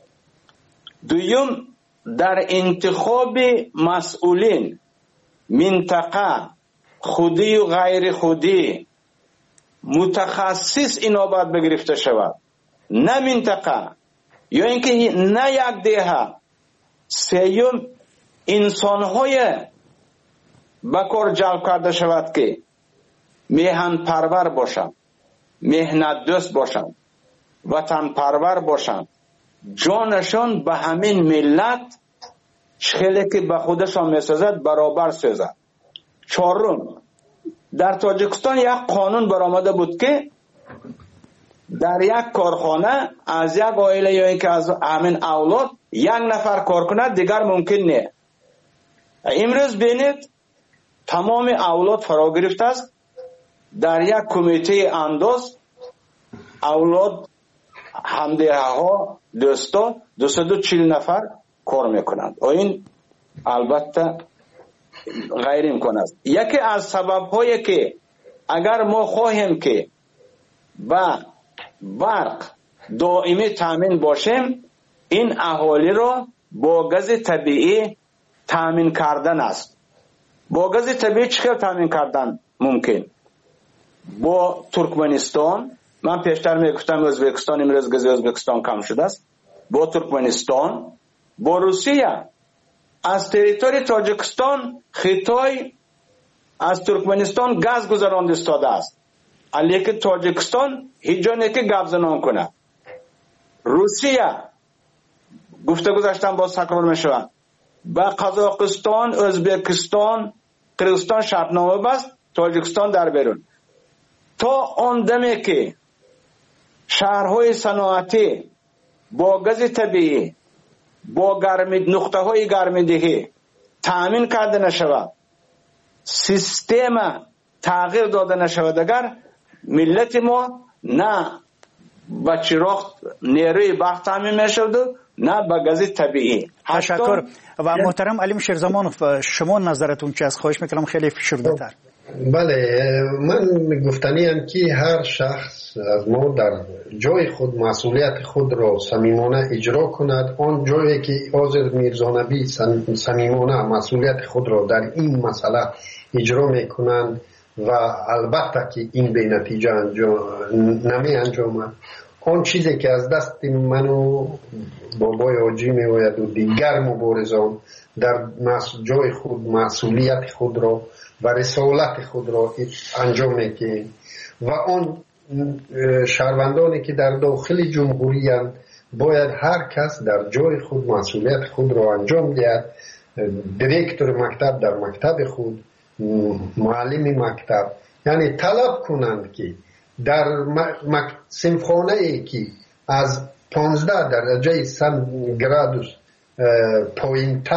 دوم، در انتخاب مسئولین منطقه خودی و غیر خودی متخصص اینا باید بگرفته شود، نه منطقه یا اینکه نه یک دهه. سیوم، انسان‌های به کار جلب کرده شود که میهن پرور باشند، مهنت دوست باشند، وطن پرور باشند، جانشان به همین ملت چخیلی که به خودشان میسازد برابر سازد. چهارم، در تاجیکستان یک قانون برآمده بود که در یک کارخانه از یک عائله یا اینکه از همین اولاد یک نفر کار کند دیگر ممکن نه. امروز بینید تمام اولاد فرا گرفته است. در یک کمیته انداز اولاد همدیه ها دوستا دویست و چهل نفر کار میکنند. این البته غیر امکان است. یکی از سبب هایی که اگر ما خواهیم که با برق دائمی تامین باشیم، این اهالی را با گاز طبیعی تامین کردن است. با گاز طبیعی چطور تامین کردن ممکن؟ با ترکمنستان، من پیشتر میگفتم ازبکستان، امروز گاز ازبکستان کم شده است. با ترکمنستان، با روسیه. از تریتوری تاجیکستان خطای از ترکمنستان گاز گذرانده استاده است، لیکن تاجیکستان هیچ جا نیست که گپ زنان کنه. روسیه گفته گذاشتم باز تکرار میشود، با قزاقستان، ازبکستان، قرغیزستان شرطنامه بست، تاجیکستان در بیرون. تا آن دمی که شهرهای صنعتی با گاز طبیعی، با گرمی نقطه های گرمیدهی تامین کرده نشود، سیستم تغییر داده نشود، اگر ملت ما نه با چراغ نیروی برق تامین میشود نه با گاز طبیعی. تشکر. و محترم علیم شیرزمانوف، شما نظرتون چی است؟ خواهش میکنم خیلی فشرده تر. بله، من گفتنیم که هر شخص از ما در جای خود مسئولیت خود را صمیمانه اجرا کند. آن جایی که حاضر میرزانبی صمیمانه مسئولیت خود را در این مسئله اجرا میکنند و البته که این به نتیجه انجام نمی انجامد، آن چیزی که از دست من و بابای حاجی میآید و دیگر مبارزان در جای خود مسئولیت خود را و رسالت خود را انجام میدهیم و آن شهروندانی که در داخل جمهوری اند باید هر کس در جای خود مسئولیت خود را انجام دهد. دیرکتور مکتب در مکتب خود، معلم مکتب، یعنی طلب کنند که در صنفخانه ای که از پانزده درجه سانتیگراد پایین تر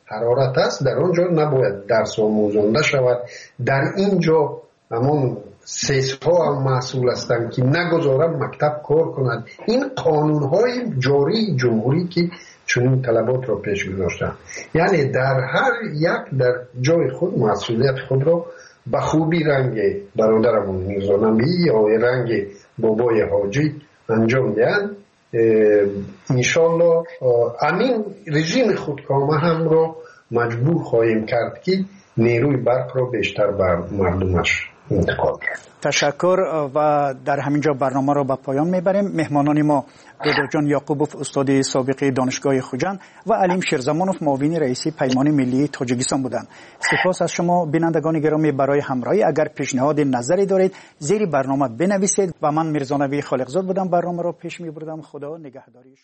حرارت است در آنجا نباید درس آموزانده شود. در اینجا همون سیس ها هم مسئول هستند که نگذارن مکتب کار کند. این قانون های جاری جمهوری که چنین طلبات را پیش گذاشتن، یعنی در هر یک در جای خود مسئولیت خود را به خوبی رنگ برادرمون میرزا نبی یا رنگ بابای حاجی انجام دهند. انشالله امین رژیم خودکامه هم را مجبور خواهیم کرد که نیروی برق را بیشتر بر مردمش انتقال کرد. تشکر و در همینجا برنامه را به پایان میبریم. مهمانان ما رضا جان یعقوبوف استاد سابق دانشگاه خوجند و علیم شیرزمانوف معاون رئیسی پیمان ملی تاجیکستان بودند. سپاس از شما بینندگان گرامی برای همراهی. اگر پیشنهاد نظری دارید زیر برنامه بنویسید و من میرزا نبی خالقزاد بودم برنامه را پیش میبردم. خدا نگهداری.